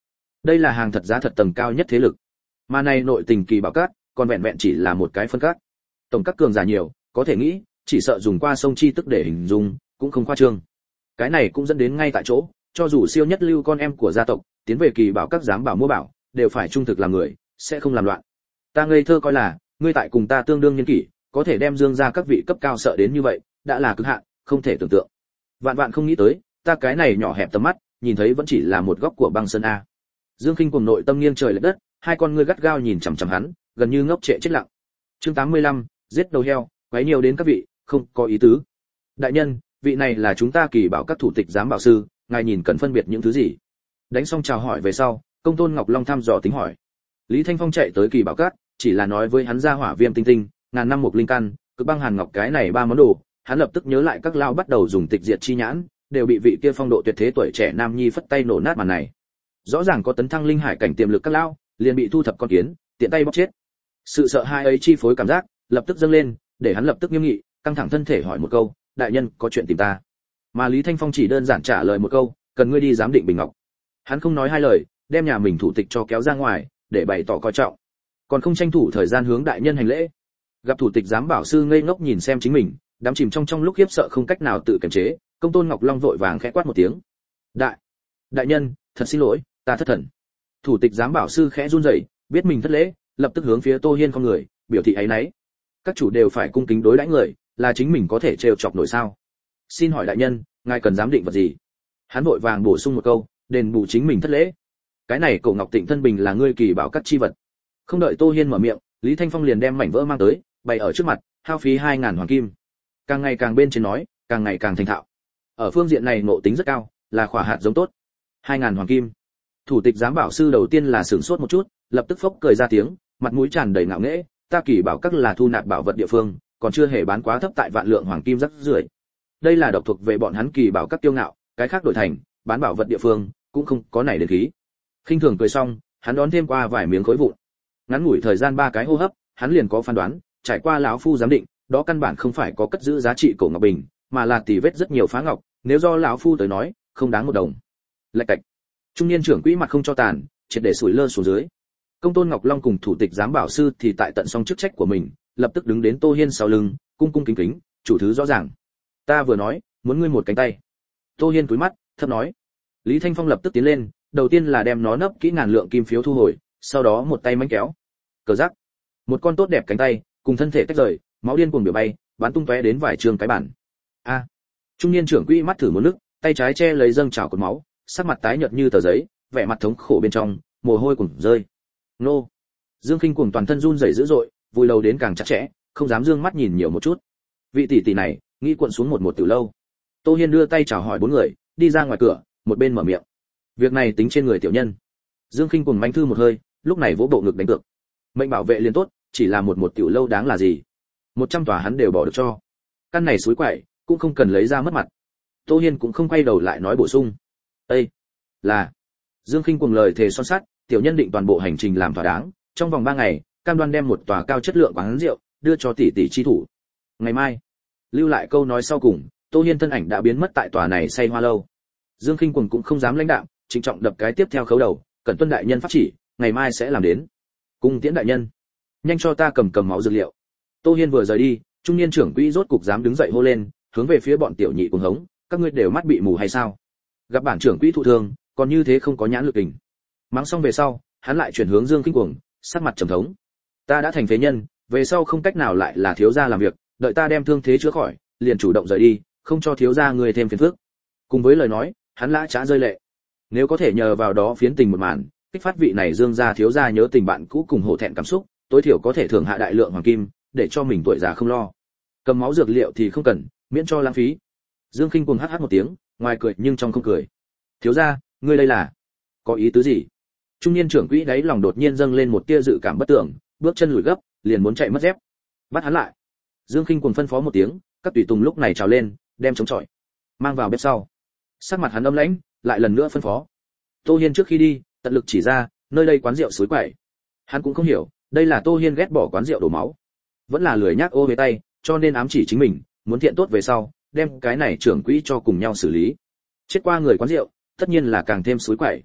Đây là hàng thật giá thật tầng cao nhất thế lực. Mà này nội tình kỳ bảo các, còn vẹn vẹn chỉ là một cái phân các. Tổng các cường giả nhiều, có thể nghĩ, chỉ sợ dùng qua sông chi tức để hình dung, cũng không khoa trương. Cái này cũng dẫn đến ngay tại chỗ, cho dù siêu nhất lưu con em của gia tộc, tiến về kỳ bảo các dám bảo mua bảo, đều phải trung thực làm người, sẽ không làm loạn. Ta ngây thơ coi là, ngươi tại cùng ta tương đương nhân kỷ, có thể đem Dương gia các vị cấp cao sợ đến như vậy, đã là cực hạn, không thể tưởng tượng. Vạn vạn không nghĩ tới, ta cái này nhỏ hẹp tầm mắt, nhìn thấy vẫn chỉ là một góc của băng sơn a. Dương Khinh cùng nội tâm nghiêng trời lệch đất, hai con ngươi gắt gao nhìn chằm chằm hắn, gần như ngốc trệ chết lặng. Chương tám mươi lăm, giết đầu heo, quấy nhiều đến các vị, không có ý tứ. Đại nhân, vị này là chúng ta kỳ bảo các thủ tịch giám bảo sư, ngài nhìn cần phân biệt những thứ gì? Đánh xong chào hỏi về sau, Công Tôn Ngọc Long thăm dò tính hỏi. Lý Thanh Phong chạy tới kỳ bảo các, chỉ là nói với hắn ra hỏa viêm tinh tinh, ngàn năm một linh căn, cực băng hàn ngọc cái này ba món đồ, hắn lập tức nhớ lại các lao bắt đầu dùng tịch diệt chi nhãn, đều bị vị kia phong độ tuyệt thế tuổi trẻ nam nhi phất tay nổ nát màn này. Rõ ràng có tấn thăng linh hải cảnh tiềm lực các lao, liền bị thu thập con kiến, tiện tay bóc chết. Sự sợ hãi ấy chi phối cảm giác, lập tức dâng lên, để hắn lập tức nghiêm nghị, căng thẳng thân thể hỏi một câu, đại nhân có chuyện tìm ta. Mà Lý Thanh Phong chỉ đơn giản trả lời một câu, cần ngươi đi giám định bình ngọc. Hắn không nói hai lời, đem nhà mình thủ tịch cho kéo ra ngoài, để bày tỏ coi trọng. Còn không tranh thủ thời gian hướng đại nhân hành lễ. Gặp thủ tịch giám bảo sư ngây ngốc nhìn xem chính mình, đắm chìm trong trong lúc khiếp sợ không cách nào tự kiềm chế, Công Tôn Ngọc Long vội vàng khẽ quát một tiếng. Đại, đại nhân, thật xin lỗi, ta thất thần. Thủ tịch giám bảo sư khẽ run rẩy, biết mình thất lễ, lập tức hướng phía Tô Hiên con người, biểu thị áy náy. Các chủ đều phải cung kính đối đãi người, là chính mình có thể trêu chọc nổi sao? Xin hỏi đại nhân, ngài cần giám định vật gì? Hắn vội vàng bổ sung một câu, đền bù chính mình thất lễ. Cái này cổ ngọc tịnh thân bình là ngươi kỳ bảo các chi vật. Không đợi Tô Hiên mở miệng, Lý Thanh Phong liền đem mảnh vỡ mang tới, bày ở trước mặt, hao phí hai ngàn hoàng kim. Càng ngày càng bên trên nói, càng ngày càng thành thạo. Ở phương diện này ngộ tính rất cao, là khỏa hạt giống tốt. hai ngàn hoàng kim. Thủ tịch giám bảo sư đầu tiên là sửng sốt một chút, lập tức phốc cười ra tiếng, mặt mũi tràn đầy ngạo nghễ, ta kỳ bảo các là thu nạp bảo vật địa phương, còn chưa hề bán quá thấp tại vạn lượng hoàng kim rắc rưởi. Đây là độc thuộc về bọn hắn kỳ bảo các tiêu ngạo, cái khác đổi thành, bán bảo vật địa phương, cũng không có này đến khí. Khinh thường cười xong, hắn đón thêm qua vài miếng khối vụn. Ngắn ngủi thời gian ba cái hô hấp, hắn liền có phán đoán, trải qua lão phu giám định, đó căn bản không phải có cất giữ giá trị cổ ngọc bình, mà là tỉ vết rất nhiều phá ngọc, nếu do lão phu tới nói, không đáng một đồng. Lạch cạch. Trung niên trưởng quỹ mặt không cho tàn, triệt để sủi lơ xuống dưới. Công Tôn Ngọc Long cùng thủ tịch giám bảo sư thì tại tận xong chức trách của mình, lập tức đứng đến Tô Hiên sau lưng, cung cung kính kính, chủ thứ rõ ràng. Ta vừa nói, muốn ngươi một cánh tay. Tô Hiên cúi mắt, thấp nói. Lý Thanh Phong lập tức tiến lên, đầu tiên là đem nó nấp kỹ ngàn lượng kim phiếu thu hồi, sau đó một tay mánh kéo. Cờ rắc. Một con tốt đẹp cánh tay, cùng thân thể tách rời, máu điên cuồng biểu bay, bắn tung tóe đến vài trường cái bản. A. Trung niên trưởng quỹ mắt thử một nước, tay trái che lấy dâng trào cột máu, sắc mặt tái nhợt như tờ giấy, vẻ mặt thống khổ bên trong, mồ hôi cuồn rơi. Nô. Dương Khinh cuồng toàn thân run rẩy dữ dội, vùi đầu đến càng chặt chẽ, không dám dương mắt nhìn nhiều một chút. Vị tỷ tỷ này, nghĩ cuộn xuống một một từ lâu. Tô Hiên đưa tay chào hỏi bốn người, đi ra ngoài cửa, một bên mở miệng. Việc này tính trên người tiểu nhân. Dương Khinh cuồng manh thư một hơi, lúc này vỗ bộ ngực đánh cược. Mệnh bảo vệ liền tốt, chỉ là một một tiểu lâu đáng là gì? một trăm tòa hắn đều bỏ được cho. Căn này suối quậy, cũng không cần lấy ra mất mặt. Tô Hiên cũng không quay đầu lại nói bổ sung. Ê, là. Dương Khinh cuồng lời thề son sắt, tiểu nhân định toàn bộ hành trình làm thỏa đáng, trong vòng ba ngày, cam đoan đem một tòa cao chất lượng quán rượu đưa cho tỷ tỷ chi thủ. Ngày mai, lưu lại câu nói sau cùng, Tô Hiên thân ảnh đã biến mất tại tòa này say hoa lâu. Dương Khinh cuồng cũng không dám lãnh đạm, trịnh trọng đập cái tiếp theo khấu đầu, cẩn tuân đại nhân pháp chỉ, ngày mai sẽ làm đến. Cung tiễn đại nhân, nhanh cho ta cầm cầm máu dược liệu. Tô Hiên vừa rời đi, trung niên trưởng quỹ rốt cục dám đứng dậy hô lên, hướng về phía bọn tiểu nhị cuồng hống, các ngươi đều mắt bị mù hay sao? Gặp bản trưởng quỹ thụ thương, còn như thế không có nhãn lực kình. Mắng xong về sau, hắn lại chuyển hướng Dương Khinh cuồng, sắc mặt trầm thống. Ta đã thành phế nhân, về sau không cách nào lại là thiếu gia làm việc, đợi ta đem thương thế chữa khỏi, liền chủ động rời đi, không cho thiếu gia người thêm phiền phức. Cùng với lời nói, hắn lã chã rơi lệ. Nếu có thể nhờ vào đó phiến tình một màn, kích phát vị này Dương gia thiếu gia nhớ tình bạn cũ cùng hổ thẹn cảm xúc, tối thiểu có thể thưởng hạ đại lượng hoàng kim, để cho mình tuổi già không lo. Cầm máu dược liệu thì không cần, miễn cho lãng phí. Dương Khinh cuồng hắc hắc một tiếng, ngoài cười nhưng trong không cười. Thiếu gia, ngươi đây là có ý tứ gì? Trung niên trưởng quỹ đáy lòng đột nhiên dâng lên một tia dự cảm bất tưởng, bước chân lùi gấp, liền muốn chạy mất dép. Bắt hắn lại. Dương Khinh cuồng phân phó một tiếng, các tùy tùng lúc này trào lên, đem chống chọi, mang vào bếp sau. Sắc mặt hắn âm lãnh, lại lần nữa phân phó. Tô Hiên trước khi đi, tận lực chỉ ra, nơi đây quán rượu suối quậy. Hắn cũng không hiểu, đây là Tô Hiên ghét bỏ quán rượu đổ máu, vẫn là lười nhác ô về tay, cho nên ám chỉ chính mình, muốn thiện tốt về sau, đem cái này trưởng quỹ cho cùng nhau xử lý. Chết qua người quán rượu, tất nhiên là càng thêm suối quậy.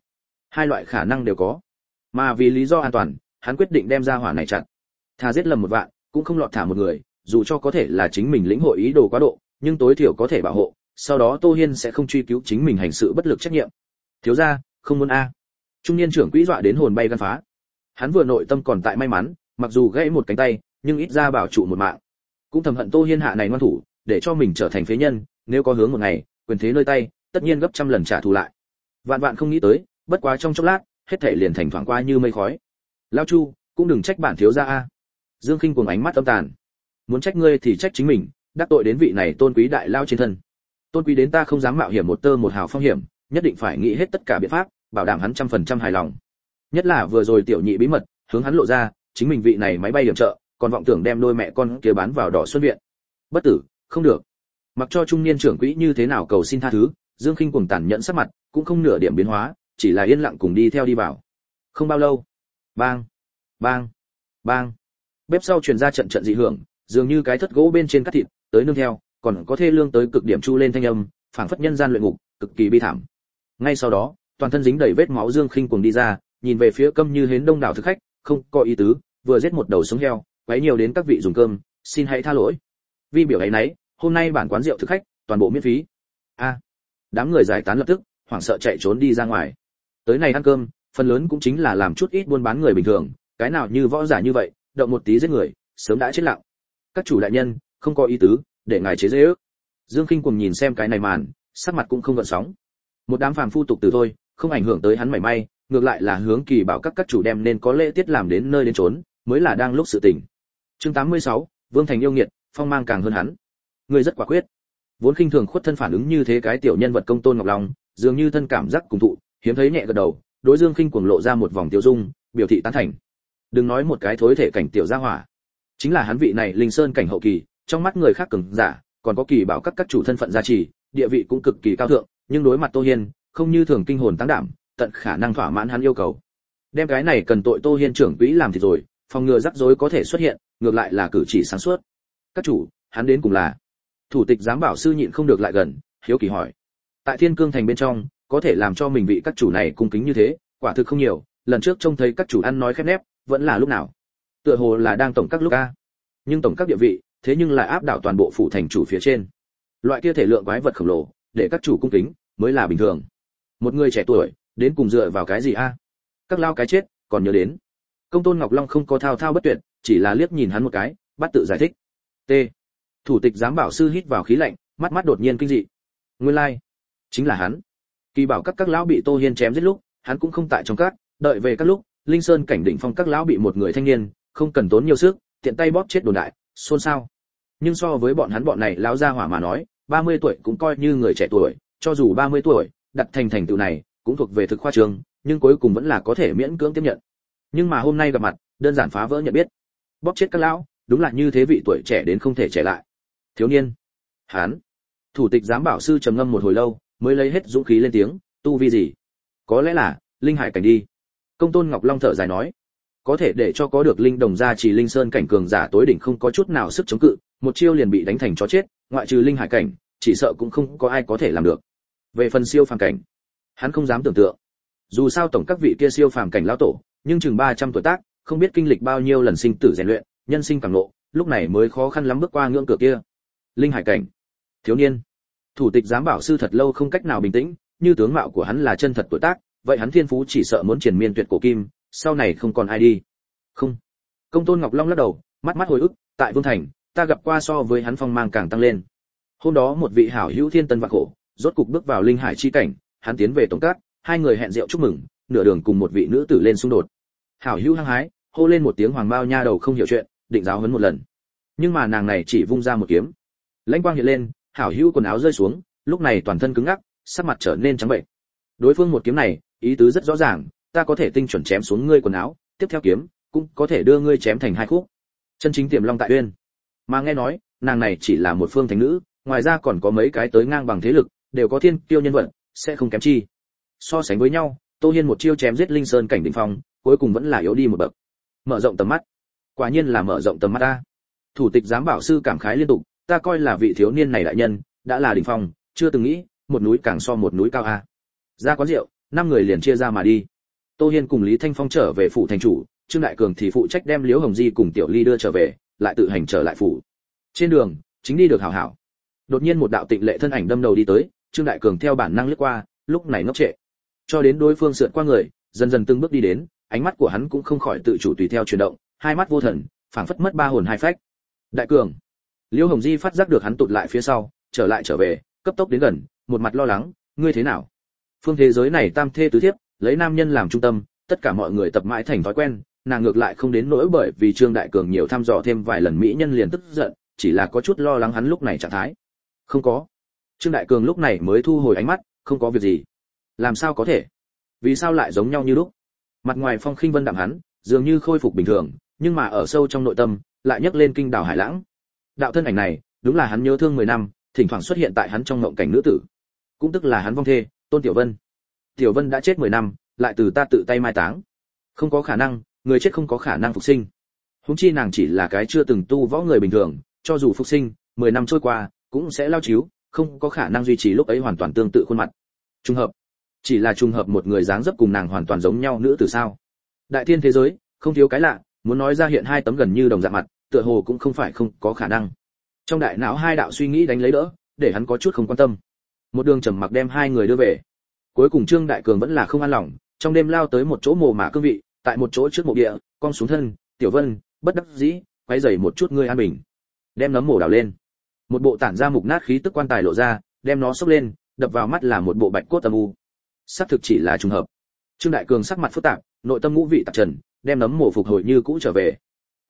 Hai loại khả năng đều có. Mà vì lý do an toàn, hắn quyết định đem ra hỏa này chặn. Thà giết lầm một vạn, cũng không lọt thả một người, dù cho có thể là chính mình lĩnh hội ý đồ quá độ, nhưng tối thiểu có thể bảo hộ, sau đó Tô Hiên sẽ không truy cứu chính mình hành sự bất lực trách nhiệm. Thiếu gia, không muốn a. Trung niên trưởng quỹ dọa đến hồn bay gan phá. Hắn vừa nội tâm còn tại may mắn, mặc dù gãy một cánh tay, nhưng ít ra bảo trụ một mạng. Cũng thầm hận Tô Hiên hạ này ngoan thủ, để cho mình trở thành phế nhân, nếu có hướng một ngày, quyền thế nơi tay, tất nhiên gấp trăm lần trả thù lại. Vạn vạn không nghĩ tới, bất quá trong chốc lát, hết thảy liền thành thoảng qua như mây khói. Lão Chu, cũng đừng trách bản thiếu gia a. Dương Khinh cuồng ánh mắt âm tàn. Muốn trách ngươi thì trách chính mình, đắc tội đến vị này tôn quý đại lao trên thân. Tôn quý đến ta không dám mạo hiểm một tơ một hào phong hiểm, nhất định phải nghĩ hết tất cả biện pháp, bảo đảm hắn trăm phần trăm hài lòng. Nhất là vừa rồi tiểu nhị bí mật hướng hắn lộ ra, chính mình vị này máy bay điểm trợ, còn vọng tưởng đem đôi mẹ con kia bán vào Đỏ Xuân viện. Bất tử, không được. Mặc cho trung niên trưởng quỹ như thế nào cầu xin tha thứ, Dương Khinh cuồng tàn nhẫn sắc mặt, cũng không nửa điểm biến hóa, chỉ là yên lặng cùng đi theo đi vào. Không bao lâu, bang, bang, bang. Bếp sau truyền ra trận trận dị hưởng, dường như cái thất gỗ bên trên cắt thịt, tới nương theo, còn có thê lương tới cực điểm chu lên thanh âm, phảng phất nhân gian luyện ngục, cực kỳ bi thảm. Ngay sau đó, toàn thân dính đầy vết máu Dương Khinh cuồng đi ra, nhìn về phía câm như hến đông đảo thực khách, không có ý tứ, vừa giết một đầu sống heo, quấy nhiều đến các vị dùng cơm, xin hãy tha lỗi. Vi biểu ấy nấy, hôm nay bản quán rượu thực khách, toàn bộ miễn phí. A. Đám người giải tán lập tức, hoảng sợ chạy trốn đi ra ngoài. Tới này ăn cơm, phần lớn cũng chính là làm chút ít buôn bán người bình thường, cái nào như võ giả như vậy, động một tí giết người, sớm đã chết lặng. Các chủ đại nhân, không có ý tứ, để ngài chế giễu. Dương Khinh cuồng nhìn xem cái này màn, sắc mặt cũng không gợn sóng. Một đám phàm phu tục tử thôi, không ảnh hưởng tới hắn mảy may, ngược lại là hướng kỳ bảo các các chủ đem nên có lễ tiết làm đến nơi đến chốn, mới là đang lúc sự tình. Chương tám mươi sáu, Vương Thành yêu nghiệt, phong mang càng hơn hắn. Người rất quả quyết. Vốn khinh thường khuất thân phản ứng như thế cái tiểu nhân vật Công Tôn Ngọc Long, dường như thân cảm giác cùng thụ, hiếm thấy nhẹ gật đầu, đối Dương Khinh cuồng lộ ra một vòng tiêu dung, biểu thị tán thành. Đừng nói một cái thối thể cảnh tiểu gia hỏa, chính là hắn vị này linh sơn cảnh hậu kỳ, trong mắt người khác cường giả, còn có kỳ bảo các các chủ thân phận gia trì, địa vị cũng cực kỳ cao thượng, nhưng đối mặt Tô Hiên, không như thường kinh hồn tăng đảm, tận khả năng thỏa mãn hắn yêu cầu. Đem cái này cần tội Tô Hiên trưởng quỹ làm thì rồi, phòng ngừa rắc rối có thể xuất hiện, ngược lại là cử chỉ sáng suốt. Các chủ, hắn đến cùng là? Thủ tịch giám bảo sư nhịn không được lại gần, hiếu kỳ hỏi. Tại Thiên Cương thành bên trong, có thể làm cho mình vị các chủ này cung kính như thế, quả thực không nhiều, lần trước trông thấy các chủ ăn nói khép nép, vẫn là lúc nào? Tựa hồ là đang tổng các lúc a. Nhưng tổng các địa vị, thế nhưng lại áp đảo toàn bộ phủ thành chủ phía trên. Loại kia thể lượng quái vật khổng lồ, để các chủ cung kính, mới là bình thường. Một người trẻ tuổi, đến cùng dựa vào cái gì a? Các lao cái chết, còn nhớ đến. Công Tôn Ngọc Long không có thao thao bất tuyệt, chỉ là liếc nhìn hắn một cái, bắt tự giải thích. T. Thủ tịch giám bảo sư hít vào khí lạnh, mắt mắt đột nhiên kinh dị. Nguyên lai, like. Chính là hắn. Kỳ bảo các các lão bị Tô Hiên chém giết lúc, hắn cũng không tại trong các, đợi về các lúc, Linh Sơn cảnh đỉnh phong các lão bị một người thanh niên, không cần tốn nhiều sức, tiện tay bóp chết đồn đại, xôn xao. Nhưng so với bọn hắn bọn này lão gia hỏa mà nói, ba mươi tuổi cũng coi như người trẻ tuổi, cho dù ba mươi tuổi, đặt thành thành tựu này, cũng thuộc về thực khoa trương, nhưng cuối cùng vẫn là có thể miễn cưỡng tiếp nhận. Nhưng mà hôm nay gặp mặt, đơn giản phá vỡ nhận biết. Bóp chết các lão, đúng là như thế vị tuổi trẻ đến không thể trẻ lại. Thiếu niên. Hán. Thủ tịch giám bảo sư trầm ngâm một hồi lâu, mới lấy hết dũng khí lên tiếng, tu vi gì? Có lẽ là linh hải cảnh đi. Công Tôn Ngọc Long thở dài nói, có thể để cho có được linh đồng gia chỉ linh sơn cảnh cường giả tối đỉnh không có chút nào sức chống cự, một chiêu liền bị đánh thành chó chết, ngoại trừ linh hải cảnh, chỉ sợ cũng không có ai có thể làm được. Về phần siêu phàm cảnh, hắn không dám tưởng tượng. Dù sao tổng các vị kia siêu phàm cảnh lão tổ, nhưng chừng ba trăm tuổi tác, không biết kinh lịch bao nhiêu lần sinh tử rèn luyện, nhân sinh càng lộ, lúc này mới khó khăn lắm bước qua ngưỡng cửa kia. Linh hải cảnh, thiếu niên. Thủ tịch giám bảo sư thật lâu không cách nào bình tĩnh, như tướng mạo của hắn là chân thật tuổi tác, vậy hắn thiên phú chỉ sợ muốn triển miên tuyệt cổ kim, sau này không còn ai đi. Không. Công Tôn Ngọc Long lắc đầu, mắt mắt hồi ức, tại Vương Thành, ta gặp qua so với hắn phong mang càng tăng lên. Hôm đó một vị hảo hữu thiên tân vạn khổ, rốt cục bước vào linh hải chi cảnh, hắn tiến về tổng các, hai người hẹn rượu chúc mừng, nửa đường cùng một vị nữ tử lên xung đột. Hảo hữu hăng hái, hô lên một tiếng hoàng bao nha đầu không hiểu chuyện, định giáo huấn một lần. Nhưng mà nàng này chỉ vung ra một kiếm. Lãnh quang hiện lên, hảo hữu quần áo rơi xuống, lúc này toàn thân cứng ngắc, sắc mặt trở nên trắng bệch. Đối phương một kiếm này, ý tứ rất rõ ràng, ta có thể tinh chuẩn chém xuống ngươi quần áo, tiếp theo kiếm cũng có thể đưa ngươi chém thành hai khúc. Chân chính tiềm long tại uyên. Mà nghe nói, nàng này chỉ là một phương thánh nữ, ngoài ra còn có mấy cái tới ngang bằng thế lực, đều có thiên kiêu nhân vật, sẽ không kém chi. So sánh với nhau, Tô Hiên một chiêu chém giết linh sơn cảnh đỉnh phong, cuối cùng vẫn là yếu đi một bậc. Mở rộng tầm mắt. Quả nhiên là mở rộng tầm mắt ta. Thủ tịch giám bảo sư cảm khái liên tục, ta coi là vị thiếu niên này đại nhân, đã là đỉnh phong, chưa từng nghĩ, một núi càng so một núi cao a. Ra quán rượu, năm người liền chia ra mà đi. Tô Hiên cùng Lý Thanh Phong trở về phủ thành chủ, Trương Đại Cường thì phụ trách đem Liễu Hồng Di cùng Tiểu Ly đưa trở về, lại tự hành trở lại phủ. Trên đường, chính đi được hảo hảo. Đột nhiên một đạo tịnh lệ thân ảnh đâm đầu đi tới, Trương Đại Cường theo bản năng lướt qua, lúc này ngốc trệ. Cho đến đối phương sượt qua người, dần dần từng bước đi đến, ánh mắt của hắn cũng không khỏi tự chủ tùy theo chuyển động, hai mắt vô thần, phảng phất mất ba hồn hai phách. Đại Cường. Liễu Hồng Di phát giác được hắn tụt lại phía sau, trở lại trở về, cấp tốc đến gần, một mặt lo lắng, ngươi thế nào? Phương thế giới này tam thê tứ thiếp, lấy nam nhân làm trung tâm, tất cả mọi người tập mãi thành thói quen, nàng ngược lại không đến nỗi bởi vì Trương Đại Cường nhiều thăm dò thêm vài lần mỹ nhân liền tức giận, chỉ là có chút lo lắng hắn lúc này trạng thái. Không có. Trương Đại Cường lúc này mới thu hồi ánh mắt, không có việc gì. Làm sao có thể? Vì sao lại giống nhau như lúc? Mặt ngoài phong khinh vân đạm hắn, dường như khôi phục bình thường, nhưng mà ở sâu trong nội tâm, lại nhấc lên kinh đảo hải lãng. Đạo thân ảnh này, đúng là hắn nhớ thương mười năm, thỉnh thoảng xuất hiện tại hắn trong ngộng cảnh nữ tử, cũng tức là hắn vong thê, Tôn Tiểu Vân. Tiểu Vân đã chết mười năm, lại từ ta tự tay mai táng. Không có khả năng, người chết không có khả năng phục sinh. Huống chi nàng chỉ là cái chưa từng tu võ người bình thường, cho dù phục sinh, mười năm trôi qua, cũng sẽ lao chiếu, không có khả năng duy trì lúc ấy hoàn toàn tương tự khuôn mặt. Trùng hợp, chỉ là trùng hợp một người dáng dấp cùng nàng hoàn toàn giống nhau nữ tử sao? Đại thiên thế giới, không thiếu cái lạ, muốn nói ra hiện hai tấm gần như đồng dạng mặt, tựa hồ cũng không phải không có khả năng. Trong đại não hai đạo suy nghĩ đánh lấy đỡ, để hắn có chút không quan tâm. Một đường trầm mặc đem hai người đưa về. Cuối cùng Trương Đại Cường vẫn là không an lòng, trong đêm lao tới một chỗ mồ mả cương vị, tại một chỗ trước mộ địa, cong xuống thân, Tiểu Vân, bất đắc dĩ, quay rầy một chút ngươi an bình. Đem nấm mồ đào lên. Một bộ tản ra mục nát khí tức quan tài lộ ra, đem nó xốc lên, đập vào mắt là một bộ bạch cốt âm u. Xác thực chỉ là trùng hợp. Trương Đại Cường sắc mặt phức tạp, nội tâm ngũ vị tạp trần, đem nấm mồ phục hồi như cũ trở về.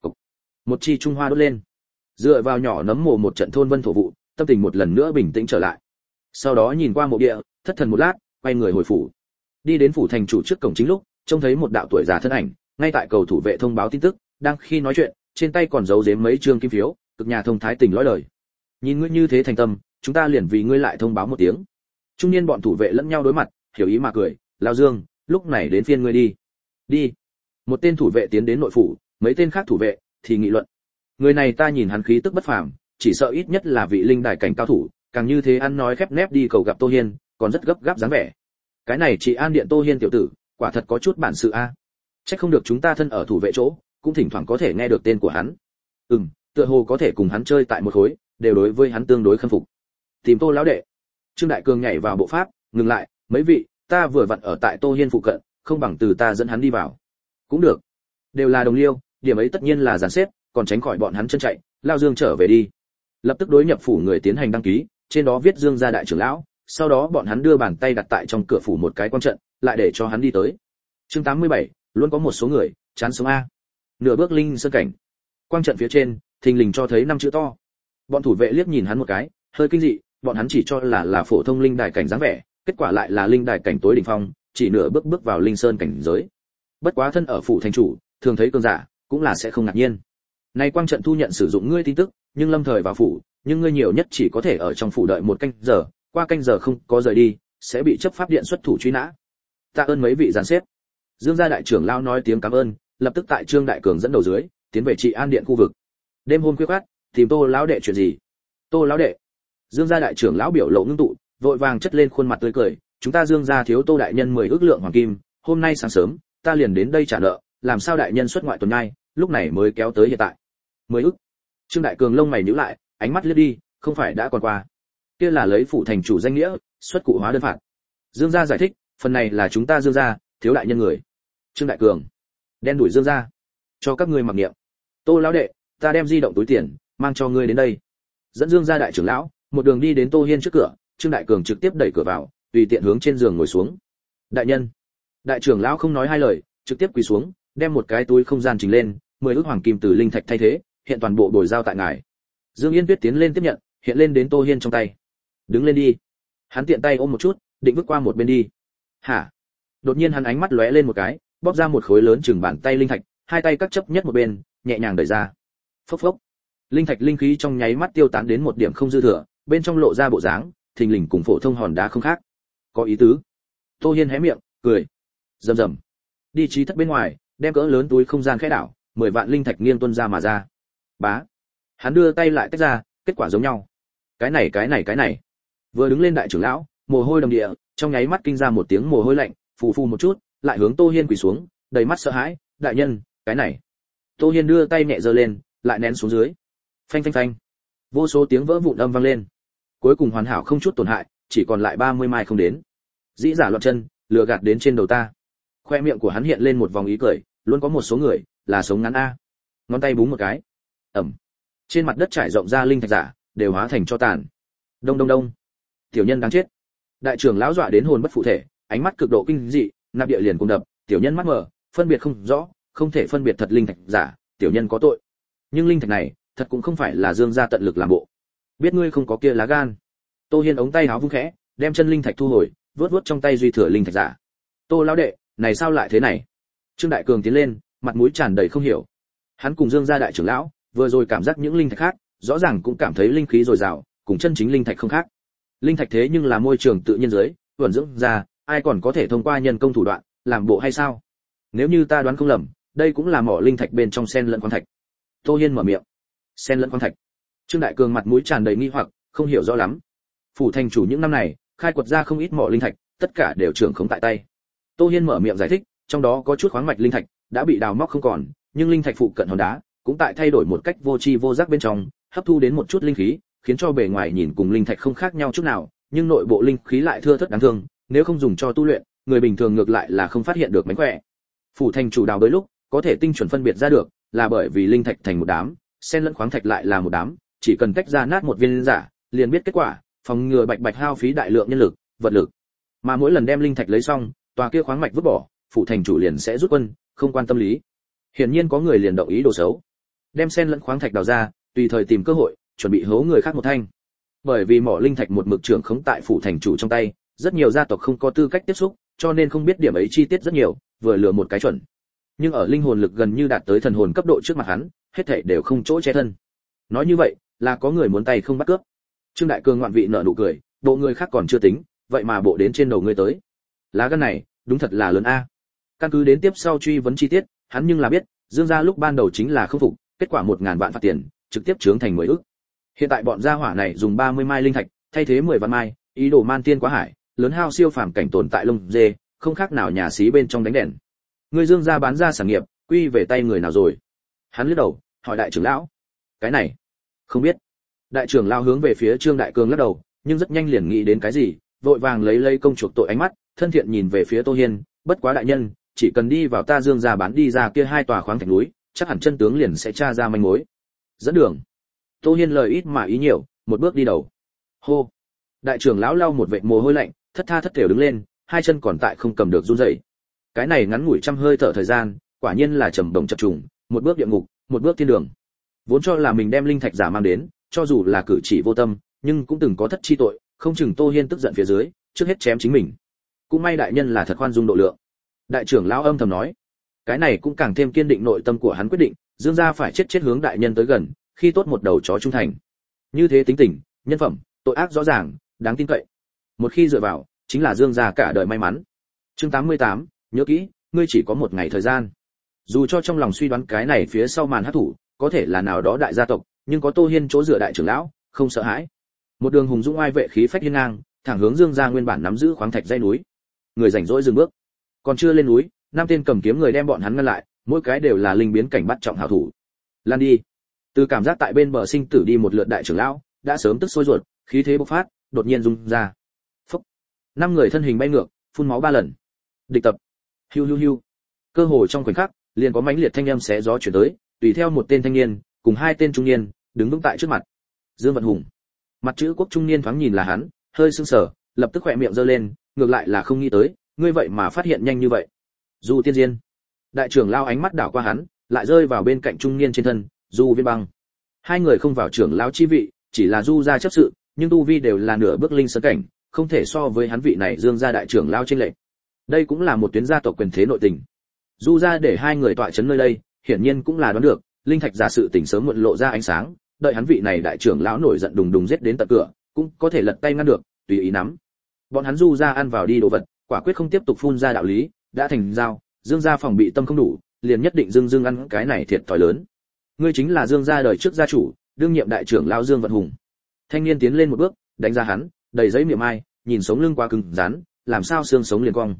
Một chi trung hoa đốt lên. Dựa vào nhỏ nấm mồ một trận thôn vân thổ vụ, tâm tình một lần nữa bình tĩnh trở lại. Sau đó nhìn qua mộ địa, thất thần một lát, quay người hồi phủ. Đi đến phủ thành chủ trước cổng chính lúc, trông thấy một đạo tuổi già thân ảnh, ngay tại cầu thủ vệ thông báo tin tức, đang khi nói chuyện, trên tay còn giấu giếm mấy trương kim phiếu, cực nhà thông thái tình lõi lời. Nhìn ngươi như thế thành tâm, chúng ta liền vì ngươi lại thông báo một tiếng. Trung niên bọn thủ vệ lẫn nhau đối mặt, hiểu ý mà cười, Lão Dương, lúc này đến phiên ngươi đi. Đi. Một tên thủ vệ tiến đến nội phủ, mấy tên khác thủ vệ thì nghị luận. Người này ta nhìn hắn khí tức bất phàm, chỉ sợ ít nhất là vị linh đài cảnh cao thủ, càng như thế ăn nói khép nép đi cầu gặp Tô Hiên, còn rất gấp gáp dáng vẻ. Cái này chỉ An Điện Tô Hiên tiểu tử, quả thật có chút bản sự a. Chắc không được chúng ta thân ở thủ vệ chỗ, cũng thỉnh thoảng có thể nghe được tên của hắn. Ừm, tựa hồ có thể cùng hắn chơi tại một khối, đều đối với hắn tương đối khâm phục. Tìm Tô lão đệ. Trương Đại Cường nhảy vào bộ pháp, ngừng lại, mấy vị, ta vừa vặn ở tại Tô Hiên phụ cận, không bằng từ ta dẫn hắn đi vào. Cũng được. Đều là đồng liêu, điểm ấy tất nhiên là dàn xếp, còn tránh khỏi bọn hắn chân chạy, Lao Dương trở về đi. Lập tức đối nhập phủ người tiến hành đăng ký, trên đó viết Dương gia đại trưởng lão, sau đó bọn hắn đưa bàn tay đặt tại trong cửa phủ một cái quan trận, lại để cho hắn đi tới. Chương tám mươi bảy, luôn có một số người chán sống a. Nửa bước linh sơn cảnh. Quang trận phía trên, thình lình cho thấy năm chữ to. Bọn thủ vệ liếc nhìn hắn một cái, hơi kinh dị, bọn hắn chỉ cho là là phổ thông linh đài cảnh dáng vẻ, kết quả lại là linh đài cảnh tối đỉnh phong, chỉ nửa bước bước vào linh sơn cảnh giới. Bất quá thân ở phủ thành chủ, thường thấy cường giả, cũng là sẽ không ngạc nhiên. Nay quang trận thu nhận sử dụng ngươi tin tức, nhưng lâm thời vào phủ, nhưng ngươi nhiều nhất chỉ có thể ở trong phủ đợi một canh giờ, qua canh giờ không có rời đi, sẽ bị chấp pháp điện xuất thủ truy nã. Tạ ơn mấy vị giàn xếp. Dương gia đại trưởng lão nói tiếng cảm ơn, lập tức tại Trương Đại Cường dẫn đầu dưới, tiến về Trị An Điện khu vực. Đêm hôm khuya khoắt, tìm Tô lão đệ chuyện gì? Tô lão đệ. Dương gia đại trưởng lão biểu lộ ngưng tụ, vội vàng chất lên khuôn mặt tươi cười, chúng ta Dương gia thiếu Tô đại nhân mười ước lượng hoàng kim, hôm nay sáng sớm, ta liền đến đây trả nợ, làm sao đại nhân xuất ngoại tuần nhai, lúc này mới kéo tới hiện tại. Mười ước. Trương Đại Cường lông mày nhíu lại, ánh mắt liếc đi, không phải đã còn qua. Kia là lấy phủ thành chủ danh nghĩa, xuất cụ hóa đơn phạt. Dương gia giải thích, phần này là chúng ta Dương gia, thiếu đại nhân người. Trương Đại Cường. Đen đuổi Dương gia. Cho các ngươi mặc niệm. Tô lão đệ, ta đem di động túi tiền, mang cho ngươi đến đây. Dẫn Dương gia đại trưởng lão, một đường đi đến Tô Hiên trước cửa, Trương Đại Cường trực tiếp đẩy cửa vào, tùy tiện hướng trên giường ngồi xuống. Đại nhân. Đại trưởng lão không nói hai lời, trực tiếp quỳ xuống, đem một cái túi không gian trình lên, mười ức hoàng kim từ linh thạch thay thế, hiện toàn bộ đổi giao tại ngài. Dương Yên Tuyết tiến lên tiếp nhận, hiện lên đến Tô Hiên trong tay. Đứng lên đi. Hắn tiện tay ôm một chút, định vứt qua một bên đi. Hả? Đột nhiên hắn ánh mắt lóe lên một cái, bóp ra một khối lớn chừng bàn tay linh thạch, hai tay cắt chấp nhất một bên, nhẹ nhàng đẩy ra. Phốc phốc. Linh thạch linh khí trong nháy mắt tiêu tán đến một điểm không dư thừa, bên trong lộ ra bộ dáng, thình lình cùng phổ thông hòn đá không khác. Có ý tứ. Tô Hiên hé miệng, cười. Rầm rầm. Đi trí thất bên ngoài, đem cỡ lớn túi không gian khẽ đảo, mười vạn linh thạch nghiêng tuôn ra mà ra. Bá. Hắn đưa tay lại tách ra, kết quả giống nhau. Cái này cái này cái này. Vừa đứng lên đại trưởng lão, mồ hôi đầm địa, trong nháy mắt kinh ra một tiếng mồ hôi lạnh, phù phù một chút, lại hướng Tô Hiên quỳ xuống, đầy mắt sợ hãi, "Đại nhân, cái này." Tô Hiên đưa tay nhẹ giơ lên, lại nén xuống dưới. Phanh phanh phanh. Vô số tiếng vỡ vụn âm vang lên. Cuối cùng hoàn hảo không chút tổn hại, chỉ còn lại ba mươi mai không đến. Dĩ giả loạn chân, lừa gạt đến trên đầu ta. Khoe miệng của hắn hiện lên một vòng ý cười, luôn có một số người là sống ngắn a. Ngón tay búng một cái. Ầm. Trên mặt đất trải rộng ra linh thạch giả, đều hóa thành tro tàn. Đông đông đông. Tiểu nhân đáng chết. Đại trưởng lão dọa đến hồn bất phụ thể, ánh mắt cực độ kinh dị, nạp địa liền cùng đập, tiểu nhân mắt mờ, phân biệt không rõ, không thể phân biệt thật linh thạch giả, tiểu nhân có tội. Nhưng linh thạch này, thật cũng không phải là Dương gia tận lực làm bộ. Biết ngươi không có kia lá gan. Tô Hiên ống tay áo vung khẽ, đem chân linh thạch thu hồi, vớt vớt trong tay duy thừa linh thạch giả. Tô lão đệ, này sao lại thế này? Trương Đại Cường tiến lên, mặt mũi tràn đầy không hiểu. Hắn cùng Dương gia đại trưởng lão, vừa rồi cảm giác những linh thạch khác, rõ ràng cũng cảm thấy linh khí dồi dào, cùng chân chính linh thạch không khác. Linh thạch thế nhưng là môi trường tự nhiên dưới, thuần dưỡng ra, ai còn có thể thông qua nhân công thủ đoạn, làm bộ hay sao? Nếu như ta đoán không lầm, đây cũng là mỏ linh thạch bên trong sen lẫn khoáng thạch. Tô Hiên mở miệng. Sen lẫn khoáng thạch. Trương Đại Cường mặt mũi tràn đầy nghi hoặc, không hiểu rõ lắm. Phủ thành chủ những năm này, khai quật ra không ít mỏ linh thạch, tất cả đều trưởng khống tại tay. Tô Hiên mở miệng giải thích, trong đó có chút khoáng mạch linh thạch đã bị đào móc không còn, nhưng linh thạch phụ cận hòn đá cũng tại thay đổi một cách vô tri vô giác bên trong, hấp thu đến một chút linh khí, khiến cho bề ngoài nhìn cùng linh thạch không khác nhau chút nào, nhưng nội bộ linh khí lại thưa thớt đáng thương, nếu không dùng cho tu luyện, người bình thường ngược lại là không phát hiện được mánh khỏe. Phủ thành chủ đào tới lúc, có thể tinh chuẩn phân biệt ra được, là bởi vì linh thạch thành một đám, xen lẫn khoáng thạch lại là một đám, chỉ cần tách ra nát một viên giả, liền biết kết quả, phòng ngừa bạch bạch hao phí đại lượng nhân lực, vật lực. Mà mỗi lần đem linh thạch lấy xong, tòa kia khoáng mạch vứt bỏ, phủ thành chủ liền sẽ rút quân, không quan tâm lý. Hiển nhiên có người liền động ý đồ xấu, đem xen lẫn khoáng thạch đào ra, tùy thời tìm cơ hội, chuẩn bị hố người khác một thanh. Bởi vì mỏ linh thạch một mực trưởng khống tại phủ thành chủ trong tay, rất nhiều gia tộc không có tư cách tiếp xúc, cho nên không biết điểm ấy chi tiết rất nhiều, vừa lừa một cái chuẩn. Nhưng ở linh hồn lực gần như đạt tới thần hồn cấp độ trước mặt hắn, hết thảy đều không chỗ che thân. Nói như vậy, là có người muốn tay không bắt cướp. Trương Đại Cường ngoạn vị nở nụ cười, bộ người khác còn chưa tính, vậy mà bộ đến trên đầu ngươi tới. Lá gan này, đúng thật là lớn a. Căn cứ đến tiếp sau truy vấn chi tiết, hắn nhưng là biết, Dương gia lúc ban đầu chính là không phục, kết quả một ngàn vạn phạt tiền, trực tiếp trướng thành mười ức. Hiện tại bọn gia hỏa này dùng ba mươi mai linh thạch, thay thế mười vạn mai, ý đồ man tiên quá hải, lớn hao siêu phàm cảnh tồn tại lông dê, không khác nào nhà xí bên trong đánh đèn. Người Dương gia bán ra sản nghiệp, quy về tay người nào rồi? Hắn lướt đầu, hỏi đại trưởng lão. Cái này, không biết. Đại trưởng lão hướng về phía Trương Đại Cường lắc đầu, nhưng rất nhanh liền nghĩ đến cái gì, vội vàng lấy lấy công chuộc tội ánh mắt, thân thiện nhìn về phía Tô Hiên, bất quá đại nhân, chỉ cần đi vào ta Dương gia bán đi ra kia hai tòa khoáng thạch núi, chắc hẳn chân tướng liền sẽ tra ra manh mối. Dẫn đường. Tô Hiên lời ít mà ý nhiều, một bước đi đầu. Hô. Đại trưởng lão lau một vệt mồ hôi lạnh, thất tha thất thểu đứng lên, hai chân còn tại không cầm được run rẩy. Cái này ngắn ngủi trăm hơi thở thời gian, quả nhiên là trầm động chập trùng, một bước địa ngục, một bước thiên đường. Vốn cho là mình đem linh thạch giả mang đến, cho dù là cử chỉ vô tâm, nhưng cũng từng có thất chi tội, không chừng Tô Hiên tức giận phía dưới, trước hết chém chính mình. Cũng may đại nhân là thật khoan dung độ lượng. Đại trưởng lão âm thầm nói, cái này cũng càng thêm kiên định nội tâm của hắn quyết định, Dương gia phải chết chết hướng đại nhân tới gần, khi tốt một đầu chó trung thành. Như thế tính tình, nhân phẩm, tội ác rõ ràng, đáng tin cậy. Một khi dựa vào, chính là Dương gia cả đời may mắn. Chương tám mươi tám, nhớ kỹ, ngươi chỉ có một ngày thời gian. Dù cho trong lòng suy đoán cái này phía sau màn hắc thủ, có thể là nào đó đại gia tộc, nhưng có Tô Hiên chỗ dựa đại trưởng lão, không sợ hãi. Một đường hùng dũng oai vệ khí phách hiên ngang, thẳng hướng Dương gia nguyên bản nắm giữ khoáng thạch dãy núi. Người rảnh rỗi dừng bước. Còn chưa lên núi, năm tên cầm kiếm người đem bọn hắn ngăn lại, mỗi cái đều là linh biến cảnh bắt trọng hảo thủ. Lan đi. Từ cảm giác tại bên bờ sinh tử đi một lượt đại trưởng lão, đã sớm tức sôi ruột, khí thế bộc phát, đột nhiên rung ra. Phốc. Năm người thân hình bay ngược, phun máu ba lần. Địch tập. Hiu hiu hiu. Cơ hồ trong khoảnh khắc, liền có mãnh liệt thanh âm xé gió truyền tới, tùy theo một tên thanh niên, cùng hai tên trung niên, đứng vững tại trước mặt. Dương Vận Hùng. Mặt chữ quốc trung niên thoáng nhìn là hắn, hơi sưng sờ, lập tức khỏe miệng giơ lên, ngược lại là không nghĩ tới, ngươi vậy mà phát hiện nhanh như vậy. Du Tiên Diên. Đại trưởng lao ánh mắt đảo qua hắn, lại rơi vào bên cạnh trung niên trên thân, Du Viên Băng. Hai người không vào trưởng lão chi vị, chỉ là Du gia chấp sự, nhưng tu vi đều là nửa bước linh sơn cảnh, không thể so với hắn vị này Dương gia đại trưởng lão trên lệnh. Đây cũng là một tuyến gia tộc quyền thế nội tình. Du gia để hai người tọa chấn nơi đây, hiển nhiên cũng là đoán được, linh thạch giả sự tình sớm muộn lộ ra ánh sáng, đợi hắn vị này đại trưởng lão nổi giận đùng đùng giết đến tận cửa, cũng có thể lật tay ngăn được, tùy ý nắm. Bọn hắn Du gia ăn vào đi đồ vật, quả quyết không tiếp tục phun ra đạo lý, đã thành giao, Dương gia phòng bị tâm không đủ, liền nhất định Dương Dương ăn cái này thiệt thòi lớn. Ngươi chính là Dương gia đời trước gia chủ, đương nhiệm đại trưởng lão Dương Vận Hùng. Thanh niên tiến lên một bước, đánh ra hắn, đầy giấy miệng ai, nhìn sống lưng quá cứng rắn, làm sao xương sống liền cong.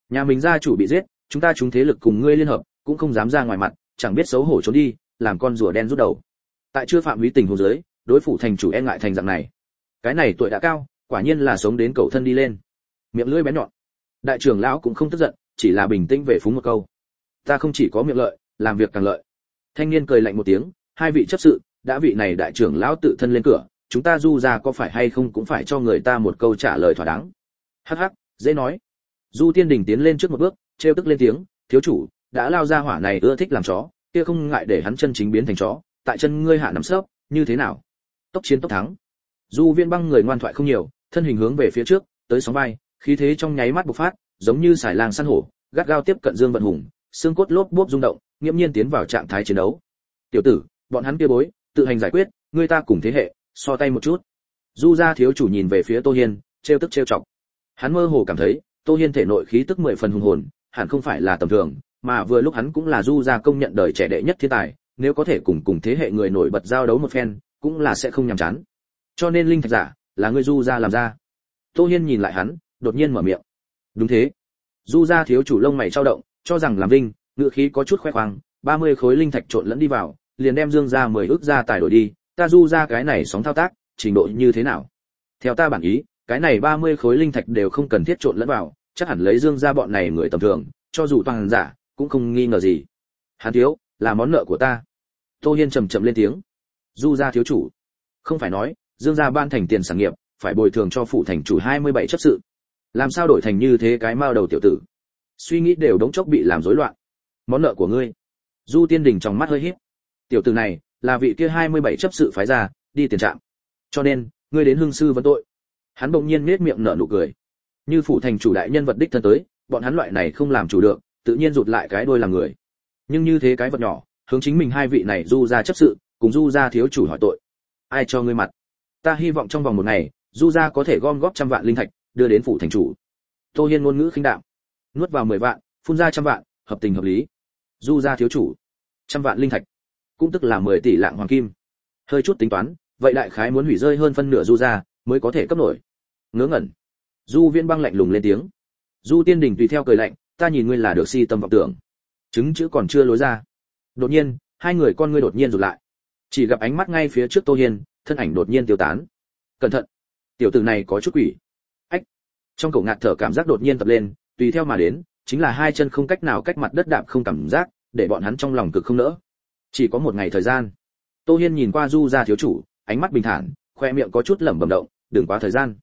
Nhà mình gia chủ bị giết, chúng ta chúng thế lực cùng ngươi liên hợp, cũng không dám ra ngoài mặt, chẳng biết xấu hổ trốn đi, làm con rùa đen rút đầu. Tại chưa phạm vi tình huống dưới, đối phủ thành chủ e ngại thành dạng này. Cái này tuổi đã cao, quả nhiên là sống đến cầu thân đi lên. Miệng lưỡi bén nhọn. Đại trưởng lão cũng không tức giận, chỉ là bình tĩnh về phúng một câu. Ta không chỉ có miệng lợi, làm việc càng lợi. Thanh niên cười lạnh một tiếng, hai vị chấp sự, đã vị này đại trưởng lão tự thân lên cửa, chúng ta Du gia có phải hay không cũng phải cho người ta một câu trả lời thỏa đáng. Hắc hắc, dễ nói. Du Tiên Đình tiến lên trước một bước, trêu tức lên tiếng, thiếu chủ, đã lao ra hỏa này ưa thích làm chó, kia không ngại để hắn chân chính biến thành chó, tại chân ngươi hạ nằm sấp, như thế nào? Tốc chiến tốc thắng. Du Viên Băng người ngoan thoại không nhiều, thân hình hướng về phía trước, tới sóng vai, khí thế trong nháy mắt bộc phát, giống như sải lang săn hổ, gắt gao tiếp cận Dương Vận Hùng, xương cốt lốp bốp rung động, nghiêm nhiên tiến vào trạng thái chiến đấu. Tiểu tử, bọn hắn kia bối, tự hành giải quyết, ngươi ta cùng thế hệ, so tay một chút. Du gia thiếu chủ nhìn về phía Tô Hiên, trêu tức trêu chọc. Hắn mơ hồ cảm thấy, Tô Hiên thể nội khí tức mười phần hùng hồn, hẳn không phải là tầm thường, mà vừa lúc hắn cũng là Du gia công nhận đời trẻ đệ nhất thiên tài, nếu có thể cùng cùng thế hệ người nổi bật giao đấu một phen, cũng là sẽ không nhàm chán. Cho nên linh thạch giả, là ngươi Du gia làm ra. Tô Hiên nhìn lại hắn, đột nhiên mở miệng. Đúng thế. Du gia thiếu chủ lông mày chao động, cho rằng làm vinh, ngựa khí có chút khoe khoang, ba mươi khối linh thạch trộn lẫn đi vào, liền đem Dương gia mười ức gia tài đổi đi, ta Du gia cái này sóng thao tác, trình độ như thế nào? Theo ta bản ý, cái này ba mươi khối linh thạch đều không cần thiết trộn lẫn vào, chắc hẳn lấy Dương gia bọn này người tầm thường, cho dù toàn giả, cũng không nghi ngờ gì. Hắn thiếu, là món nợ của ta. Tô Hiên trầm trầm lên tiếng. Du gia thiếu chủ, không phải nói, Dương gia ban thành tiền sản nghiệp, phải bồi thường cho phụ thành chủ hai mươi bảy chấp sự. Làm sao đổi thành như thế cái mao đầu tiểu tử? Suy nghĩ đều đống chốc bị làm rối loạn. Món nợ của ngươi. Du Tiên Đình trong mắt hơi híp. Tiểu tử này, là vị kia hai mươi bảy chấp sự phái ra, đi tiền trạm. Cho nên, ngươi đến hương sư vấn tội. Hắn bỗng nhiên nhếch miệng nở nụ cười. Như phủ thành chủ đại nhân vật đích thân tới, bọn hắn loại này không làm chủ được, tự nhiên rụt lại cái đuôi làm người. Nhưng như thế cái vật nhỏ, hướng chính mình hai vị này Du gia chấp sự, cùng Du gia thiếu chủ hỏi tội. Ai cho ngươi mặt? Ta hy vọng trong vòng một ngày, Du gia có thể gom góp trăm vạn linh thạch, đưa đến phủ thành chủ. Tô Hiên ngôn ngữ khinh đạm, nuốt vào mười vạn, phun ra trăm vạn, hợp tình hợp lý. Du gia thiếu chủ, trăm vạn linh thạch, cũng tức là mười tỷ lạng hoàng kim. Hơi chút tính toán, vậy đại khái muốn hủy rơi hơn phân nửa Du gia mới có thể cấp nổi. Ngớ ngẩn. Du Viễn Băng lạnh lùng lên tiếng. Du Tiên Đình tùy theo cười lạnh, ta nhìn ngươi là được si tâm vọng tưởng. Chứng chữ còn chưa lối ra. Đột nhiên, hai người con ngươi đột nhiên rụt lại. Chỉ gặp ánh mắt ngay phía trước Tô Hiên, thân ảnh đột nhiên tiêu tán. Cẩn thận, tiểu tử này có chút quỷ. Ách. Trong cổ ngạt thở cảm giác đột nhiên tập lên, tùy theo mà đến, chính là hai chân không cách nào cách mặt đất đạp không cảm giác, để bọn hắn trong lòng cực không nỡ. Chỉ có một ngày thời gian. Tô Hiên nhìn qua Du gia thiếu chủ, ánh mắt bình thản, khoe miệng có chút lẩm bẩm động, đừng quá thời gian.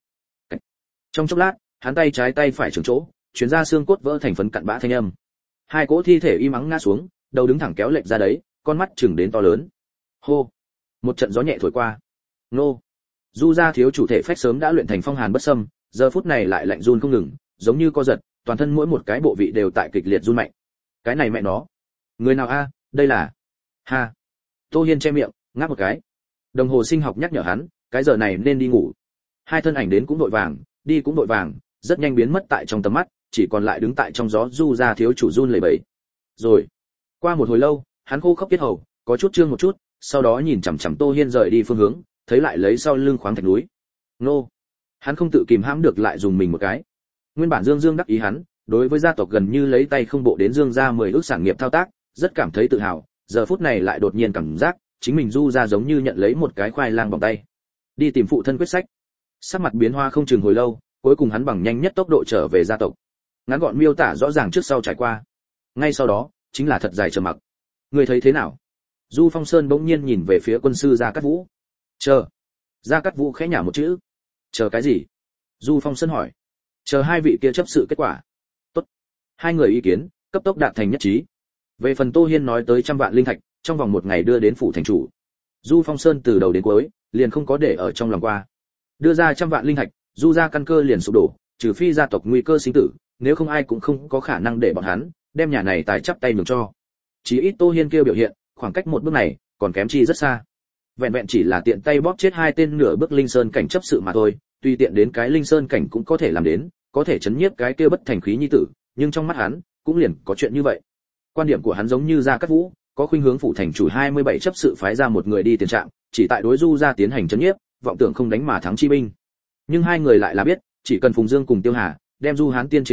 Trong chốc lát, hắn tay trái tay phải trường chỗ, chuyến ra xương cốt vỡ thành phấn cặn bã thanh âm. Hai cỗ thi thể im ắng ngã xuống, đầu đứng thẳng kéo lệch ra đấy, con mắt chừng đến to lớn. Hô! Một trận gió nhẹ thổi qua. Nô! Du gia thiếu chủ thể phách sớm đã luyện thành phong hàn bất xâm, giờ phút này lại lạnh run không ngừng, giống như co giật, toàn thân mỗi một cái bộ vị đều tại kịch liệt run mạnh. Cái này mẹ nó, người nào a, đây là? Ha! Tô Hiên che miệng, ngáp một cái. Đồng hồ sinh học nhắc nhở hắn, cái giờ này nên đi ngủ. Hai thân ảnh đến cũng đội vàng, đi cũng đội vàng, rất nhanh biến mất tại trong tầm mắt, chỉ còn lại đứng tại trong gió Du gia thiếu chủ run lẩy bẩy. Rồi, qua một hồi lâu, hắn khô khốc kết hầu, có chút trương một chút, sau đó nhìn chằm chằm Tô Hiên rời đi phương hướng, thấy lại lấy sau lưng khoáng thạch núi. Nô, hắn không tự kìm hãm được lại dùng mình một cái. Nguyên bản Dương Dương đắc ý hắn, đối với gia tộc gần như lấy tay không bộ đến Dương gia mười ước sản nghiệp thao tác, rất cảm thấy tự hào, giờ phút này lại đột nhiên cảm giác, chính mình Du gia giống như nhận lấy một cái khoai lang bằng tay. Đi tìm phụ thân quyết sách. Sắc mặt biến hoa không chừng hồi lâu, cuối cùng hắn bằng nhanh nhất tốc độ trở về gia tộc. Ngắn gọn miêu tả rõ ràng trước sau trải qua. Ngay sau đó, chính là thật dài trầm mặc. Người thấy thế nào? Du Phong Sơn bỗng nhiên nhìn về phía quân sư Gia Cát Vũ. Chờ. Gia Cát Vũ khẽ nhả một chữ. Chờ cái gì? Du Phong Sơn hỏi. Chờ hai vị kia chấp sự kết quả. Tốt. Hai người ý kiến, cấp tốc đạt thành nhất trí. Về phần Tô Hiên nói tới trăm vạn linh thạch, trong vòng một ngày đưa đến phủ thành chủ. Du Phong Sơn từ đầu đến cuối, liền không có để ở trong lòng qua. Đưa ra trăm vạn linh thạch, Du gia căn cơ liền sụp đổ, trừ phi gia tộc nguy cơ sinh tử, nếu không ai cũng không có khả năng để bọn hắn đem nhà này tài chắp tay nhường cho. Chỉ ít Tô Hiên kêu biểu hiện, khoảng cách một bước này còn kém chi rất xa. Vẹn vẹn chỉ là tiện tay bóp chết hai tên nửa bước linh sơn cảnh chấp sự mà thôi, tuy tiện đến cái linh sơn cảnh cũng có thể làm đến, có thể chấn nhiếp cái kia bất thành khí nhi tử, nhưng trong mắt hắn cũng liền có chuyện như vậy. Quan điểm của hắn giống như Gia Cát Vũ, có khuynh hướng phủ thành chủ hai mươi bảy chấp sự phái ra một người đi tiền trạm, chỉ tại đối Du gia tiến hành chấn nhiếp, vọng tưởng không đánh mà thắng chi binh. Nhưng hai người lại là biết, chỉ cần Phùng Dương cùng Tiêu Hà đem Du Hán tiên chế trụ,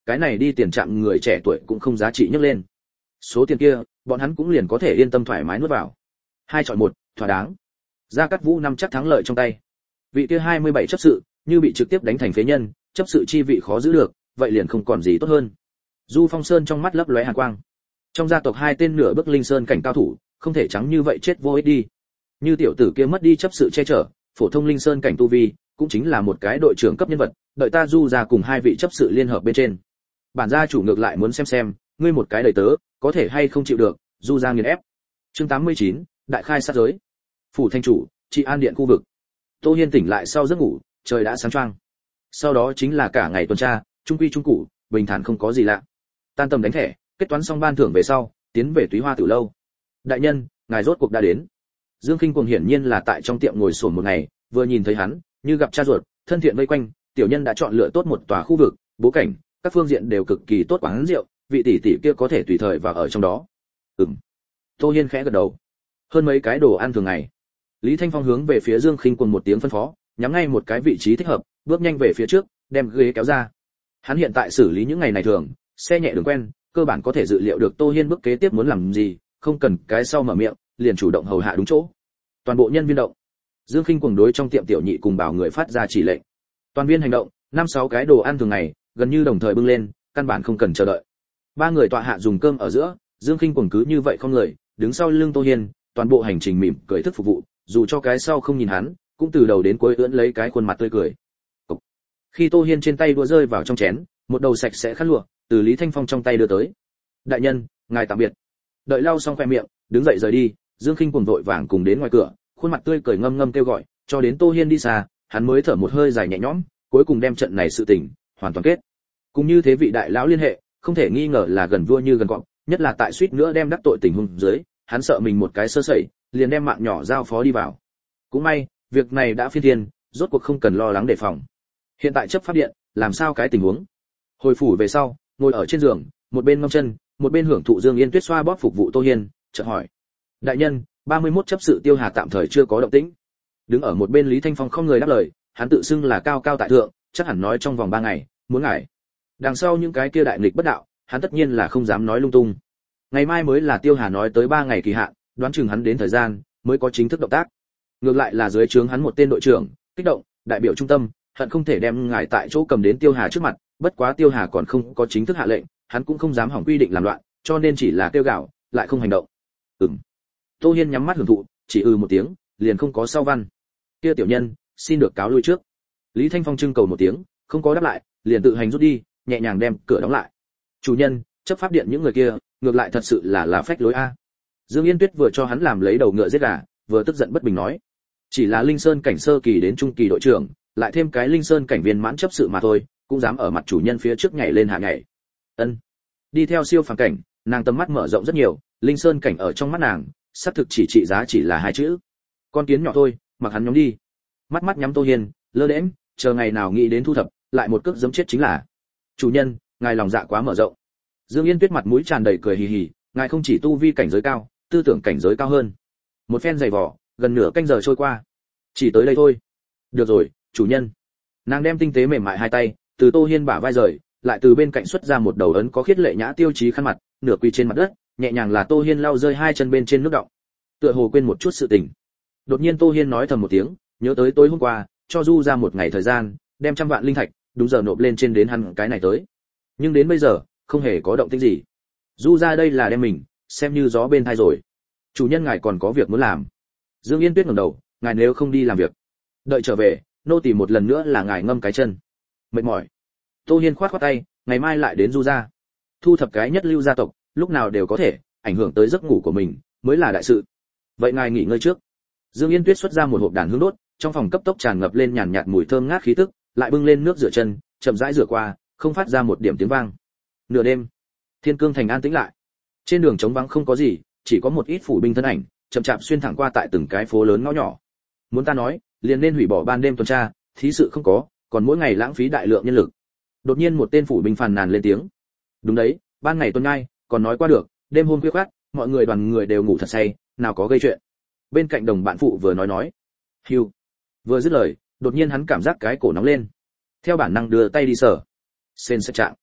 cái này đi tiền trạm người trẻ tuổi cũng không giá trị nhấc lên. Số tiền kia, bọn hắn cũng liền có thể yên tâm thoải mái nuốt vào. Hai chọn một, thỏa đáng. Gia Cát Vũ năm chắc thắng lợi trong tay. Vị kia hai mươi bảy chấp sự, như bị trực tiếp đánh thành phế nhân, chấp sự chi vị khó giữ được, vậy liền không còn gì tốt hơn. Du Phong Sơn trong mắt lấp lóe hàn quang. Trong gia tộc hai tên nửa bước linh sơn cảnh cao thủ, không thể trắng như vậy chết vô ích đi. Như tiểu tử kia mất đi chấp sự che chở, phổ thông linh sơn cảnh tu vi, cũng chính là một cái đội trưởng cấp nhân vật, đợi ta Du ra cùng hai vị chấp sự liên hợp bên trên. Bản gia chủ ngược lại muốn xem xem, ngươi một cái đầy tớ, có thể hay không chịu được, Du ra nghiền ép. Chương tám mươi chín, đại khai sát giới. Phủ thanh chủ, trị an điện khu vực. Tô Hiên tỉnh lại sau giấc ngủ, trời đã sáng choang. Sau đó chính là cả ngày tuần tra, trung quy trung cụ, bình thản không có gì lạ. Tan tầm đánh thẻ, kết toán xong ban thưởng về sau, tiến về Túy Hoa Tử lâu. Đại nhân, ngài rốt cuộc đã đến. Dương Khinh Cuồng hiển nhiên là tại trong tiệm ngồi xổm một ngày, vừa nhìn thấy hắn, như gặp cha ruột, thân thiện vây quanh, tiểu nhân đã chọn lựa tốt một tòa khu vực, bố cảnh, các phương diện đều cực kỳ tốt quán rượu, vị tỷ tỷ kia có thể tùy thời vào ở trong đó. Ừm. Tô Hiên khẽ gật đầu. Hơn mấy cái đồ ăn thường ngày. Lý Thanh Phong hướng về phía Dương Khinh Cuồng một tiếng phân phó, nhắm ngay một cái vị trí thích hợp, bước nhanh về phía trước, đem ghế kéo ra. Hắn hiện tại xử lý những ngày này thường, xe nhẹ đường quen, cơ bản có thể dự liệu được Tô Hiên bước kế tiếp muốn làm gì, không cần cái sau mở miệng, liền chủ động hầu hạ đúng chỗ. Toàn bộ nhân viên động. Dương Khinh Cuồng đối trong tiệm tiểu nhị cùng bảo người phát ra chỉ lệnh. Toàn viên hành động, năm sáu cái đồ ăn thường ngày, gần như đồng thời bưng lên, căn bản không cần chờ đợi. Ba người tọa hạ dùng cơm ở giữa, Dương Khinh Cuồng cứ như vậy không người, đứng sau lưng Tô Hiên, toàn bộ hành trình mỉm cười thức phục vụ, dù cho cái sau không nhìn hắn, cũng từ đầu đến cuối ưỡn lấy cái khuôn mặt tươi cười. Cục. Khi Tô Hiên trên tay đũa rơi vào trong chén, một đầu sạch sẽ khăn lụa từ Lý Thanh Phong trong tay đưa tới. Đại nhân, ngài tạm biệt. Đợi lau xong khoe miệng, đứng dậy rời đi, Dương Khinh Cuồng vội vàng cùng đến ngoài cửa, khuôn mặt tươi cười ngâm ngâm kêu gọi, cho đến Tô Hiên đi xa, hắn mới thở một hơi dài nhẹ nhõm, cuối cùng đem trận này sự tình hoàn toàn kết. Cũng như thế vị đại lão liên hệ, không thể nghi ngờ là gần vua như gần cọp, nhất là tại suýt nữa đem đắc tội tình huống dưới, hắn sợ mình một cái sơ sẩy, liền đem mạng nhỏ giao phó đi vào. Cũng may, việc này đã phiên thiên, rốt cuộc không cần lo lắng đề phòng. Hiện tại chấp pháp điện, làm sao cái tình huống? Hồi phủ về sau, ngồi ở trên giường, một bên ngâm chân, một bên hưởng thụ Dương Yên Tuyết xoa bóp phục vụ Tô Hiên, chợt hỏi: "Đại nhân, ba mươi mốt chấp sự Tiêu Hà tạm thời chưa có động tĩnh." Đứng ở một bên Lý Thanh Phong không người đáp lời, hắn tự xưng là cao cao tại thượng, chắc hẳn nói trong vòng ba ngày, muốn ngài. Đằng sau những cái kia đại nghịch bất đạo, hắn tất nhiên là không dám nói lung tung. Ngày mai mới là Tiêu Hà nói tới ba ngày kỳ hạn, đoán chừng hắn đến thời gian mới có chính thức động tác. Ngược lại là dưới trướng hắn một tên đội trưởng, kích động, đại biểu trung tâm, hận không thể đem ngài tại chỗ cầm đến Tiêu Hà trước mặt, bất quá Tiêu Hà còn không có chính thức hạ lệnh, hắn cũng không dám hỏng quy định làm loạn, cho nên chỉ là kêu gào, lại không hành động. Ừm. Tô Hiên nhắm mắt hưởng thụ, chỉ ừ một tiếng, liền không có sau văn. Kia tiểu nhân, xin được cáo lui trước. Lý Thanh Phong trưng cầu một tiếng, không có đáp lại, liền tự hành rút đi, nhẹ nhàng đem cửa đóng lại. Chủ nhân, chấp pháp điện những người kia, ngược lại thật sự là là phách lối a. Dương Yên Tuyết vừa cho hắn làm lấy đầu ngựa giết gà, vừa tức giận bất bình nói: "Chỉ là Linh Sơn cảnh sơ kỳ đến trung kỳ đội trưởng, lại thêm cái Linh Sơn cảnh viên mãn chấp sự mà thôi, cũng dám ở mặt chủ nhân phía trước nhảy lên hạ nhảy." Ân. Đi theo siêu phàm cảnh, nàng tầm mắt mở rộng rất nhiều, Linh Sơn cảnh ở trong mắt nàng, xác thực chỉ trị giá chỉ là hai chữ. Con kiến nhỏ thôi, mặc hắn nhóm đi. Mắt mắt nhắm Tô Hiên, lơ đễnh, chờ ngày nào nghĩ đến thu thập, lại một cước giẫm chết chính là. "Chủ nhân, ngài lòng dạ quá mở rộng." Dương Yên Tuyết mặt mũi tràn đầy cười hì hì, ngài không chỉ tu vi cảnh giới cao, tư tưởng cảnh giới cao hơn. Một phen giày vò, gần nửa canh giờ trôi qua. Chỉ tới đây thôi. Được rồi, chủ nhân. Nàng đem tinh tế mềm mại hai tay từ Tô Hiên bả vai rời, lại từ bên cạnh xuất ra một đầu ấn có khiết lệ nhã tiêu chí khăn mặt, nửa quỳ trên mặt đất, nhẹ nhàng là Tô Hiên lau rơi hai chân bên trên nước đọng. Tựa hồ quên một chút sự tình. Đột nhiên Tô Hiên nói thầm một tiếng, nhớ tới tối hôm qua, cho Du ra một ngày thời gian, đem trăm vạn linh thạch, đúng giờ nộp lên trên đến hắn cái này tới. Nhưng đến bây giờ, không hề có động tĩnh gì. Du ra đây là đem mình xem như gió bên tai rồi. Chủ nhân ngài còn có việc muốn làm. Dương Yên Tuyết ngẩng đầu, ngài nếu không đi làm việc, đợi trở về, nô tỳ một lần nữa là ngài ngâm cái chân. Mệt mỏi. Tô Hiên khoát khoát tay, ngày mai lại đến Du ra. Thu thập cái nhất lưu gia tộc, lúc nào đều có thể ảnh hưởng tới giấc ngủ của mình, mới là đại sự. Vậy ngài nghỉ ngơi trước. Dương Yên Tuyết xuất ra một hộp đàn hương đốt, trong phòng cấp tốc tràn ngập lên nhàn nhạt mùi thơm ngát khí tức, lại bưng lên nước rửa chân, chậm rãi rửa qua, không phát ra một điểm tiếng vang. Nửa đêm, Thiên Cương thành an tĩnh lại. Trên đường trống vắng không có gì, chỉ có một ít phủ binh thân ảnh, chậm chạp xuyên thẳng qua tại từng cái phố lớn ngõ nhỏ. Muốn ta nói, liền nên hủy bỏ ban đêm tuần tra, thí sự không có, còn mỗi ngày lãng phí đại lượng nhân lực. Đột nhiên một tên phủ binh phàn nàn lên tiếng. Đúng đấy, ban ngày tuần nhai, còn nói qua được, đêm hôm khuya khoắt, mọi người đoàn người đều ngủ thật say, nào có gây chuyện. Bên cạnh đồng bạn phụ vừa nói nói. Hưu. Vừa dứt lời, đột nhiên hắn cảm giác cái cổ nóng lên. Theo bản năng đưa tay đi sờ. Sên sẽ chạm.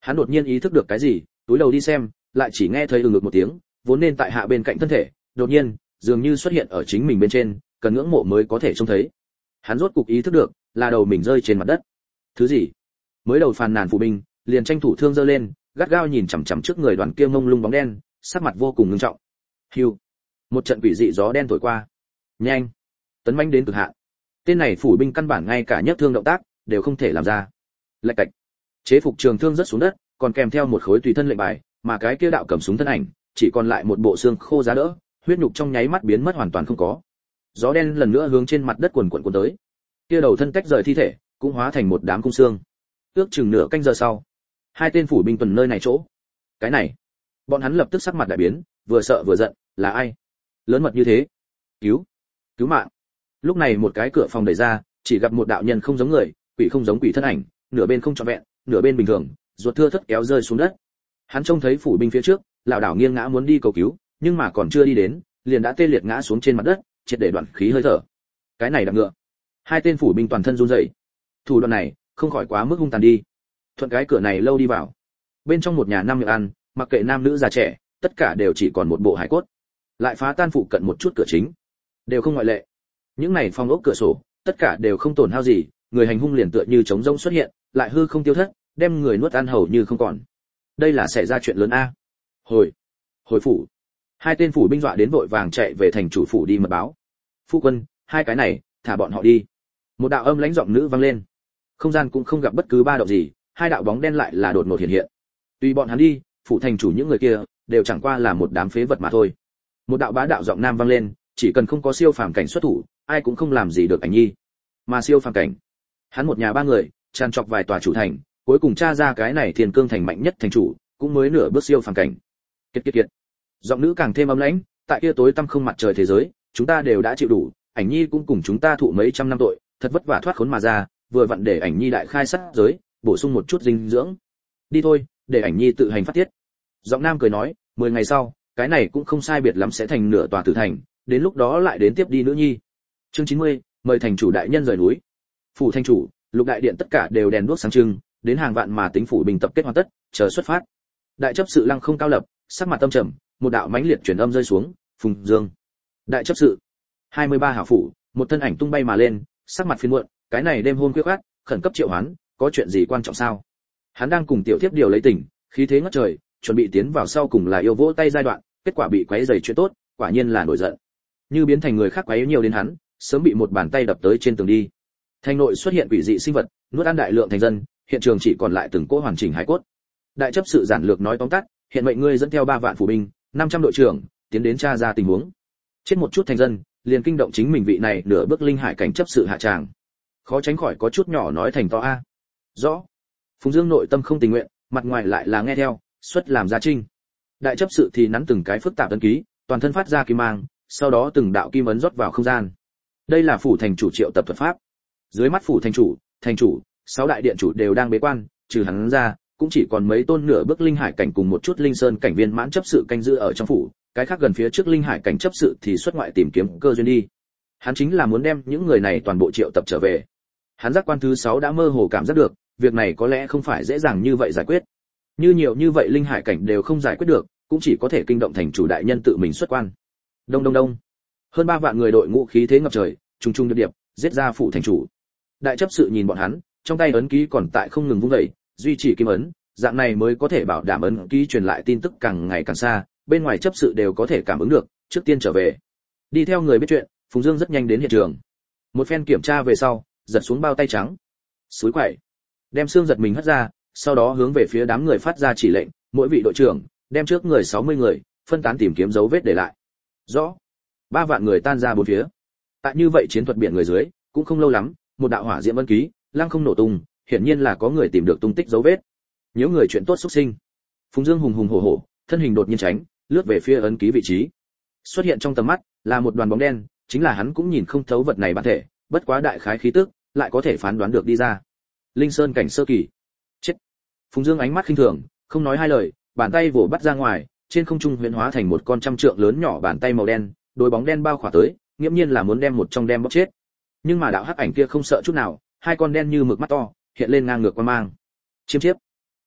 Hắn đột nhiên ý thức được cái gì, túi đầu đi xem, lại chỉ nghe thấy ừ ngực một tiếng, vốn nên tại hạ bên cạnh thân thể, đột nhiên, dường như xuất hiện ở chính mình bên trên, cần ngưỡng mộ mới có thể trông thấy. Hắn rốt cục ý thức được, là đầu mình rơi trên mặt đất. Thứ gì? Mới đầu phàn nàn phụ binh, liền tranh thủ thương giơ lên, gắt gao nhìn chằm chằm trước người đoàn kia mông lung bóng đen, sắc mặt vô cùng nghiêm trọng. Hưu. Một trận quỷ dị gió đen thổi qua. Nhanh, tấn mãnh đến cực hạn. Tên này phủ binh căn bản ngay cả nhấc thương động tác đều không thể làm ra. Lạch cạch. Chế phục trường thương rớt xuống đất, còn kèm theo một khối tùy thân lệnh bài, mà cái kia đạo cầm súng thân ảnh, chỉ còn lại một bộ xương khô giá đỡ, huyết nhục trong nháy mắt biến mất hoàn toàn không có. Gió đen lần nữa hướng trên mặt đất quần quần cuốn tới. Kia đầu thân tách rời thi thể, cũng hóa thành một đám cung xương. Ước chừng nửa canh giờ sau, hai tên phủ binh tuần nơi này chỗ. Cái này, bọn hắn lập tức sắc mặt đại biến, vừa sợ vừa giận, là ai? Lớn mật như thế? Cứu, cứu mạng. Lúc này một cái cửa phòng đẩy ra, chỉ gặp một đạo nhân không giống người, quỷ không giống quỷ thân ảnh, nửa bên không trọn vẹn, nửa bên bình thường, ruột thưa thất kéo rơi xuống đất. Hắn trông thấy phủ binh phía trước, lão đảo nghiêng ngã muốn đi cầu cứu, nhưng mà còn chưa đi đến, liền đã tê liệt ngã xuống trên mặt đất, triệt để đoạn khí hơi thở. Cái này đạp ngựa. Hai tên phủ binh toàn thân run rẩy. Thủ đoạn này, không khỏi quá mức hung tàn đi. Thuận cái cửa này lâu đi vào. Bên trong một nhà năm miệng ăn, mặc kệ nam nữ già trẻ, tất cả đều chỉ còn một bộ hải cốt. Lại phá tan phụ cận một chút cửa chính, đều không ngoại lệ. Những này phòng ốc cửa sổ, tất cả đều không tổn hao gì, người hành hung liền tựa như trống rỗng xuất hiện, lại hư không tiêu thất, đem người nuốt ăn hầu như không còn. Đây là xảy ra chuyện lớn a. Hồi, hồi phủ. Hai tên phủ binh dọa đến vội vàng chạy về thành chủ phủ đi mật báo. Phu quân, hai cái này, thả bọn họ đi. Một đạo âm lãnh giọng nữ vang lên. Không gian cũng không gặp bất cứ ba động gì, hai đạo bóng đen lại là đột ngột hiện hiện. Tùy bọn hắn đi, phủ thành chủ những người kia đều chẳng qua là một đám phế vật mà thôi. Một đạo bá đạo giọng nam vang lên, chỉ cần không có siêu phàm cảnh xuất thủ, ai cũng không làm gì được ảnh nhi. Mà siêu phàm cảnh, hắn một nhà ba người, tràn trọc vài tòa chủ thành, cuối cùng tra ra cái này Thiên Cương thành mạnh nhất thành chủ, cũng mới nửa bước siêu phàm cảnh. Kiệt kiệt kiệt. Giọng nữ càng thêm âm lãnh, tại kia tối tăm không mặt trời thế giới, chúng ta đều đã chịu đủ, ảnh nhi cũng cùng chúng ta thụ mấy trăm năm tội, thật vất vả thoát khốn mà ra, vừa vặn để ảnh nhi đại khai sát giới, bổ sung một chút dinh dưỡng. Đi thôi, để ảnh nhi tự hành phát tiết. Giọng nam cười nói, mười ngày sau, cái này cũng không sai biệt lắm sẽ thành nửa tòa tử thành, đến lúc đó lại đến tiếp đi nữ nhi. Chương chín mươi, mời thành chủ đại nhân rời núi. Phủ thành chủ, lục đại điện tất cả đều đèn đuốc sáng trưng, đến hàng vạn mà tính phủ bình tập kết hoàn tất, chờ xuất phát. Đại chấp sự Lăng Không cao lập, sắc mặt tâm trầm, một đạo mãnh liệt truyền âm rơi xuống, Phùng Dương. Đại chấp sự, hai mươi ba hảo phủ, một thân ảnh tung bay mà lên, sắc mặt phiền muộn, cái này đêm hôn khuya khoắt, khẩn cấp triệu hoán, có chuyện gì quan trọng sao? Hắn đang cùng tiểu thiếp điều lấy tình, khí thế ngất trời, chuẩn bị tiến vào sau cùng là yêu vỗ tay giai đoạn, kết quả bị quấy rầy chuyện tốt, quả nhiên là nổi giận. Như biến thành người khác quấy nhiều đến hắn, sớm bị một bàn tay đập tới trên tường đi. Thành nội xuất hiện quỷ dị sinh vật, nuốt ăn đại lượng thành dân, hiện trường chỉ còn lại từng cỗ hoàn chỉnh hải cốt. Đại chấp sự giản lược nói tóm tắt, hiện mệnh ngươi dẫn theo ba vạn phủ binh, năm trăm đội trưởng, tiến đến tra ra tình huống. Chết một chút thành dân, liền kinh động chính mình vị này nửa bước linh hải cảnh chấp sự hạ tràng. Khó tránh khỏi có chút nhỏ nói thành to a. Rõ. Phùng Dương nội tâm không tình nguyện, mặt ngoài lại là nghe theo, xuất làm gia trinh. Đại chấp sự thì nắn từng cái phức tạp ấn ký, toàn thân phát ra kim mang, sau đó từng đạo kim ấn rót vào không gian. Đây là phủ thành chủ triệu tập thuật pháp. Dưới mắt phủ thành chủ, thành chủ, sáu đại điện chủ đều đang bế quan, trừ hắn ra, cũng chỉ còn mấy tôn nửa bước linh hải cảnh cùng một chút linh sơn cảnh viên mãn chấp sự canh giữ ở trong phủ, cái khác gần phía trước linh hải cảnh chấp sự thì xuất ngoại tìm kiếm cơ duyên đi. Hắn chính là muốn đem những người này toàn bộ triệu tập trở về. Hắn giác quan thứ sáu đã mơ hồ cảm giác được, việc này có lẽ không phải dễ dàng như vậy giải quyết. Như nhiều như vậy linh hải cảnh đều không giải quyết được, cũng chỉ có thể kinh động thành chủ đại nhân tự mình xuất quan. Đông đông đông. Hơn ba vạn người đội ngũ khí thế ngập trời, trùng trùng điệp điệp, giết ra phủ thành chủ. Đại chấp sự nhìn bọn hắn, trong tay ấn ký còn tại không ngừng vung dậy, duy trì kim ấn, dạng này mới có thể bảo đảm ấn ký truyền lại tin tức càng ngày càng xa, bên ngoài chấp sự đều có thể cảm ứng được, trước tiên trở về. Đi theo người biết chuyện, Phùng Dương rất nhanh đến hiện trường. Một phen kiểm tra về sau, giật xuống bao tay trắng. Suối quậy, đem xương giật mình hất ra, sau đó hướng về phía đám người phát ra chỉ lệnh, mỗi vị đội trưởng đem trước người sáu mươi người, phân tán tìm kiếm dấu vết để lại. Rõ. Ba vạn người tan ra bốn phía. Tại như vậy chiến thuật biển người dưới, cũng không lâu lắm, một đạo hỏa diễm ấn ký, lăng không nổ tung, hiển nhiên là có người tìm được tung tích dấu vết. Nếu người chuyện tốt xuất sinh. Phùng Dương hùng hùng hổ hổ, thân hình đột nhiên tránh, lướt về phía ấn ký vị trí. Xuất hiện trong tầm mắt là một đoàn bóng đen, chính là hắn cũng nhìn không thấu vật này bản thể, bất quá đại khái khí tức, lại có thể phán đoán được đi ra. Linh Sơn cảnh sơ kỳ. Chết. Phùng Dương ánh mắt khinh thường, không nói hai lời, bàn tay vỗ bắt ra ngoài, trên không trung huyễn hóa thành một con trăm trượng lớn nhỏ bàn tay màu đen, đôi bóng đen bao khỏa tới, nghiêm nhiên là muốn đem một trong đem bóp chết. Nhưng mà đạo hắc ảnh kia không sợ chút nào, hai con đen như mực mắt to, hiện lên ngang ngược quan mang. Chiêm chiếp.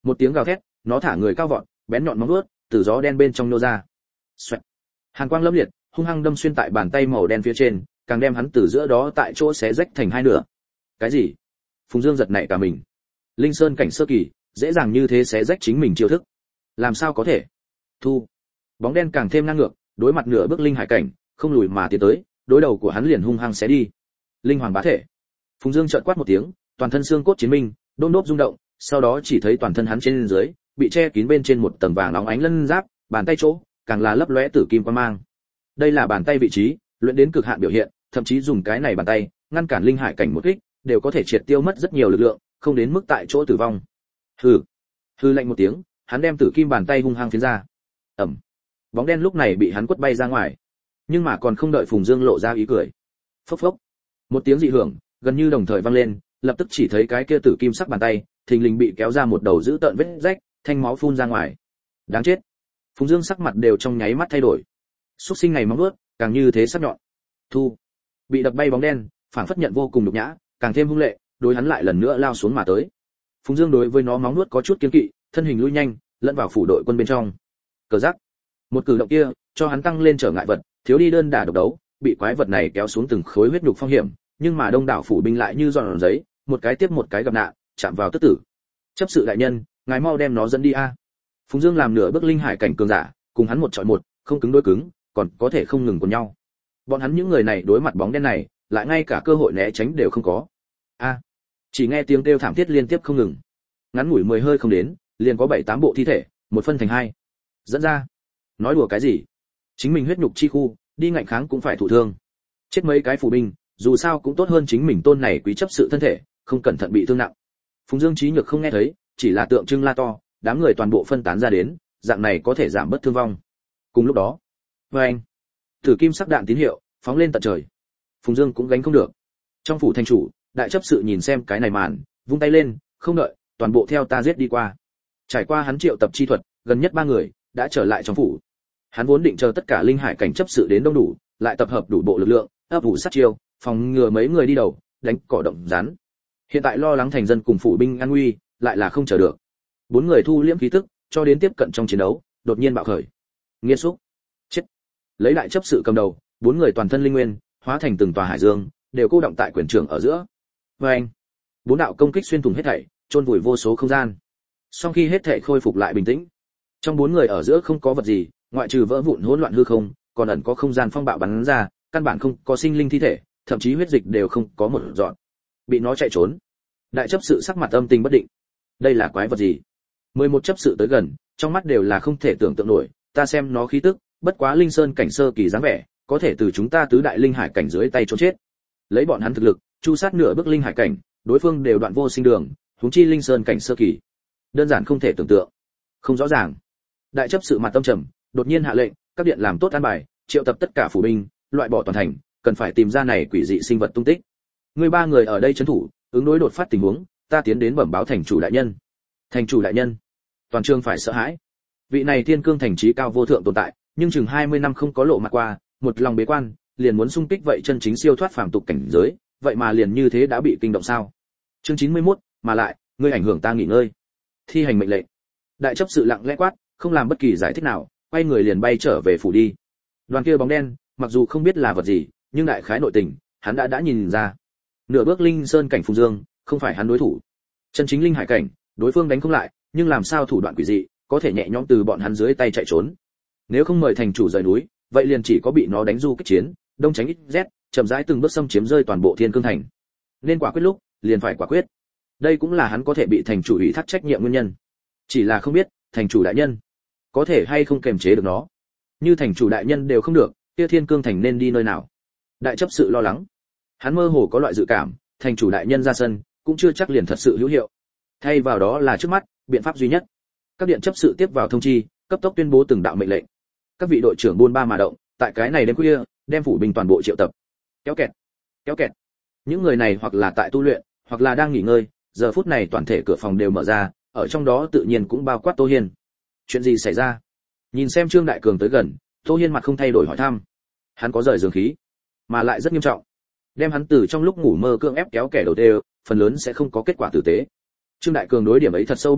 Một tiếng gào thét, nó thả người cao vọt, bén nhọn móng vuốt từ gió đen bên trong nô ra. Xoẹt. Hàn quang lẫm liệt, hung hăng đâm xuyên tại bàn tay màu đen phía trên, càng đem hắn từ giữa đó tại chỗ xé rách thành hai nửa. Cái gì? Phùng Dương giật nảy cả mình. Linh Sơn cảnh sơ kỳ, dễ dàng như thế xé rách chính mình chiêu thức. Làm sao có thể? Thu. Bóng đen càng thêm ngang ngược, đối mặt nửa bước linh hải cảnh, không lùi mà tiến tới, đối đầu của hắn liền hung hăng xé đi. Linh hoàng bá thể. Phùng Dương chợt quát một tiếng, toàn thân xương cốt chiến minh, đôm đốp rung động, sau đó chỉ thấy toàn thân hắn trên dưới bị che kín bên trên một tầng vàng óng ánh lân giáp, bàn tay chỗ càng là lấp lóe tử kim quang mang. Đây là bàn tay vị trí, luyện đến cực hạn biểu hiện, thậm chí dùng cái này bàn tay ngăn cản linh hải cảnh một kích, đều có thể triệt tiêu mất rất nhiều lực lượng, không đến mức tại chỗ tử vong. Hừ. Hừ lạnh một tiếng, hắn đem tử kim bàn tay hung hăng phiến ra. Ầm. Bóng đen lúc này bị hắn quất bay ra ngoài. Nhưng mà còn không đợi Phùng Dương lộ ra ý cười. Phốc phốc. Một tiếng dị hưởng, gần như đồng thời vang lên, lập tức chỉ thấy cái kia tử kim sắc bàn tay, thình lình bị kéo ra một đầu dữ tợn vết rách, thanh máu phun ra ngoài. Đáng chết. Phùng Dương sắc mặt đều trong nháy mắt thay đổi. Súc sinh này móng vuốt, càng như thế sắc nhọn. Thu. Bị đập bay bóng đen, phảng phất nhận vô cùng nhục nhã, càng thêm hung lệ, đối hắn lại lần nữa lao xuống mà tới. Phùng Dương đối với nó móng vuốt có chút kiêng kỵ, thân hình lui nhanh, lẫn vào phủ đội quân bên trong. Cờ giác. Một cử động kia, cho hắn tăng lên trở ngại vật, thiếu đi đơn đả độc đấu, bị quái vật này kéo xuống từng khối huyết nhục phong hiểm, nhưng mà đông đảo phủ binh lại như giòn giấy, một cái tiếp một cái gặp nạn, chạm vào tức tử. Chấp sự đại nhân, ngài mau đem nó dẫn đi a. Phùng Dương làm nửa bước linh hải cảnh cường giả, cùng hắn một chọi một, không cứng đối cứng, còn có thể không ngừng cùng nhau. Bọn hắn những người này đối mặt bóng đen này, lại ngay cả cơ hội né tránh đều không có. A. Chỉ nghe tiếng kêu thảm thiết liên tiếp không ngừng. Ngắn ngủi mười hơi không đến, liền có bảy tám bộ thi thể, một phân thành hai. Dẫn ra. Nói đùa cái gì? Chính mình huyết nhục chi khu, đi ngạnh kháng cũng phải thụ thương. Chết mấy cái phủ binh, dù sao cũng tốt hơn chính mình tôn này quý chấp sự thân thể, không cẩn thận bị thương nặng. Phùng Dương trí nhược không nghe thấy, chỉ là tượng trưng la to, đám người toàn bộ phân tán ra đến, dạng này có thể giảm bớt thương vong. Cùng lúc đó, anh, tử kim sắc đạn tín hiệu phóng lên tận trời. Phùng Dương cũng gánh không được. Trong phủ thành chủ, đại chấp sự nhìn xem cái này màn, vung tay lên, không đợi, toàn bộ theo ta giết đi qua. Trải qua hắn triệu tập chi thuật, gần nhất ba người đã trở lại trong phủ. Hắn vốn định chờ tất cả linh hải cảnh chấp sự đến đông đủ, lại tập hợp đủ bộ lực lượng, ấp ủ sát chiêu, phòng ngừa mấy người đi đầu, đánh cỏ động rắn. Hiện tại lo lắng thành dân cùng phủ binh an nguy, lại là không chờ được. Bốn người thu liễm khí tức, cho đến tiếp cận trong chiến đấu, đột nhiên bạo khởi. Nghiên xúc, chết. Lấy đại chấp sự cầm đầu, bốn người toàn thân linh nguyên, hóa thành từng tòa hải dương, đều cô động tại quyền trưởng ở giữa. Và anh, bốn đạo công kích xuyên thủng hết thảy, chôn vùi vô số không gian. Sau khi hết thảy khôi phục lại bình tĩnh, trong bốn người ở giữa không có vật gì, ngoại trừ vỡ vụn hỗn loạn hư không, còn ẩn có không gian phong bạo bắn ra, căn bản không có sinh linh thi thể, thậm chí huyết dịch đều không có một giọt. Bị nó chạy trốn. Đại chấp sự sắc mặt âm tình bất định. Đây là quái vật gì? Mười một chấp sự tới gần, trong mắt đều là không thể tưởng tượng nổi, ta xem nó khí tức, bất quá linh sơn cảnh sơ kỳ dáng vẻ, có thể từ chúng ta tứ đại linh hải cảnh dưới tay trốn chết. Lấy bọn hắn thực lực, chu sát nửa bước linh hải cảnh, đối phương đều đoạn vô sinh đường, huống chi linh sơn cảnh sơ kỳ. Đơn giản không thể tưởng tượng. Không rõ ràng. Đại chấp sự mặt tâm trầm, đột nhiên hạ lệnh, các điện làm tốt an bài, triệu tập tất cả phủ binh, loại bỏ toàn thành, cần phải tìm ra này quỷ dị sinh vật tung tích. Người ba người ở đây trấn thủ, ứng đối đột phát tình huống, ta tiến đến bẩm báo thành chủ đại nhân. Thành chủ đại nhân. Toàn trường phải sợ hãi. Vị này thiên cương thành trí cao vô thượng tồn tại, nhưng chừng hai mươi năm không có lộ mặt qua, một lòng bế quan, liền muốn xung kích vậy chân chính siêu thoát phàm tục cảnh giới, vậy mà liền như thế đã bị kinh động sao? Chương chín mươi mốt, mà lại, ngươi ảnh hưởng ta nghỉ ngơi. Thi hành mệnh lệnh. Đại chấp sự lặng lẽ quát, không làm bất kỳ giải thích nào, quay người liền bay trở về phủ đi. Đoàn kia bóng đen, mặc dù không biết là vật gì, nhưng đại khái nội tình, hắn đã đã nhìn ra. Nửa bước linh sơn cảnh Phùng Dương, không phải hắn đối thủ. Chân chính linh hải cảnh, đối phương đánh không lại, nhưng làm sao thủ đoạn quỷ dị, có thể nhẹ nhõm từ bọn hắn dưới tay chạy trốn. Nếu không mời thành chủ rời núi, vậy liền chỉ có bị nó đánh du kích chiến, đông tránh ít rét, chậm rãi từng bước xâm chiếm rơi toàn bộ thiên cương thành. Nên quả quyết lúc, liền phải quả quyết. Đây cũng là hắn có thể bị thành chủ ủy thác trách nhiệm nguyên nhân. Chỉ là không biết, thành chủ đại nhân có thể hay không kềm chế được nó. Như thành chủ đại nhân đều không được, kia thiên cương thành nên đi nơi nào? Đại chấp sự lo lắng. Hắn mơ hồ có loại dự cảm, thành chủ đại nhân ra sân, cũng chưa chắc liền thật sự hữu hiệu. Thay vào đó là trước mắt, biện pháp duy nhất. Các điện chấp sự tiếp vào thông chi, cấp tốc tuyên bố từng đạo mệnh lệnh. Các vị đội trưởng buôn ba mà động, tại cái này đêm khuya, đem phủ binh toàn bộ triệu tập. Kéo kẹt, kéo kẹt. Những người này hoặc là tại tu luyện, hoặc là đang nghỉ ngơi, giờ phút này toàn thể cửa phòng đều mở ra, ở trong đó tự nhiên cũng bao quát Tô Hiên. Chuyện gì xảy ra? Nhìn xem Trương Đại Cường tới gần, Tô Hiên mặt không thay đổi hỏi thăm. Hắn có rời giường khí, mà lại rất nghiêm trọng. Đem hắn từ trong lúc ngủ mơ cưỡng ép kéo kẻ đầu tê, phần lớn sẽ không có kết quả tử tế. Trương Đại Cường đối điểm ấy thật sâu biết được,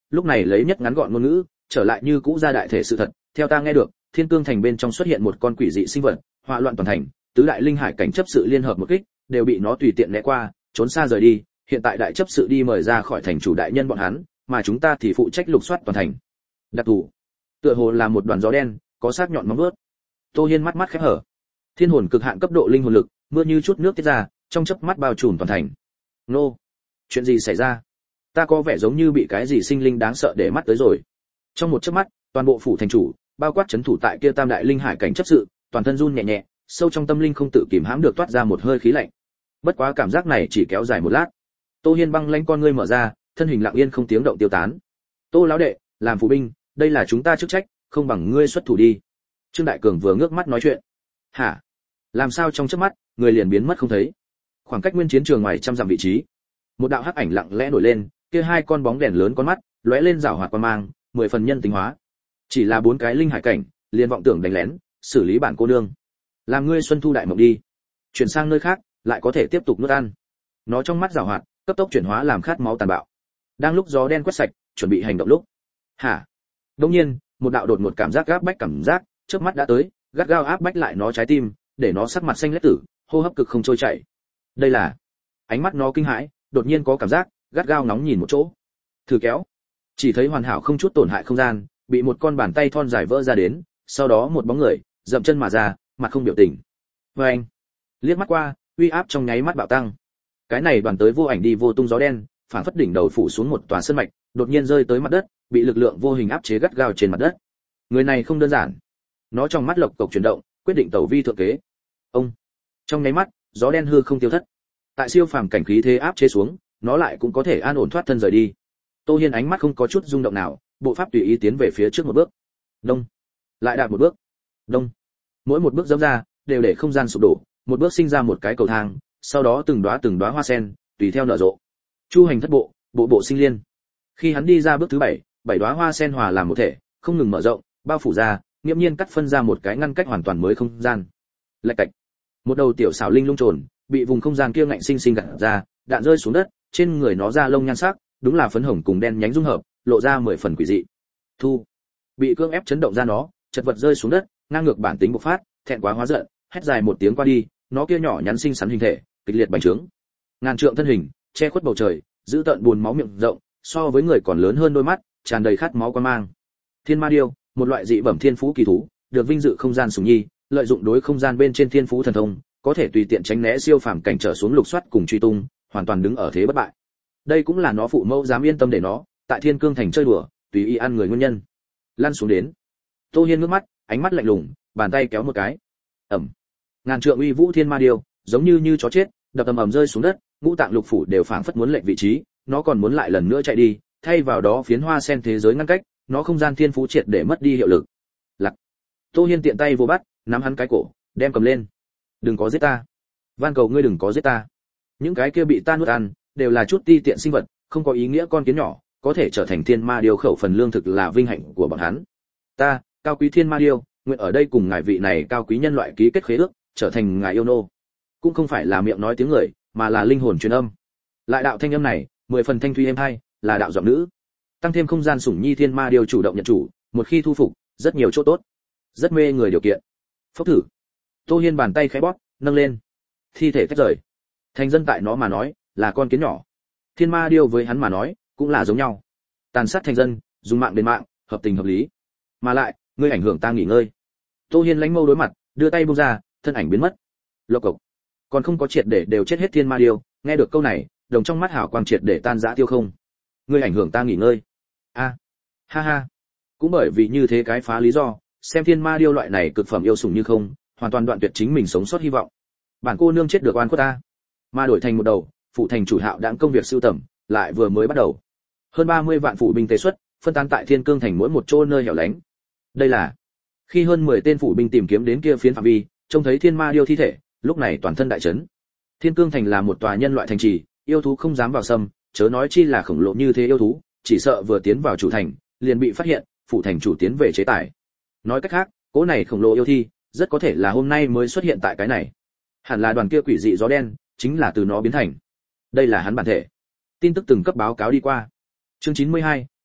lúc này lấy nhất ngắn gọn ngôn ngữ trở lại như cũ ra đại thể sự thật. Theo ta nghe được, Thiên Cương thành bên trong xuất hiện một con quỷ dị sinh vật, họa loạn toàn thành, tứ đại linh hải cảnh chấp sự liên hợp một kích, đều bị nó tùy tiện né qua, trốn xa rời đi. Hiện tại đại chấp sự đi mời ra khỏi thành chủ đại nhân bọn hắn, mà chúng ta thì phụ trách lục soát toàn thành. Đặc thù, tựa hồ là một đoàn gió đen, có sắc nhọn móng vuốt. Tô Hiên mắt mắt khép hở. Thiên hồn cực hạn cấp độ linh hồn lực, mưa như chút nước tiết ra, trong chớp mắt bao trùm toàn thành. Nô, chuyện gì xảy ra? Ta có vẻ giống như bị cái gì sinh linh đáng sợ để mắt tới rồi. Trong một chớp mắt, toàn bộ phủ thành chủ, bao quát chấn thủ tại kia tam đại linh hải cảnh chấp sự, toàn thân run nhẹ nhẹ, sâu trong tâm linh không tự kìm hãm được toát ra một hơi khí lạnh. Bất quá cảm giác này chỉ kéo dài một lát. Tô Hiên băng lãnh con ngươi mở ra, thân hình lặng yên không tiếng động tiêu tán. Tô lão đệ, làm phụ binh, đây là chúng ta chức trách, không bằng ngươi xuất thủ đi. Trương Đại Cường vừa ngước mắt nói chuyện. Hả? Làm sao trong chớp mắt, người liền biến mất không thấy? Khoảng cách nguyên chiến trường ngoài trăm dặm vị trí, một đạo hắc ảnh lặng lẽ nổi lên, kia hai con bóng đèn lớn con mắt, lóe lên rảo hoạt quan mang, mười phần nhân tính hóa. Chỉ là bốn cái linh hải cảnh, liền vọng tưởng đánh lén, xử lý bản cô nương. Làm ngươi xuân thu đại mộng đi. Chuyển sang nơi khác, lại có thể tiếp tục nuốt ăn. Nó trong mắt rảo hoạt, cấp tốc chuyển hóa làm khát máu tàn bạo. Đang lúc gió đen quét sạch, chuẩn bị hành động lúc. Hả? Đương nhiên, một đạo đột ngột cảm giác gáp bách cảm giác, chớp mắt đã tới, gắt gao áp bách lại nó trái tim, để nó sắc mặt xanh lét tử, hô hấp cực không trôi chảy. Đây là? Ánh mắt nó kinh hãi, đột nhiên có cảm giác gắt gao nóng nhìn một chỗ. Thử kéo, chỉ thấy hoàn hảo không chút tổn hại không gian, bị một con bàn tay thon dài vỡ ra đến, sau đó một bóng người dậm chân mà ra, mặt không biểu tình. Với anh, liếc mắt qua, uy áp trong nháy mắt bạo tăng. Cái này đoàn tới vô ảnh đi vô tung gió đen, phản phất đỉnh đầu phủ xuống một tòa sơn mạch, đột nhiên rơi tới mặt đất, bị lực lượng vô hình áp chế gắt gao trên mặt đất. Người này không đơn giản. Nó trong mắt lộc cộc chuyển động, quyết định tẩu vi thượng kế. Ông, trong nháy mắt, gió đen hư không tiêu thất. Tại siêu phàm cảnh khí thế áp chế xuống, nó lại cũng có thể an ổn thoát thân rời đi. Tô Hiên ánh mắt không có chút rung động nào, bộ pháp tùy ý tiến về phía trước một bước. Đông, lại đạp một bước. Đông. Mỗi một bước dẫm ra, đều để không gian sụp đổ, một bước sinh ra một cái cầu thang, sau đó từng đóa từng đóa hoa sen, tùy theo nở rộ. Chu hành thất bộ, bộ bộ sinh liên. Khi hắn đi ra bước thứ bảy, bảy đóa hoa sen hòa làm một thể, không ngừng mở rộng, bao phủ ra, nghiêm nhiên cắt phân ra một cái ngăn cách hoàn toàn mới không gian. Lạch cạch. Một đầu tiểu xảo linh lung trồn, bị vùng không gian kia ngạnh sinh sinh gạt ra, đạn rơi xuống đất, trên người nó da lông nhan sắc, đúng là phấn hồng cùng đen nhánh dung hợp, lộ ra mười phần quỷ dị. Thu. Bị cưỡng ép chấn động ra nó, chật vật rơi xuống đất, ngang ngược bản tính bộc phát, thẹn quá hóa giận, hét dài một tiếng qua đi, nó kia nhỏ nhắn xinh xắn hình thể, kịch liệt bành trướng. Ngàn trượng thân hình, che khuất bầu trời, giữ tợn buồn máu miệng rộng, so với người còn lớn hơn đôi mắt, tràn đầy khát máu quan mang. Thiên ma điêu, một loại dị bẩm thiên phú kỳ thú, được vinh dự không gian sủng nhi, lợi dụng đối không gian bên trên thiên phú thần thông, có thể tùy tiện tránh né siêu phàm cảnh trở xuống lục soát cùng truy tung, hoàn toàn đứng ở thế bất bại. Đây cũng là nó phụ mẫu dám yên tâm để nó tại Thiên Cương thành chơi đùa, tùy ý ăn người nguyên nhân. Lăn xuống đến. Tô Hiên ngước mắt, ánh mắt lạnh lùng, bàn tay kéo một cái. Ầm. Ngàn trượng uy vũ thiên ma điêu, giống như như chó chết, đập ầm ầm rơi xuống đất, ngũ tạng lục phủ đều phảng phất muốn lệch vị trí, nó còn muốn lại lần nữa chạy đi, thay vào đó phiến hoa sen thế giới ngăn cách, nó không gian thiên phú triệt để mất đi hiệu lực. Lặc. Tô Hiên tiện tay vô bắt, nắm hắn cái cổ, đem cầm lên. Đừng có giết ta. Van cầu ngươi đừng có giết ta. Những cái kia bị ta nuốt ăn, đều là chút ti tiện sinh vật, không có ý nghĩa con kiến nhỏ, có thể trở thành thiên ma điêu khẩu phần lương thực là vinh hạnh của bọn hắn. Ta, cao quý thiên ma điêu, nguyện ở đây cùng ngài vị này cao quý nhân loại ký kết khế ước, trở thành ngài yêu nô. Cũng không phải là miệng nói tiếng người, mà là linh hồn truyền âm. Lại đạo thanh âm này, mười phần thanh thuy êm hay, là đạo giọng nữ. Tăng thêm không gian sủng nhi thiên ma điêu chủ động nhận chủ, một khi thu phục, rất nhiều chỗ tốt, rất mê người điều kiện. Phốc thử. Tô Hiên bàn tay khẽ bóp, nâng lên. Thi thể tách rời. Thành dân tại nó mà nói, là con kiến nhỏ. Thiên ma điêu với hắn mà nói, cũng là giống nhau. Tàn sát thành dân, dùng mạng đến mạng, hợp tình hợp lý. Mà lại, ngươi ảnh hưởng ta nghỉ ngơi. Tô Hiên lánh mâu đối mặt, đưa tay buông ra, thân ảnh biến mất. Lộc cộc. Còn không có triệt để đều chết hết thiên ma điêu, nghe được câu này, đồng trong mắt hào quang triệt để tan rã tiêu không. Ngươi ảnh hưởng ta nghỉ ngơi. A. Ha ha. Cũng bởi vì như thế cái phá lý do, xem thiên ma điêu loại này cực phẩm yêu sủng như không, hoàn toàn đoạn tuyệt chính mình sống sót hy vọng. Bản cô nương chết được oan khuất ta. Mà đổi thành một đầu, phụ thành chủ Hạo đãng công việc sưu tầm, lại vừa mới bắt đầu. Hơn ba mươi vạn phụ binh tế xuất, phân tán tại Thiên Cương thành mỗi một chỗ nơi hẻo lánh. Đây là khi hơn mười tên phụ binh tìm kiếm đến kia phiến phạm vi, trông thấy thiên ma điêu thi thể, lúc này toàn thân đại chấn. Thiên Cương thành là một tòa nhân loại thành trì, yêu thú không dám vào xâm, chớ nói chi là khổng lồ như thế yêu thú, chỉ sợ vừa tiến vào chủ thành, liền bị phát hiện, phụ thành chủ tiến về chế tài. Nói cách khác, cỗ này khổng lồ yêu thi, rất có thể là hôm nay mới xuất hiện tại cái này. Hẳn là đoàn kia quỷ dị gió đen, chính là từ nó biến thành. Đây là hắn bản thể. Tin tức từng cấp báo cáo đi qua. Chương chín mươi hai,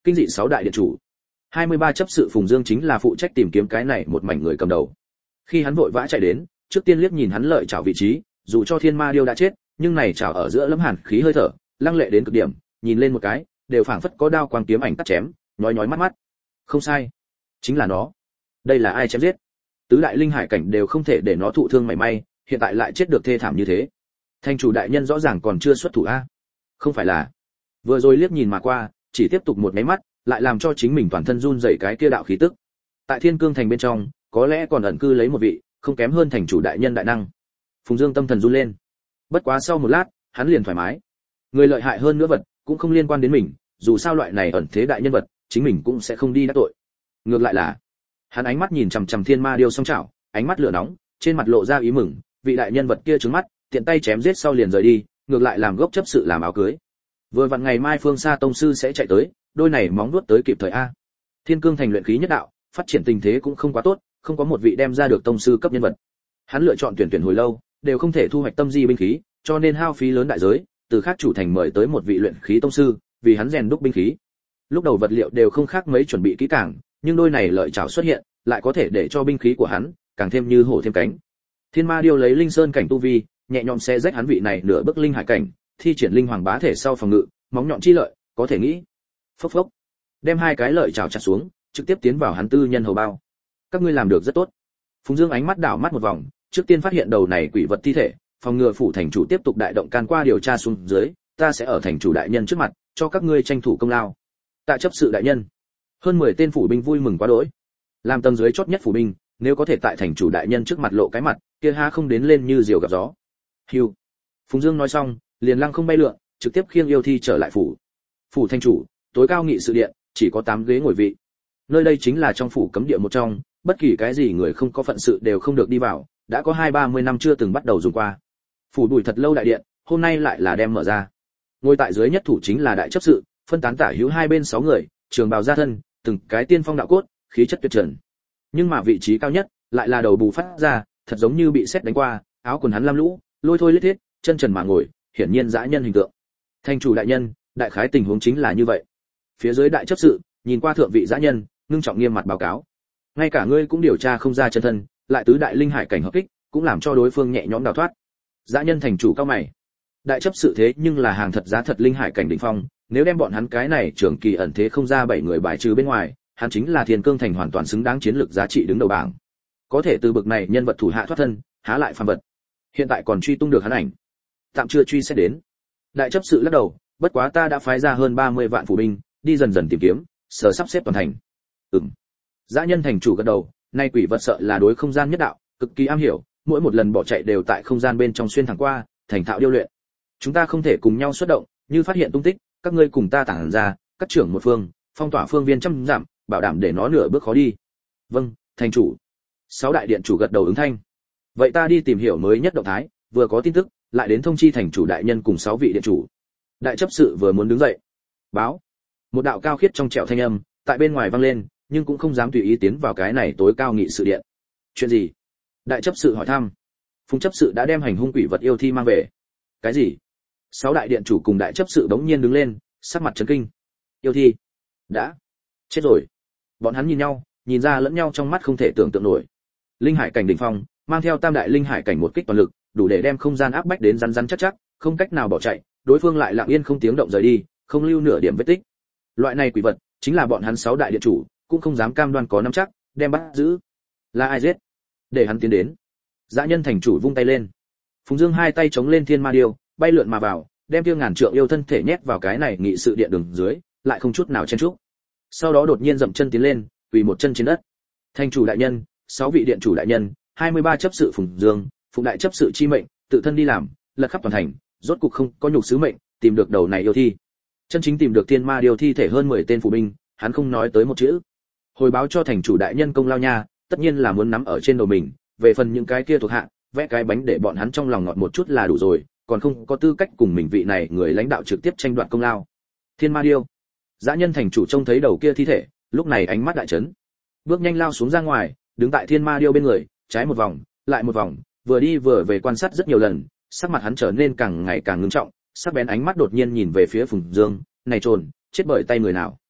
kinh dị sáu đại điện chủ. hai mươi ba chấp sự Phùng Dương chính là phụ trách tìm kiếm cái này một mảnh người cầm đầu. Khi hắn vội vã chạy đến, trước tiên liếc nhìn hắn lợi chảo vị trí, dù cho Thiên Ma Điêu đã chết, nhưng này chảo ở giữa lấm hàn khí hơi thở, lăng lệ đến cực điểm, nhìn lên một cái, đều phảng phất có đao quang kiếm ảnh cắt chém, nhói nhói mắt mắt. Không sai, chính là nó. Đây là ai chém giết? Tứ đại linh hải cảnh đều không thể để nó thụ thương mảy may, hiện tại lại chết được thê thảm như thế. Thành chủ đại nhân rõ ràng còn chưa xuất thủ a. Không phải là? Vừa rồi liếc nhìn mà qua, chỉ tiếp tục một cái mắt, lại làm cho chính mình toàn thân run rẩy cái kia đạo khí tức. Tại Thiên Cương thành bên trong, có lẽ còn ẩn cư lấy một vị, không kém hơn thành chủ đại nhân đại năng. Phùng Dương tâm thần run lên. Bất quá sau một lát, hắn liền thoải mái. Người lợi hại hơn nữa vật, cũng không liên quan đến mình, dù sao loại này ẩn thế đại nhân vật, chính mình cũng sẽ không đi đắc tội. Ngược lại là, hắn ánh mắt nhìn chằm chằm Thiên Ma Điêu song chảo, ánh mắt lửa nóng, trên mặt lộ ra ý mừng, vị đại nhân vật kia trừng mắt, tiện tay chém giết sau liền rời đi, ngược lại làm gốc chấp sự làm áo cưới. Vừa vặn ngày mai Phương Sa tông sư sẽ chạy tới, đôi này móng vuốt tới kịp thời a. Thiên Cương thành luyện khí nhất đạo, phát triển tình thế cũng không quá tốt, không có một vị đem ra được tông sư cấp nhân vật. Hắn lựa chọn tuyển tuyển hồi lâu, đều không thể thu hoạch tâm di binh khí, cho nên hao phí lớn đại giới, từ khác chủ thành mời tới một vị luyện khí tông sư, vì hắn rèn đúc binh khí. Lúc đầu vật liệu đều không khác mấy chuẩn bị kỹ càng, nhưng đôi này lợi chảo xuất hiện, lại có thể để cho binh khí của hắn càng thêm như hổ thêm cánh. Thiên Ma Điêu lấy linh sơn cảnh tu vi, nhẹ nhõm xé rách hắn vị này nửa bước linh hải cảnh, thi triển linh hoàng bá thể sau phòng ngự, móng nhọn chi lợi, có thể nghĩ. Phốc phốc, đem hai cái lợi chảo chặt xuống, trực tiếp tiến vào hắn tư nhân hầu bao. Các ngươi làm được rất tốt. Phùng Dương ánh mắt đảo mắt một vòng, trước tiên phát hiện đầu này quỷ vật thi thể, phòng ngừa phủ thành chủ tiếp tục đại động can qua điều tra xuống dưới, ta sẽ ở thành chủ đại nhân trước mặt cho các ngươi tranh thủ công lao. Tạ chấp sự đại nhân. Hơn mười tên phủ binh vui mừng quá đỗi. Làm tầng dưới chót nhất phủ binh, nếu có thể tại thành chủ đại nhân trước mặt lộ cái mặt, kia ha không đến lên như diều gặp gió. Hưu. Phùng Dương nói xong, liền lăng không bay lượn, trực tiếp khiêng yêu thi trở lại phủ. Phủ thành chủ, tối cao nghị sự điện, chỉ có tám ghế ngồi vị. Nơi đây chính là trong phủ cấm địa một trong, bất kỳ cái gì người không có phận sự đều không được đi vào, đã có hai ba mươi năm chưa từng bắt đầu dùng qua. Phủ đuổi thật lâu đại điện, hôm nay lại là đem mở ra. Ngồi tại dưới nhất thủ chính là đại chấp sự, phân tán tả hữu hai bên sáu người, trường bào gia thân, từng cái tiên phong đạo cốt, khí chất tuyệt trần. Nhưng mà vị trí cao nhất, lại là đầu bù phát ra, thật giống như bị sét đánh qua, áo quần hắn lam lũ, lôi thôi lết thiết, chân trần mà ngồi, hiển nhiên dã nhân hình tượng. Thành chủ đại nhân, đại khái tình huống chính là như vậy. Phía dưới đại chấp sự, nhìn qua thượng vị dã nhân, ngưng trọng nghiêm mặt báo cáo. Ngay cả ngươi cũng điều tra không ra chân thân, lại tứ đại linh hải cảnh hợp kích, cũng làm cho đối phương nhẹ nhõm đào thoát. Dã nhân thành chủ cao mày. Đại chấp sự thế nhưng là hàng thật giá thật linh hải cảnh đỉnh phong, nếu đem bọn hắn cái này trưởng kỳ ẩn thế không ra bảy người bài trừ bên ngoài, hắn chính là Thiên Cương thành hoàn toàn xứng đáng chiến lược giá trị đứng đầu bảng. Có thể từ bực này nhân vật thủ hạ thoát thân, há lại phàm vật. Hiện tại còn truy tung được hắn ảnh, tạm chưa truy xét đến. Đại chấp sự lắc đầu, bất quá ta đã phái ra hơn ba mươi vạn phủ binh, đi dần dần tìm kiếm, sờ sắp xếp toàn thành. Ừm. Dã nhân thành chủ gật đầu, nay quỷ vật sợ là đối không gian nhất đạo, cực kỳ am hiểu, mỗi một lần bỏ chạy đều tại không gian bên trong xuyên thẳng qua, thành thạo điêu luyện. Chúng ta không thể cùng nhau xuất động, như phát hiện tung tích, các ngươi cùng ta tản ra, các trưởng một phương, phong tỏa phương viên trăm dặm, bảo đảm để nó nửa bước khó đi. Vâng, thành chủ. Sáu đại điện chủ gật đầu ứng thanh. Vậy ta đi tìm hiểu mới nhất động thái, vừa có tin tức, lại đến thông chi thành chủ đại nhân cùng sáu vị điện chủ. Đại chấp sự vừa muốn đứng dậy, báo. Một đạo cao khiết trong trẻo thanh âm, tại bên ngoài vang lên, nhưng cũng không dám tùy ý tiến vào cái này tối cao nghị sự điện. Chuyện gì? Đại chấp sự hỏi thăm. Phùng chấp sự đã đem hành hung quỷ vật yêu thi mang về. Cái gì? Sáu đại điện chủ cùng đại chấp sự bỗng nhiên đứng lên, sắc mặt chấn kinh. Yêu thi? Đã chết rồi. Bọn hắn nhìn nhau, nhìn ra lẫn nhau trong mắt không thể tưởng tượng nổi. Linh hải cảnh đỉnh phong, mang theo tam đại linh hải cảnh một kích toàn lực, đủ để đem không gian áp bách đến rắn rắn chắc chắc, không cách nào bỏ chạy, đối phương lại lặng yên không tiếng động rời đi, không lưu nửa điểm vết tích. Loại này quỷ vật, chính là bọn hắn sáu đại điện chủ, cũng không dám cam đoan có nắm chắc, đem bắt giữ. Là ai giết? Để hắn tiến đến. Dã nhân thành chủ vung tay lên. Phùng Dương hai tay chống lên Thiên Ma Điêu, bay lượn mà vào, đem tiêu ngàn trượng yêu thân thể nhét vào cái này nghị sự điện đường dưới, lại không chút nào chen chúc. Sau đó đột nhiên dậm chân tiến lên, quỳ một chân trên đất. Thành chủ đại nhân, sáu vị điện chủ đại nhân, hai mươi ba chấp sự Phùng Dương, Phùng đại chấp sự chi mệnh, tự thân đi làm, lật khắp toàn thành, rốt cục không có nhục sứ mệnh, tìm được đầu này yêu thi. Chân chính tìm được Thiên Ma Điêu thi thể hơn mười tên phủ binh, hắn không nói tới một chữ. Hồi báo cho thành chủ đại nhân công lao nha, tất nhiên là muốn nắm ở trên đầu mình, về phần những cái kia thuộc hạ, vẽ cái bánh để bọn hắn trong lòng ngọt một chút là đủ rồi, còn không có tư cách cùng mình vị này người lãnh đạo trực tiếp tranh đoạt công lao. Thiên Ma Điêu. Dã nhân thành chủ trông thấy đầu kia thi thể, lúc này ánh mắt đại chấn. Bước nhanh lao xuống ra ngoài, đứng tại Thiên Ma Điêu bên người, trái một vòng, lại một vòng, vừa đi vừa về quan sát rất nhiều lần, sắc mặt hắn trở nên càng ngày càng ngưng trọng, sắc bén ánh mắt đột nhiên nhìn về phía Phùng Dương, này trồn, chết bởi tay người nào?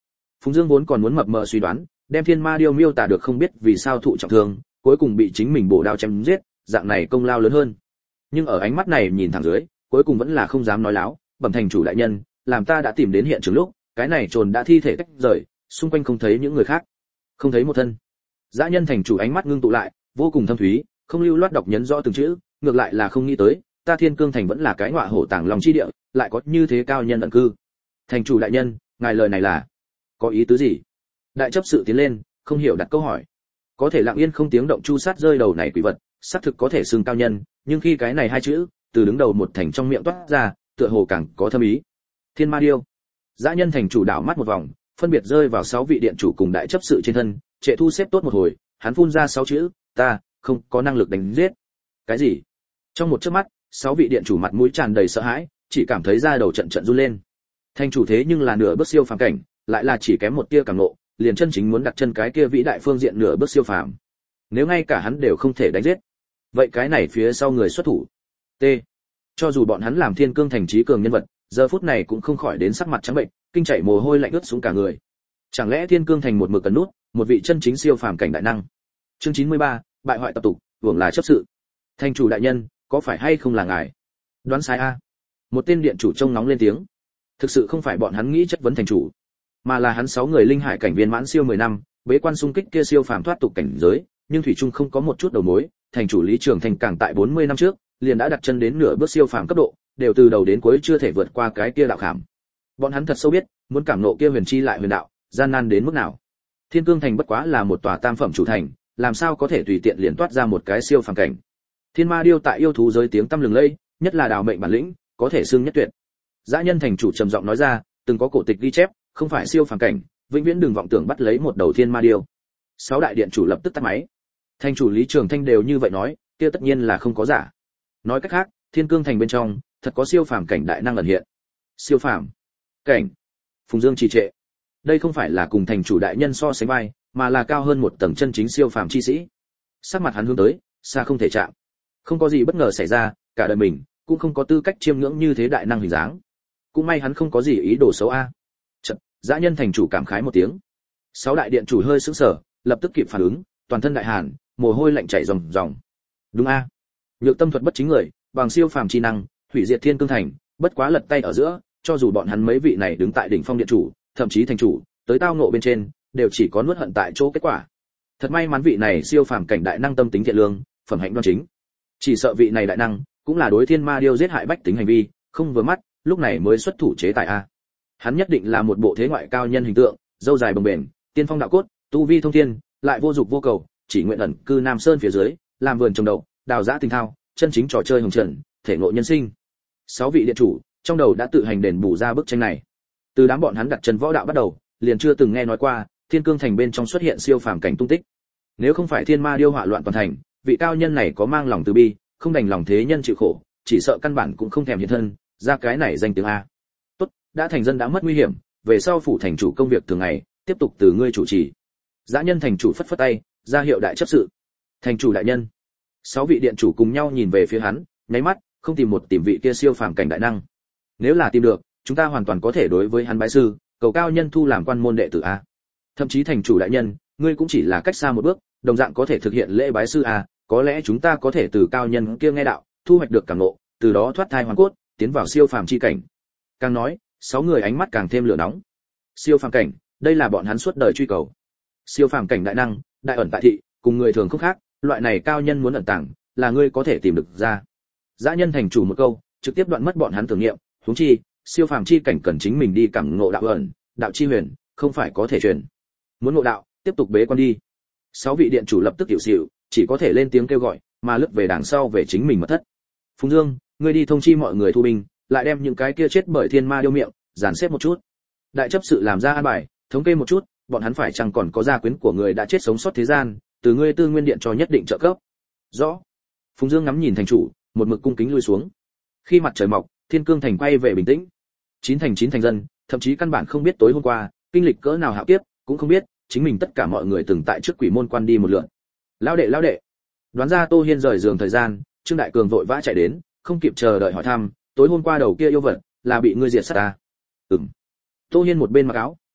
Phùng Dương vốn còn muốn mập mờ suy đoán, đem Thiên Ma Điêu miêu tả được không biết vì sao thụ trọng thương, cuối cùng bị chính mình bổ đao chém giết, dạng này công lao lớn hơn. Nhưng ở ánh mắt này nhìn thẳng dưới, cuối cùng vẫn là không dám nói láo, bẩm thành chủ đại nhân, làm ta đã tìm đến hiện trường lúc, cái này trồn đã thi thể tách rời, xung quanh không thấy những người khác, không thấy một thân. Dã Nhân thành chủ ánh mắt ngưng tụ lại, vô cùng thâm thúy, không lưu loát đọc nhấn rõ từng chữ, ngược lại là không nghĩ tới, ta Thiên Cương thành vẫn là cái ngọa hổ tàng lòng chi địa, lại có như thế cao nhân ẩn cư. Thành chủ đại nhân, ngài lời này là có ý tứ gì? Đại chấp sự tiến lên, không hiểu đặt câu hỏi. Có thể lặng yên không tiếng động chu sát rơi đầu này quỷ vật, xác thực có thể xưng cao nhân, nhưng khi cái này hai chữ từ đứng đầu một thành trong miệng toát ra, tựa hồ càng có thâm ý. Thiên Ma Điêu. Dã Nhân thành chủ đảo mắt một vòng, phân biệt rơi vào sáu vị điện chủ cùng đại chấp sự trên thân, trệ thu xếp tốt một hồi, hắn phun ra sáu chữ, ta không có năng lực đánh giết. Cái gì? Trong một chớp mắt, sáu vị điện chủ mặt mũi tràn đầy sợ hãi, chỉ cảm thấy da đầu trận trận run lên. Thành chủ thế nhưng là nửa bước siêu phàm cảnh, lại là chỉ kém một tia cảm ngộ, liền chân chính muốn đặt chân cái kia vĩ đại phương diện nửa bước siêu phàm. Nếu ngay cả hắn đều không thể đánh giết, vậy cái này phía sau người xuất thủ. T. Cho dù bọn hắn làm Thiên Cương thành trí cường nhân vật, giờ phút này cũng không khỏi đến sắc mặt trắng bệnh, kinh chảy mồ hôi lạnh ướt xuống cả người. Chẳng lẽ Thiên Cương thành một mực cần nút, một vị chân chính siêu phàm cảnh đại năng. Chương chín mươi ba, bại hoại tập tục, hưởng là chấp sự. Thành chủ đại nhân, có phải hay không là ngài? Đoán sai a. Một tên điện chủ trông nóng lên tiếng. Thực sự không phải bọn hắn nghĩ chất vấn thành chủ, mà là hắn sáu người linh hải cảnh viên mãn siêu mười năm, bế quan xung kích kia siêu phàm thoát tục cảnh giới, nhưng thủy chung không có một chút đầu mối, thành chủ Lý Trường Thành càng tại bốn mươi năm trước, liền đã đặt chân đến nửa bước siêu phàm cấp độ, đều từ đầu đến cuối chưa thể vượt qua cái kia đạo khảm. Bọn hắn thật sâu biết, muốn cảm ngộ kia huyền chi lại huyền đạo, gian nan đến mức nào. Thiên Cương thành bất quá là một tòa tam phẩm chủ thành, làm sao có thể tùy tiện liền toát ra một cái siêu phàm cảnh. Thiên Ma Điêu tại yêu thú giới tiếng tăm lừng lẫy, nhất là đào mệnh bản lĩnh, có thể xưng nhất tuyệt. Dã Nhân thành chủ trầm giọng nói ra, từng có cổ tịch ghi chép, không phải siêu phàm cảnh, vĩnh viễn đừng vọng tưởng bắt lấy một đầu Thiên Ma Điêu. Sáu đại điện chủ lập tức tắt máy. Thành chủ Lý Trường Thanh đều như vậy nói, kia tất nhiên là không có giả. Nói cách khác, Thiên Cương thành bên trong, thật có siêu phàm cảnh đại năng ẩn hiện. Siêu phàm cảnh. Phùng Dương trì trệ. Đây không phải là cùng thành chủ đại nhân so sánh vai, mà là cao hơn một tầng chân chính siêu phàm chi sĩ. Sắc mặt hắn hướng tới, xa không thể chạm. Không có gì bất ngờ xảy ra, cả đời mình cũng không có tư cách chiêm ngưỡng như thế đại năng hình dáng. Cũng may hắn không có gì ý đồ xấu a. Chợt, Dã Nhân thành chủ cảm khái một tiếng. Sáu đại điện chủ hơi sững sờ, lập tức kịp phản ứng, toàn thân đại hàn, mồ hôi lạnh chảy ròng ròng. Đúng a. Nhược tâm thuật bất chính người, bằng siêu phàm chi năng, hủy diệt Thiên Cương thành, bất quá lật tay ở giữa, cho dù bọn hắn mấy vị này đứng tại đỉnh phong điện chủ, thậm chí thành chủ, tới tao ngộ bên trên, đều chỉ có nuốt hận tại chỗ kết quả. Thật may mắn vị này siêu phàm cảnh đại năng tâm tính thiện lương, phẩm hạnh đoan chính. Chỉ sợ vị này đại năng, cũng là đối Thiên Ma Điêu giết hại bách tính hành vi, không vừa mắt, lúc này mới xuất thủ chế tài a. Hắn nhất định là một bộ thế ngoại cao nhân hình tượng, râu dài bồng bềnh, tiên phong đạo cốt, tu vi thông thiên, lại vô dục vô cầu, chỉ nguyện ẩn cư Nam Sơn phía dưới, làm vườn trồng đậu, đào giã tinh thao, chân chính trò chơi hồng trần, thể ngộ nhân sinh. Sáu vị điện chủ, trong đầu đã tự hành đền bù ra bức tranh này. Từ đám bọn hắn đặt chân võ đạo bắt đầu, liền chưa từng nghe nói qua Thiên Cương thành bên trong xuất hiện siêu phàm cảnh tung tích. Nếu không phải Thiên Ma Điêu họa loạn toàn thành, vị cao nhân này có mang lòng từ bi, không đành lòng thế nhân chịu khổ, chỉ sợ căn bản cũng không thèm hiện thân, ra cái này danh tiếng a. Tốt, đã thành dân đã mất nguy hiểm, về sau phủ thành chủ công việc thường ngày, tiếp tục từ ngươi chủ trì. Dã Nhân thành chủ phất phất tay, ra hiệu đại chấp sự. Thành chủ đại nhân. Sáu vị điện chủ cùng nhau nhìn về phía hắn, nháy mắt, không tìm một tìm vị kia siêu phàm cảnh đại năng. Nếu là tìm được, chúng ta hoàn toàn có thể đối với hắn bái sư, cầu cao nhân thu làm quan môn đệ tử a. Thậm chí thành chủ đại nhân, ngươi cũng chỉ là cách xa một bước, đồng dạng có thể thực hiện lễ bái sư a, có lẽ chúng ta có thể từ cao nhân kia nghe đạo, thu hoạch được cảm ngộ, từ đó thoát thai hoàn cốt, tiến vào siêu phàm chi cảnh. Càng nói, sáu người ánh mắt càng thêm lửa nóng. Siêu phàm cảnh, đây là bọn hắn suốt đời truy cầu. Siêu phàm cảnh đại năng, đại ẩn tại thị, cùng người thường không khác, loại này cao nhân muốn ẩn tàng, là ngươi có thể tìm được ra. Dã Nhân thành chủ một câu, trực tiếp đoạn mất bọn hắn tưởng niệm, huống chi, siêu phàm chi cảnh cần chính mình đi cảm ngộ đạo ẩn, đạo chi huyền, không phải có thể truyền. Muốn ngộ đạo, tiếp tục bế quan đi. Sáu vị điện chủ lập tức tiểu xỉu, chỉ có thể lên tiếng kêu gọi, mà lướt về đằng sau về chính mình mật thất. Phùng Dương, ngươi đi thông chi mọi người thu binh, lại đem những cái kia chết bởi Thiên Ma Điêu miệng dàn xếp một chút. Đại chấp sự làm ra an bài, thống kê một chút, bọn hắn phải chăng còn có gia quyến của người đã chết sống sót thế gian, từ ngươi Tư Nguyên điện cho nhất định trợ cấp. Rõ. Phùng Dương ngắm nhìn thành chủ, một mực cung kính lui xuống. Khi mặt trời mọc, Thiên Cương thành quay về bình tĩnh. Chín thành chín thành dân, thậm chí căn bản không biết tối hôm qua kinh lịch cỡ nào hạo kiếp, cũng không biết chính mình tất cả mọi người từng tại trước quỷ môn quan đi một lượt. Lão đệ lão đệ. Đoán ra Tô Hiên rời giường thời gian, Trương Đại Cường vội vã chạy đến, không kịp chờ đợi hỏi thăm, tối hôm qua đầu kia yêu vật là bị ngươi diệt sát à? Ừm. Tô Hiên một bên mặc áo,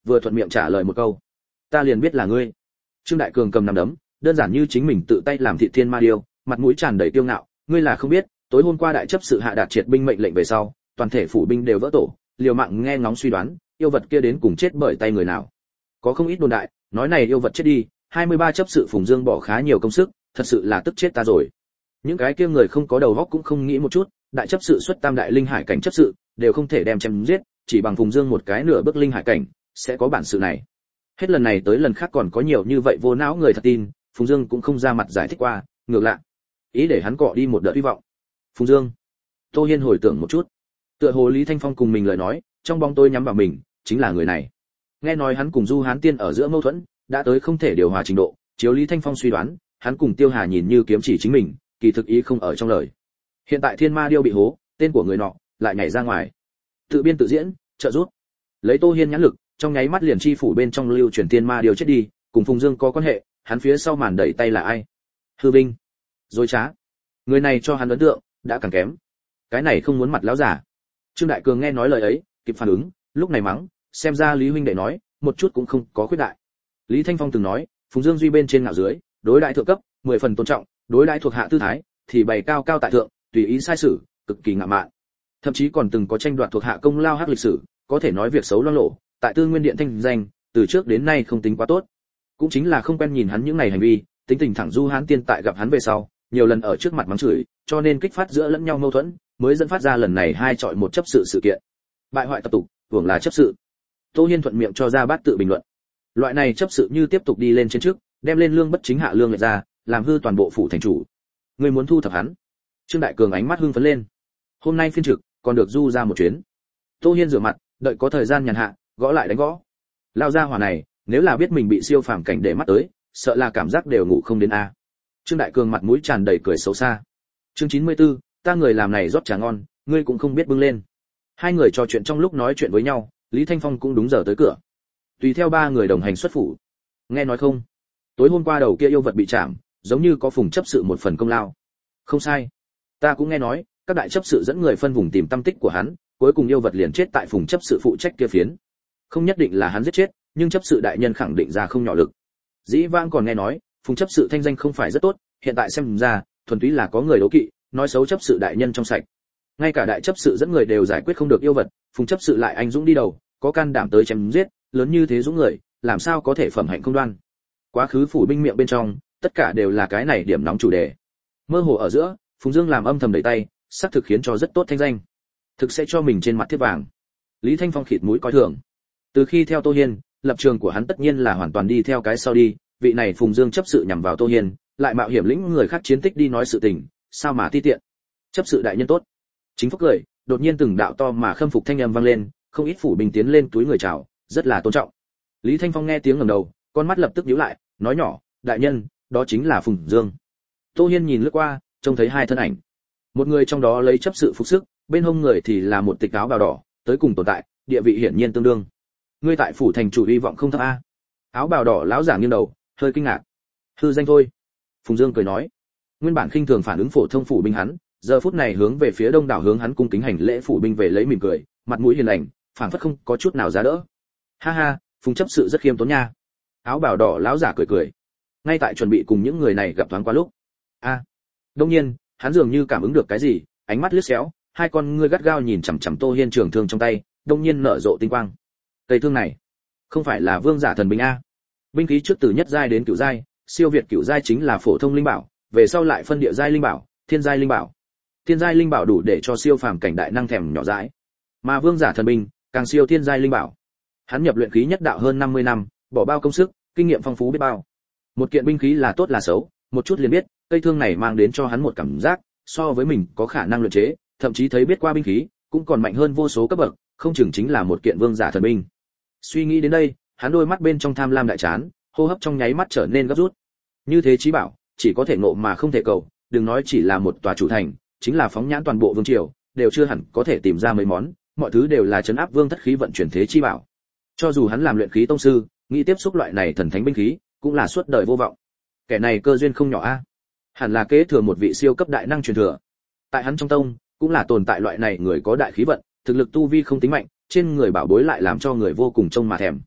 vừa thuận miệng trả lời một câu. Ta liền biết là ngươi. Trương Đại Cường cầm nắm đấm, đơn giản như chính mình tự tay làm thị thiên ma điêu, mặt mũi tràn đầy kiêu ngạo, ngươi là không biết, tối hôm qua đại chấp sự hạ đạt triệt binh mệnh lệnh về sau, toàn thể phủ binh đều vỡ tổ, liều mạng nghe ngóng suy đoán, yêu vật kia đến cùng chết bởi tay người nào. Có không ít đồn đại, nói này yêu vật chết đi, hai mươi ba chấp sự Phùng Dương bỏ khá nhiều công sức, thật sự là tức chết ta rồi. Những cái kia người không có đầu óc cũng không nghĩ một chút, đại chấp sự xuất tam đại linh hải cảnh chấp sự, đều không thể đem chém giết, chỉ bằng Phùng Dương một cái nửa bước linh hải cảnh, sẽ có bản sự này. Hết lần này tới lần khác còn có nhiều như vậy vô não người thật tin, Phùng Dương cũng không ra mặt giải thích qua, ngược lại, ý để hắn cọ đi một đợt hy vọng. Phùng Dương. Tô Hiên hồi tưởng một chút, tựa hồ Lý Thanh Phong cùng mình lời nói, trong bóng tôi nhắm vào mình, chính là người này. Nghe nói hắn cùng Du Hán Tiên ở giữa mâu thuẫn, đã tới không thể điều hòa trình độ, chiếu Lý Thanh Phong suy đoán, hắn cùng Tiêu Hà nhìn như kiếm chỉ chính mình, kỳ thực ý không ở trong lời. Hiện tại Thiên Ma Điêu bị hố, tên của người nọ lại nhảy ra ngoài. Tự biên tự diễn, trợ giúp. Lấy Tô Hiên nhãn lực, trong nháy mắt liền chi phủ bên trong lưu truyền Thiên Ma Điêu chết đi, cùng Phùng Dương có quan hệ, hắn phía sau màn đẩy tay là ai? Hư Vinh. Dối trá. Người này cho hắn ấn tượng đã càng kém. Cái này không muốn mặt lão giả. Trương Đại Cường nghe nói lời ấy, kịp phản ứng, lúc này mắng, xem ra Lý huynh đệ nói, một chút cũng không có khuyết đại. Lý Thanh Phong từng nói, Phùng Dương duy bên trên ngạo dưới, đối đại thượng cấp, mười phần tôn trọng, đối đại thuộc hạ tư thái, thì bày cao cao tại thượng, tùy ý sai sử, cực kỳ ngạo mạn. Thậm chí còn từng có tranh đoạt thuộc hạ công lao hắc lịch sử, có thể nói việc xấu loang lổ, tại Tư Nguyên Điện thanh danh, từ trước đến nay không tính quá tốt. Cũng chính là không quen nhìn hắn những này hành vi, tính tình thẳng Du Hán Tiên tại gặp hắn về sau, nhiều lần ở trước mặt mắng chửi, cho nên kích phát giữa lẫn nhau mâu thuẫn, mới dẫn phát ra lần này hai chọi một chấp sự sự kiện. Bại hoại tập tục, hưởng là chấp sự. Tô Hiên thuận miệng cho ra bát tự bình luận. Loại này chấp sự như tiếp tục đi lên trên trước, đem lên lương bất chính hạ lương lại ra, làm hư toàn bộ phủ thành chủ. Người muốn thu thập hắn? Trương Đại Cường ánh mắt hưng phấn lên. Hôm nay phiên trực, còn được du ra một chuyến. Tô Hiên rửa mặt, đợi có thời gian nhàn hạ, gõ lại đánh gõ. Lao ra hỏa này, nếu là biết mình bị siêu phàm cảnh để mắt tới, sợ là cảm giác đều ngủ không đến a. Trương Đại Cường mặt mũi tràn đầy cười xấu xa. Chương chín mươi tư, ta người làm này rót trà ngon, ngươi cũng không biết bưng lên. Hai người trò chuyện trong lúc nói chuyện với nhau, Lý Thanh Phong cũng đúng giờ tới cửa. Tùy theo ba người đồng hành xuất phủ. Nghe nói không? Tối hôm qua đầu kia yêu vật bị chạm, giống như có Phùng chấp sự một phần công lao. Không sai. Ta cũng nghe nói, các đại chấp sự dẫn người phân vùng tìm tâm tích của hắn, cuối cùng yêu vật liền chết tại Phùng chấp sự phụ trách kia phiến. Không nhất định là hắn giết chết, nhưng chấp sự đại nhân khẳng định ra không nhỏ lực. Dĩ vãng còn nghe nói, Phùng chấp sự thanh danh không phải rất tốt, hiện tại xem ra, thuần túy là có người đố kỵ, nói xấu chấp sự đại nhân trong sạch. Ngay cả đại chấp sự dẫn người đều giải quyết không được yêu vật, Phùng chấp sự lại anh dũng đi đầu, có can đảm tới chém giết, lớn như thế dũng người, làm sao có thể phẩm hạnh không đoan. Quá khứ phủ binh miệng bên trong, tất cả đều là cái này điểm nóng chủ đề. Mơ hồ ở giữa, Phùng Dương làm âm thầm đẩy tay, xác thực khiến cho rất tốt thanh danh. Thực sẽ cho mình trên mặt thiết vàng. Lý Thanh Phong khịt mũi coi thường. Từ khi theo Tô Hiên, lập trường của hắn tất nhiên là hoàn toàn đi theo cái sau đi, vị này Phùng Dương chấp sự nhằm vào Tô Hiên, lại mạo hiểm lĩnh người khác chiến tích đi nói sự tình, sao mà ti tiện. Chấp sự đại nhân tốt. Chính phúc cười, đột nhiên từng đạo to mà khâm phục thanh âm vang lên, không ít phủ binh tiến lên túi người chào, rất là tôn trọng. Lý Thanh Phong nghe tiếng ngẩng đầu, con mắt lập tức nhíu lại, nói nhỏ, đại nhân, đó chính là Phùng Dương. Tô Hiên nhìn lướt qua, trông thấy hai thân ảnh. Một người trong đó lấy chấp sự phục sức, bên hông người thì là một tịch áo bào đỏ, tới cùng tồn tại, địa vị hiển nhiên tương đương. Ngươi tại phủ thành chủ hy vọng không thấp a? Áo bào đỏ lão giả nghiêng đầu, hơi kinh ngạc. Hư danh thôi. Phùng Dương cười nói. Nguyên bản khinh thường phản ứng phổ thông phủ binh hắn, giờ phút này hướng về phía đông đảo hướng hắn cung kính hành lễ phủ binh về lấy mỉm cười, mặt mũi hiền lành, phảng phất không có chút nào giá đỡ. Ha ha, Phùng chấp sự rất khiêm tốn nha. Áo bào đỏ lão giả cười cười. Ngay tại chuẩn bị cùng những người này gặp thoáng qua lúc. A. À, đông nhiên, hắn dường như cảm ứng được cái gì, ánh mắt liếc xéo, hai con ngươi gắt gao nhìn chằm chằm Tô Hiên trường thương trong tay, đông nhiên nở rộ tinh quang. Cây thương này, không phải là vương giả thần binh a? Binh khí trước từ nhất giai đến cửu giai, siêu việt cửu giai chính là phổ thông linh bảo, về sau lại phân địa giai linh bảo, thiên giai linh bảo. Thiên giai linh bảo đủ để cho siêu phàm cảnh đại năng thèm nhỏ dãi. Mà vương giả thần binh, càng siêu thiên giai linh bảo. Hắn nhập luyện khí nhất đạo hơn năm mươi năm, bỏ bao công sức, kinh nghiệm phong phú biết bao. Một kiện binh khí là tốt là xấu, một chút liền biết, cây thương này mang đến cho hắn một cảm giác, so với mình có khả năng luyện chế, thậm chí thấy biết qua binh khí, cũng còn mạnh hơn vô số cấp bậc, không chừng chính là một kiện vương giả thần binh. Suy nghĩ đến đây, hắn đôi mắt bên trong tham lam đại chán, hô hấp trong nháy mắt trở nên gấp rút. Như thế chí bảo, chỉ có thể ngộ mà không thể cầu, đừng nói chỉ là một tòa chủ thành, chính là phóng nhãn toàn bộ vương triều, đều chưa hẳn có thể tìm ra mấy món, mọi thứ đều là trấn áp vương thất khí vận chuyển thế chi bảo. Cho dù hắn làm luyện khí tông sư, nghĩ tiếp xúc loại này thần thánh binh khí, cũng là suốt đời vô vọng. Kẻ này cơ duyên không nhỏ a. Hẳn là kế thừa một vị siêu cấp đại năng truyền thừa. Tại hắn trong tông, cũng là tồn tại loại này người có đại khí vận, thực lực tu vi không tính mạnh, trên người bảo bối lại làm cho người vô cùng trông mà thèm.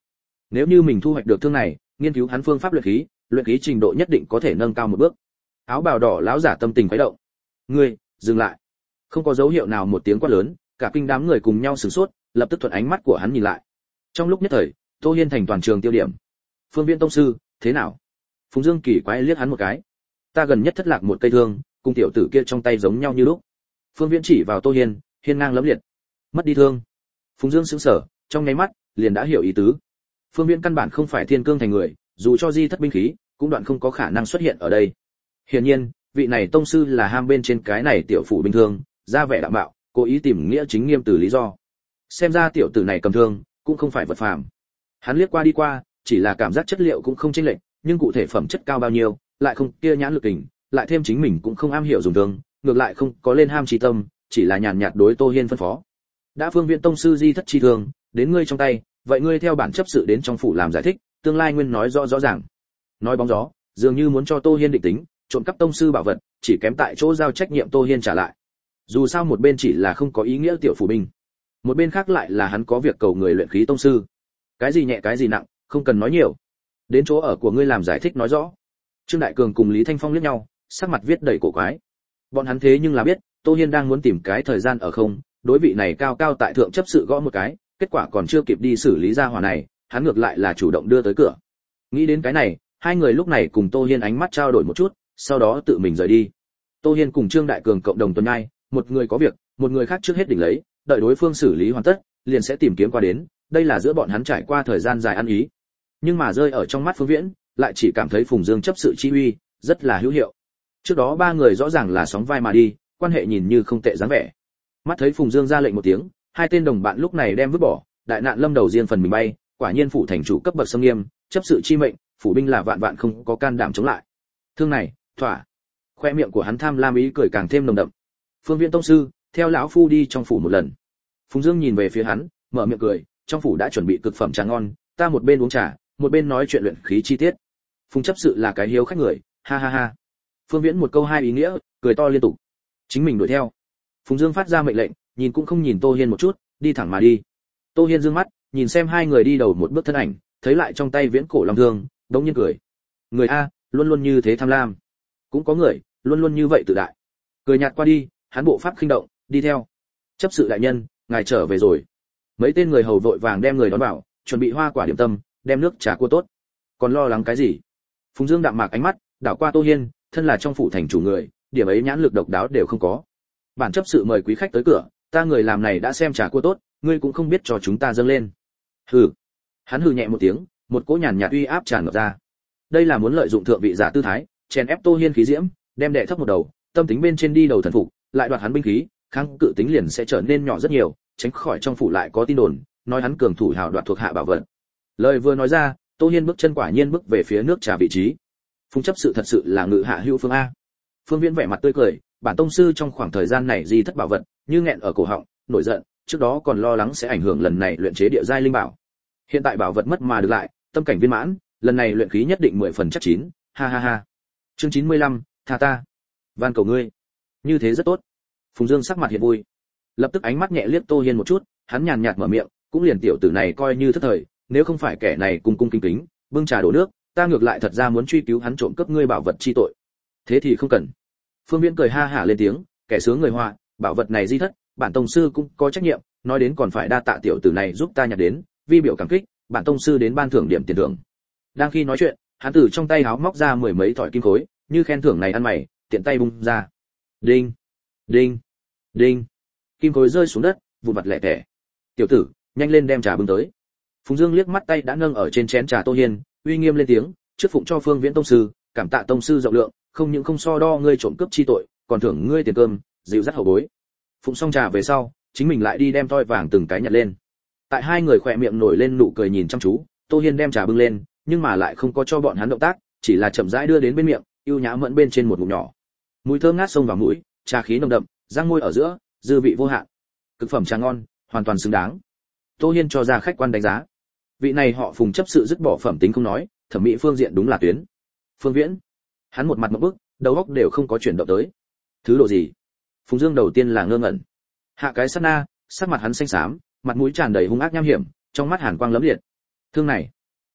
Nếu như mình thu hoạch được thương này, nghiên cứu hắn phương pháp luyện khí, luyện khí trình độ nhất định có thể nâng cao một bước. Áo bào đỏ lão giả tâm tình khuấy động. Ngươi, dừng lại. Không có dấu hiệu nào một tiếng quát lớn, cả kinh đám người cùng nhau sửng sốt, lập tức thuận ánh mắt của hắn nhìn lại. Trong lúc nhất thời, Tô Hiên thành toàn trường tiêu điểm. Phương Viễn tông sư, thế nào? Phùng Dương kỳ quái liếc hắn một cái. Ta gần nhất thất lạc một cây thương, cùng tiểu tử kia trong tay giống nhau như lúc. Phương Viễn chỉ vào Tô Hiên, hiên ngang lẫm liệt. Mất đi thương. Phùng Dương sững sờ, trong nháy mắt liền đã hiểu ý tứ. Phương Viễn căn bản không phải thiên cương thành người, dù cho di thất binh khí, cũng đoạn không có khả năng xuất hiện ở đây. Hiển nhiên, vị này tông sư là ham bên trên cái này tiểu phủ bình thường, ra vẻ đạm bạo, cố ý tìm nghĩa chính nghiêm từ lý do. Xem ra tiểu tử này cầm thương, cũng không phải vật phàm. Hắn liếc qua đi qua, chỉ là cảm giác chất liệu cũng không chênh lệch, nhưng cụ thể phẩm chất cao bao nhiêu, lại không kia nhãn lực kình, lại thêm chính mình cũng không am hiểu dùng thương, ngược lại không có lên ham trí tâm, chỉ là nhàn nhạt đối Tô Hiên phân phó. Đã Phương Viễn tông sư di thất chi thương, đến ngươi trong tay, vậy ngươi theo bản chấp sự đến trong phủ làm giải thích, tương lai nguyên nói rõ rõ ràng. Nói bóng gió, dường như muốn cho Tô Hiên định tính, trộm cắp tông sư bảo vật, chỉ kém tại chỗ giao trách nhiệm Tô Hiên trả lại. Dù sao một bên chỉ là không có ý nghĩa tiểu phủ binh, một bên khác lại là hắn có việc cầu người luyện khí tông sư. Cái gì nhẹ cái gì nặng, không cần nói nhiều. Đến chỗ ở của ngươi làm giải thích nói rõ. Trương Đại Cường cùng Lý Thanh Phong liếc nhau, sắc mặt viết đầy cổ quái. Bọn hắn thế nhưng là biết, Tô Hiên đang muốn tìm cái thời gian ở không, đối vị này cao cao tại thượng chấp sự gõ một cái, kết quả còn chưa kịp đi xử lý ra hỏa này, hắn ngược lại là chủ động đưa tới cửa. Nghĩ đến cái này, hai người lúc này cùng Tô Hiên ánh mắt trao đổi một chút, sau đó tự mình rời đi. Tô Hiên cùng Trương Đại Cường cộng đồng tuần nhai, một người có việc, một người khác trước hết đỉnh lấy, đợi đối phương xử lý hoàn tất, liền sẽ tìm kiếm qua đến, đây là giữa bọn hắn trải qua thời gian dài ăn ý. Nhưng mà rơi ở trong mắt Phương Viễn, lại chỉ cảm thấy Phùng Dương chấp sự chi uy, rất là hữu hiệu. Trước đó ba người rõ ràng là sóng vai mà đi, quan hệ nhìn như không tệ dáng vẻ. Mắt thấy Phùng Dương ra lệnh một tiếng, hai tên đồng bạn lúc này đem vứt bỏ, đại nạn lâm đầu riêng phần mình bay, quả nhiên phủ thành chủ cấp bậc xâm nghiêm, chấp sự chi mệnh, phủ binh là vạn vạn không có can đảm chống lại. Thương này, thỏa. Khoe miệng của hắn tham lam ý cười càng thêm nồng đậm. Phương Viễn tông sư, theo lão phu đi trong phủ một lần. Phùng Dương nhìn về phía hắn, mở miệng cười, trong phủ đã chuẩn bị cực phẩm trà ngon, ta một bên uống trà, một bên nói chuyện luyện khí chi tiết. Phùng chấp sự là cái hiếu khách người, ha ha ha. Phương Viễn một câu hai ý nghĩa, cười to liên tục. Chính mình đuổi theo. Phùng Dương phát ra mệnh lệnh, nhìn cũng không nhìn Tô Hiên một chút, đi thẳng mà đi. Tô Hiên dương mắt, nhìn xem hai người đi đầu một bước thân ảnh, thấy lại trong tay Viễn cổ long thương, đống nhiên cười. Người a, luôn luôn như thế tham lam. Cũng có người, luôn luôn như vậy tự đại. Cười nhạt qua đi, hắn bộ pháp khinh động, đi theo. Chấp sự đại nhân, ngài trở về rồi. Mấy tên người hầu vội vàng đem người đón vào, chuẩn bị hoa quả điểm tâm, đem nước trà cua tốt. Còn lo lắng cái gì? Phùng Dương đạm mạc ánh mắt, đảo qua Tô Hiên, thân là trong phủ thành chủ người, điểm ấy nhãn lực độc đáo đều không có. Bản chấp sự mời quý khách tới cửa, ta người làm này đã xem trà cua tốt, ngươi cũng không biết cho chúng ta dâng lên. Hừ. Hắn hừ nhẹ một tiếng, một cỗ nhàn nhạt uy áp tràn ngập ra. Đây là muốn lợi dụng thượng vị giả tư thái, chèn ép Tô Hiên khí diễm, đem đệ thấp một đầu, tâm tính bên trên đi đầu thần phục, lại đoạt hắn binh khí, kháng cự tính liền sẽ trở nên nhỏ rất nhiều, tránh khỏi trong phủ lại có tin đồn, nói hắn cường thủ hào đoạt thuộc hạ bảo vật. Lời vừa nói ra, Tô Hiên bước chân quả nhiên bước về phía nước trà vị trí. Phùng chấp sự thật sự là ngự hạ hữu phương a. Phương Viễn vẻ mặt tươi cười, bản tông sư trong khoảng thời gian này di thất bảo vật, như nghẹn ở cổ họng, nổi giận, trước đó còn lo lắng sẽ ảnh hưởng lần này luyện chế địa giai linh bảo. Hiện tại bảo vật mất mà được lại, tâm cảnh viên mãn, lần này luyện khí nhất định mười phần chắc chín, ha ha ha. Chương chín mươi lăm, tha ta. Van cầu ngươi. Như thế rất tốt. Phùng Dương sắc mặt hiện vui. Lập tức ánh mắt nhẹ liếc Tô Hiên một chút, hắn nhàn nhạt mở miệng, cũng liền tiểu tử này coi như thất thời, nếu không phải kẻ này cung cung kính kính, bưng trà đổ nước, ta ngược lại thật ra muốn truy cứu hắn trộm cắp ngươi bảo vật chi tội. Thế thì không cần. Phương Viễn cười ha hả lên tiếng, kẻ sướng người họa, bảo vật này di thất, bản tông sư cũng có trách nhiệm, nói đến còn phải đa tạ tiểu tử này giúp ta nhặt đến, vi biểu cảm kích, bản tông sư đến ban thưởng điểm tiền thưởng. Đang khi nói chuyện, hắn từ trong tay áo móc ra mười mấy thỏi kim khối, như khen thưởng này ăn mày, tiện tay bung ra. Đinh, đinh, đinh. Kim khối rơi xuống đất, vụn vặt lẻ tẻ. Tiểu tử, nhanh lên đem trà bưng tới. Phùng Dương liếc mắt tay đã nâng ở trên chén trà Tô Hiên, uy nghiêm lên tiếng, trước phụng cho Phương Viễn tông sư, cảm tạ tông sư rộng lượng, không những không so đo ngươi trộm cướp chi tội, còn thưởng ngươi tiền cơm, dịu dắt hậu bối. Phụng xong trà về sau, chính mình lại đi đem thoi vàng từng cái nhặt lên. Tại hai người khỏe miệng nổi lên nụ cười nhìn chăm chú, Tô Hiên đem trà bưng lên, nhưng mà lại không có cho bọn hắn động tác, chỉ là chậm rãi đưa đến bên miệng, ưu nhã mẫn bên trên một ngụm nhỏ. Mùi thơm ngát xông vào mũi, trà khí nồng đậm, răng môi ở giữa, dư vị vô hạn. Cực phẩm trà ngon, hoàn toàn xứng đáng. Tô Hiên cho ra khách quan đánh giá. Vị này họ Phùng chấp sự dứt bỏ phẩm tính không nói, thẩm mỹ phương diện đúng là tuyến. Phương Viễn, hắn một mặt một bức, đầu óc đều không có chuyển động tới. Thứ độ gì? Phùng Dương đầu tiên là ngơ ngẩn. Hạ cái sát na, sắc mặt hắn xanh xám, mặt mũi tràn đầy hung ác nham hiểm, trong mắt hàn quang lấm liệt. Thương này,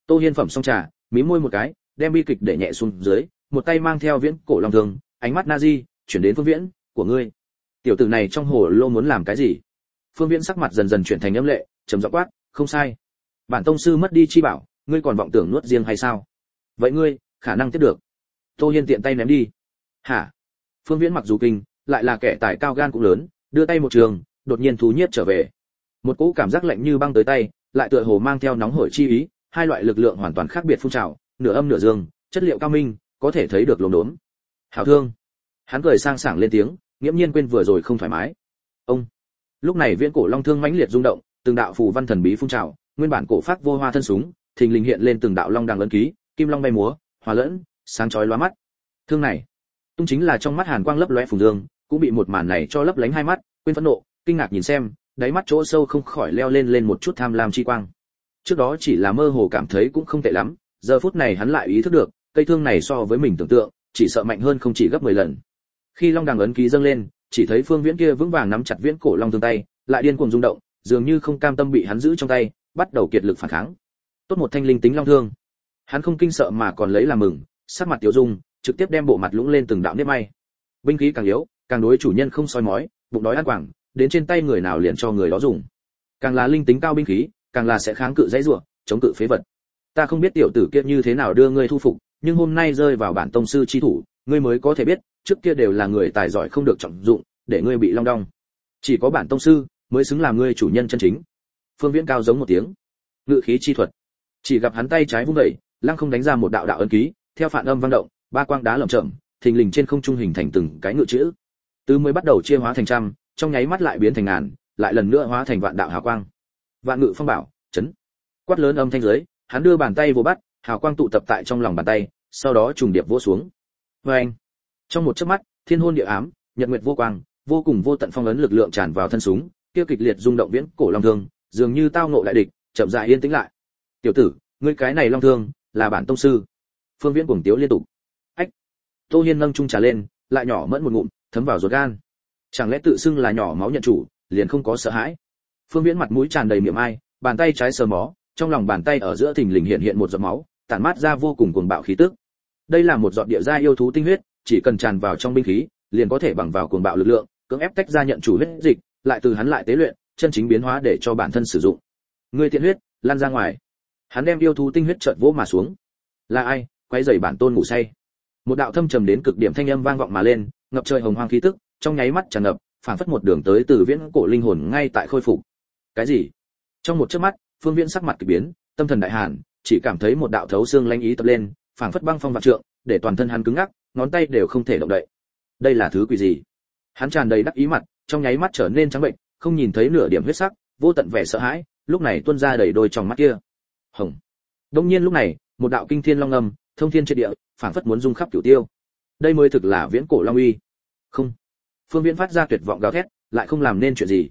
Tô Hiên phẩm xong trà, mím môi một cái, đem bi kịch để nhẹ xuống dưới, một tay mang theo viễn cổ long thương, ánh mắt Nazi chuyển đến Phương Viễn, của ngươi. Tiểu tử này trong hồ lô muốn làm cái gì? Phương Viễn sắc mặt dần dần chuyển thành âm lệ, trầm giọng quát, không sai. Bản tông sư mất đi chi bảo, ngươi còn vọng tưởng nuốt riêng hay sao? Vậy ngươi, khả năng tiếp được. Tô Hiên tiện tay ném đi. Hả? Phương Viễn mặc dù kinh, lại là kẻ tài cao gan cũng lớn, đưa tay một trường, đột nhiên thú nhiếp trở về. Một cỗ cảm giác lạnh như băng tới tay, lại tựa hồ mang theo nóng hổi chi ý, hai loại lực lượng hoàn toàn khác biệt phun trào, nửa âm nửa dương, chất liệu cao minh, có thể thấy được lồn đốn. Hảo thương. Hắn cười sang sảng lên tiếng, nghiễm nhiên quên vừa rồi không thoải mái. Ông. Lúc này viễn cổ long thương mãnh liệt rung động, từng đạo phù văn thần bí phun trào, nguyên bản cổ pháp vô hoa thân súng, thình lình hiện lên từng đạo long đằng ấn ký, kim long bay múa, hòa lẫn, sáng chói lóa mắt. Thương này, tung chính là trong mắt hàn quang lấp lóe Phùng Dương, cũng bị một màn này cho lấp lánh hai mắt, quên phẫn nộ, kinh ngạc nhìn xem, đáy mắt chỗ sâu không khỏi leo lên lên một chút tham lam chi quang. Trước đó chỉ là mơ hồ cảm thấy cũng không tệ lắm, giờ phút này hắn lại ý thức được, cây thương này so với mình tưởng tượng, chỉ sợ mạnh hơn không chỉ gấp mười lần. Khi long đằng ấn ký dâng lên, chỉ thấy Phương Viễn kia vững vàng nắm chặt viễn cổ long thương tay, lại điên cuồng rung động, dường như không cam tâm bị hắn giữ trong tay, bắt đầu kiệt lực phản kháng. Tốt một thanh linh tính long thương. Hắn không kinh sợ mà còn lấy làm mừng, sắc mặt tiểu dung, trực tiếp đem bộ mặt lũng lên từng đạo nếp may. Binh khí càng yếu, càng đối chủ nhân không soi mói, bụng đói ăn quảng, đến trên tay người nào liền cho người đó dùng. Càng là linh tính cao binh khí, càng là sẽ kháng cự dãy rủa, chống cự phế vật. Ta không biết tiểu tử kia như thế nào đưa ngươi thu phục, nhưng hôm nay rơi vào bản tông sư chi thủ, ngươi mới có thể biết, trước kia đều là người tài giỏi không được trọng dụng, để ngươi bị long đong. Chỉ có bản tông sư mới xứng làm ngươi chủ nhân chân chính. Phương Viễn cao giống một tiếng. Ngự khí chi thuật. Chỉ gặp hắn tay trái vung đẩy, lăng không đánh ra một đạo đạo ấn ký, theo phản âm vang động, ba quang đá lởm chởm, thình lình trên không trung hình thành từng cái ngự chữ. Từ mới bắt đầu chia hóa thành trăm, trong nháy mắt lại biến thành ngàn, lại lần nữa hóa thành vạn đạo hào quang. Vạn ngự phong bảo, chấn. Quát lớn âm thanh dưới, hắn đưa bàn tay vô bắt, hào quang tụ tập tại trong lòng bàn tay, sau đó trùng điệp vỗ xuống. Oeng! Trong một chớp mắt, thiên hôn địa ám, nhật nguyệt vô quang, vô cùng vô tận phong ấn lực lượng tràn vào thân súng, kia kịch liệt rung động viễn cổ long thương, dường như tao ngộ đại địch, chậm rãi yên tĩnh lại. Tiểu tử, ngươi cái này long thương, là bản tông sư. Phương Viễn cuồng tiếu liên tục. Ách! Tô Hiên nâng chung trà lên, lại nhỏ mẫn một ngụm, thấm vào ruột gan. Chẳng lẽ tự xưng là nhỏ máu nhận chủ, liền không có sợ hãi? Phương Viễn mặt mũi tràn đầy miệng ai, bàn tay trái sờ mó, trong lòng bàn tay ở giữa thình lình hiện hiện một giọt máu, tản mát ra vô cùng cuồng bạo khí tức. Đây là một giọt địa gia yêu thú tinh huyết, chỉ cần tràn vào trong binh khí, liền có thể bằng vào cuồng bạo lực lượng, cưỡng ép tách ra nhận chủ huyết dịch, lại từ hắn lại tế luyện, chân chính biến hóa để cho bản thân sử dụng. Ngươi tiện huyết, lan ra ngoài. Hắn đem yêu thú tinh huyết chợt vỗ mà xuống. Là ai, quấy rầy bản tôn ngủ say? Một đạo thâm trầm đến cực điểm thanh âm vang vọng mà lên, ngập trời hồng hoang khí tức, trong nháy mắt tràn ngập, phảng phất một đường tới từ viễn cổ linh hồn ngay tại khôi phục. Cái gì? Trong một chớp mắt, Phương Viễn sắc mặt kỳ biến, tâm thần đại hàn, chỉ cảm thấy một đạo thấu xương lanh ý tập lên, phảng phất băng phong vạn trượng, để toàn thân hắn cứng ngắc, ngón tay đều không thể động đậy. Đây là thứ quỷ gì? Hắn tràn đầy đắc ý mặt, trong nháy mắt trở nên trắng bệnh, không nhìn thấy nửa điểm huyết sắc, vô tận vẻ sợ hãi, lúc này tuôn ra đầy đôi trong mắt kia. Hồng. Đông nhiên lúc này, một đạo kinh thiên long âm, thông thiên triệt địa, phảng phất muốn rung khắp cửu tiêu. Đây mới thực là viễn cổ long uy. Không. Phương Viễn phát ra tuyệt vọng gào thét, lại không làm nên chuyện gì.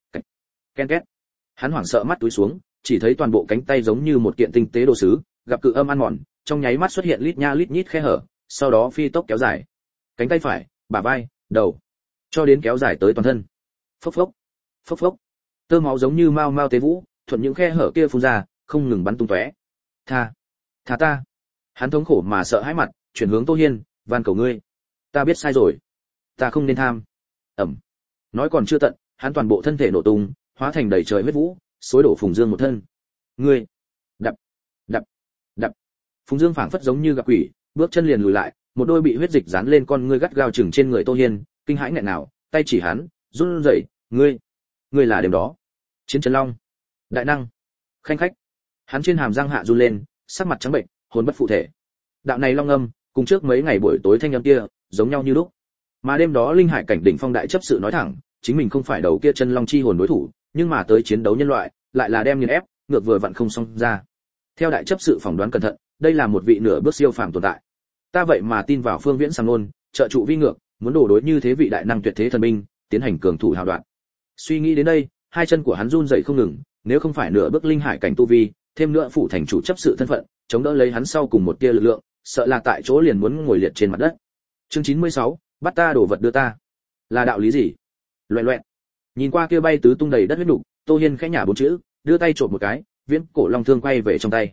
Ken két. Hắn hoảng sợ mắt túi xuống, chỉ thấy toàn bộ cánh tay giống như một kiện tinh tế đồ sứ, gặp cự âm ăn mòn, trong nháy mắt xuất hiện lít nha lít nhít khe hở, sau đó phi tốc kéo dài. Cánh tay phải, bả vai, đầu, cho đến kéo dài tới toàn thân. Phốc phốc, phốc phốc. Tơ máu giống như mao mao tế vũ, thuận những khe hở kia phun ra, không ngừng bắn tung tóe. Tha, tha ta. Hắn thống khổ mà sợ hãi mặt, chuyển hướng Tô Hiên, van cầu ngươi. Ta biết sai rồi, ta không nên tham. Ẩm. Nói còn chưa tận, hắn toàn bộ thân thể nổ tung, hóa thành đầy trời huyết vũ, xối đổ Phùng Dương một thân. Ngươi, đập, đập, đập. Phùng Dương phảng phất giống như gặp quỷ, bước chân liền lùi lại, một đôi bị huyết dịch dán lên con ngươi gắt gao chừng trên người Tô Hiên, kinh hãi nghẹn nào, tay chỉ hắn, run rẩy, ngươi, ngươi là đêm đó, Chiến Trấn Long, đại năng, khanh khách. Hắn trên hàm răng hạ run lên, sắc mặt trắng bệnh, hồn bất phụ thể. Đạo này long âm, cùng trước mấy ngày buổi tối thanh âm kia, giống nhau như lúc. Mà đêm đó linh hải cảnh đỉnh phong đại chấp sự nói thẳng, chính mình không phải đầu kia chân long chi hồn đối thủ, nhưng mà tới chiến đấu nhân loại, lại là đem nghiền ép, ngược vừa vặn không xong ra. Theo đại chấp sự phỏng đoán cẩn thận, đây là một vị nửa bước siêu phàm tồn tại. Ta vậy mà tin vào Phương Viễn sàng nôn, trợ trụ vi ngược, muốn đổ đối như thế vị đại năng tuyệt thế thần binh, tiến hành cường thủ hào đoạn. Suy nghĩ đến đây, hai chân của hắn run rẩy không ngừng, nếu không phải nửa bước linh hải cảnh tu vi, thêm nữa phủ thành chủ chấp sự thân phận, chống đỡ lấy hắn sau cùng một tia lực lượng, sợ là tại chỗ liền muốn ngồi liệt trên mặt đất. Chương chín mươi sáu, bắt ta đổ vật đưa ta. Là đạo lý gì? Loẹt loẹt. Nhìn qua kia bay tứ tung đầy đất huyết nục, Tô Hiên khẽ nhả bốn chữ, đưa tay chộp một cái, viễn cổ long thương quay về trong tay.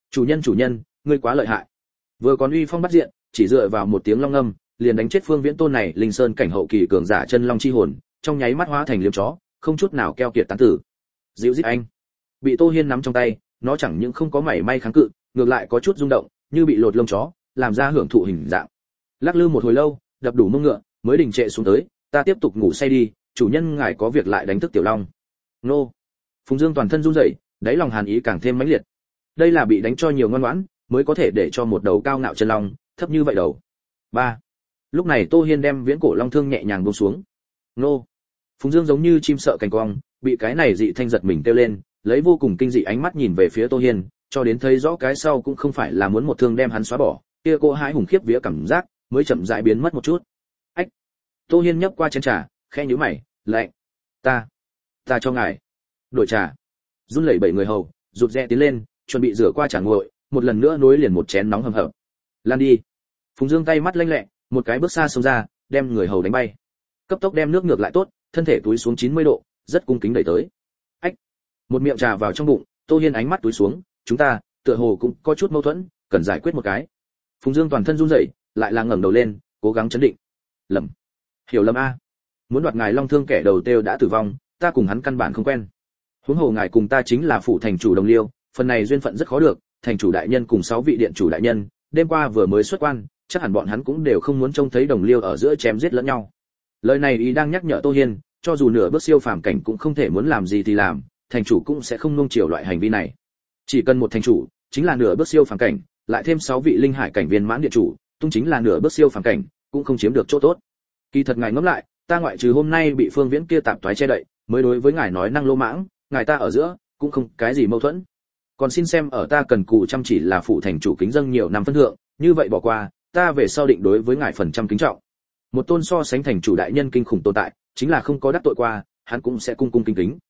Chủ nhân chủ nhân, ngươi quá lợi hại. Vừa còn uy phong bắt diện, chỉ dựa vào một tiếng long ngâm, liền đánh chết Phương Viễn tôn này linh sơn cảnh hậu kỳ cường giả chân long chi hồn, trong nháy mắt hóa thành liêm chó, không chút nào keo kiệt tán tử. Dịu dít anh. Bị Tô Hiên nắm trong tay, nó chẳng những không có mảy may kháng cự, ngược lại có chút rung động, như bị lột lông chó, làm ra hưởng thụ hình dạng. Lắc lư một hồi lâu, đập đủ mông ngựa, mới đình trệ xuống tới, ta tiếp tục ngủ say đi, chủ nhân ngài có việc lại đánh thức tiểu long. Nô. Phùng Dương toàn thân run rẩy, đáy lòng hàn ý càng thêm mãnh liệt. Đây là bị đánh cho nhiều ngoan ngoãn, mới có thể để cho một đầu cao ngạo chân long thấp như vậy đầu. Ba. Lúc này Tô Hiên đem viễn cổ long thương nhẹ nhàng buông xuống. Nô. Phùng Dương giống như chim sợ cành cong, bị cái này dị thanh giật mình kêu lên, lấy vô cùng kinh dị ánh mắt nhìn về phía Tô Hiên, cho đến thấy rõ cái sau cũng không phải là muốn một thương đem hắn xóa bỏ, kia cô hãi hùng khiếp vía cảm giác mới chậm rãi biến mất một chút. Ách. Tô Hiên nhấp qua chén trà, khẽ nhíu mày, lạnh. Ta, ta cho ngài. Đổi trà. Run lẩy bẩy người hầu, rụt rè tiến lên, chuẩn bị rửa qua trà nguội, một lần nữa nối liền một chén nóng hầm hập. Lan đi. Phùng Dương tay mắt lanh lẹ, một cái bước xa xông ra, đem người hầu đánh bay. Cấp tốc đem nước ngược lại tốt, thân thể túi xuống chín mươi độ, rất cung kính đẩy tới. Ách. Một miệng trà vào trong bụng, Tô Hiên ánh mắt túi xuống, chúng ta, tựa hồ cũng có chút mâu thuẫn, cần giải quyết một cái. Phùng Dương toàn thân run rẩy, lại là ngẩng đầu lên, cố gắng chấn định. Lầm. Hiểu lầm a. Muốn đoạt ngài long thương kẻ đầu tiêu đã tử vong, ta cùng hắn căn bản không quen. Huống hồ ngài cùng ta chính là phủ thành chủ đồng liêu, phần này duyên phận rất khó được, thành chủ đại nhân cùng sáu vị điện chủ đại nhân, đêm qua vừa mới xuất quan, chắc hẳn bọn hắn cũng đều không muốn trông thấy đồng liêu ở giữa chém giết lẫn nhau. Lời này ý đang nhắc nhở Tô Hiên, cho dù nửa bước siêu phàm cảnh cũng không thể muốn làm gì thì làm, thành chủ cũng sẽ không nuông chiều loại hành vi này. Chỉ cần một thành chủ, chính là nửa bước siêu phàm cảnh, lại thêm sáu vị linh hải cảnh viên mãn điện chủ, tung chính là nửa bước siêu phàm cảnh, cũng không chiếm được chỗ tốt. Kỳ thật ngài ngẫm lại, ta ngoại trừ hôm nay bị Phương Viễn kia tạm toái che đậy, mới đối với ngài nói năng lô mãng, ngài ta ở giữa cũng không cái gì mâu thuẫn. Còn xin xem ở ta cần cù chăm chỉ là phụ thành chủ kính dâng nhiều năm phân thượng, như vậy bỏ qua, ta về sau định đối với ngài phần trăm kính trọng. Một tôn so sánh thành chủ đại nhân kinh khủng tồn tại, chính là không có đắc tội qua, hắn cũng sẽ cung cung kính kính.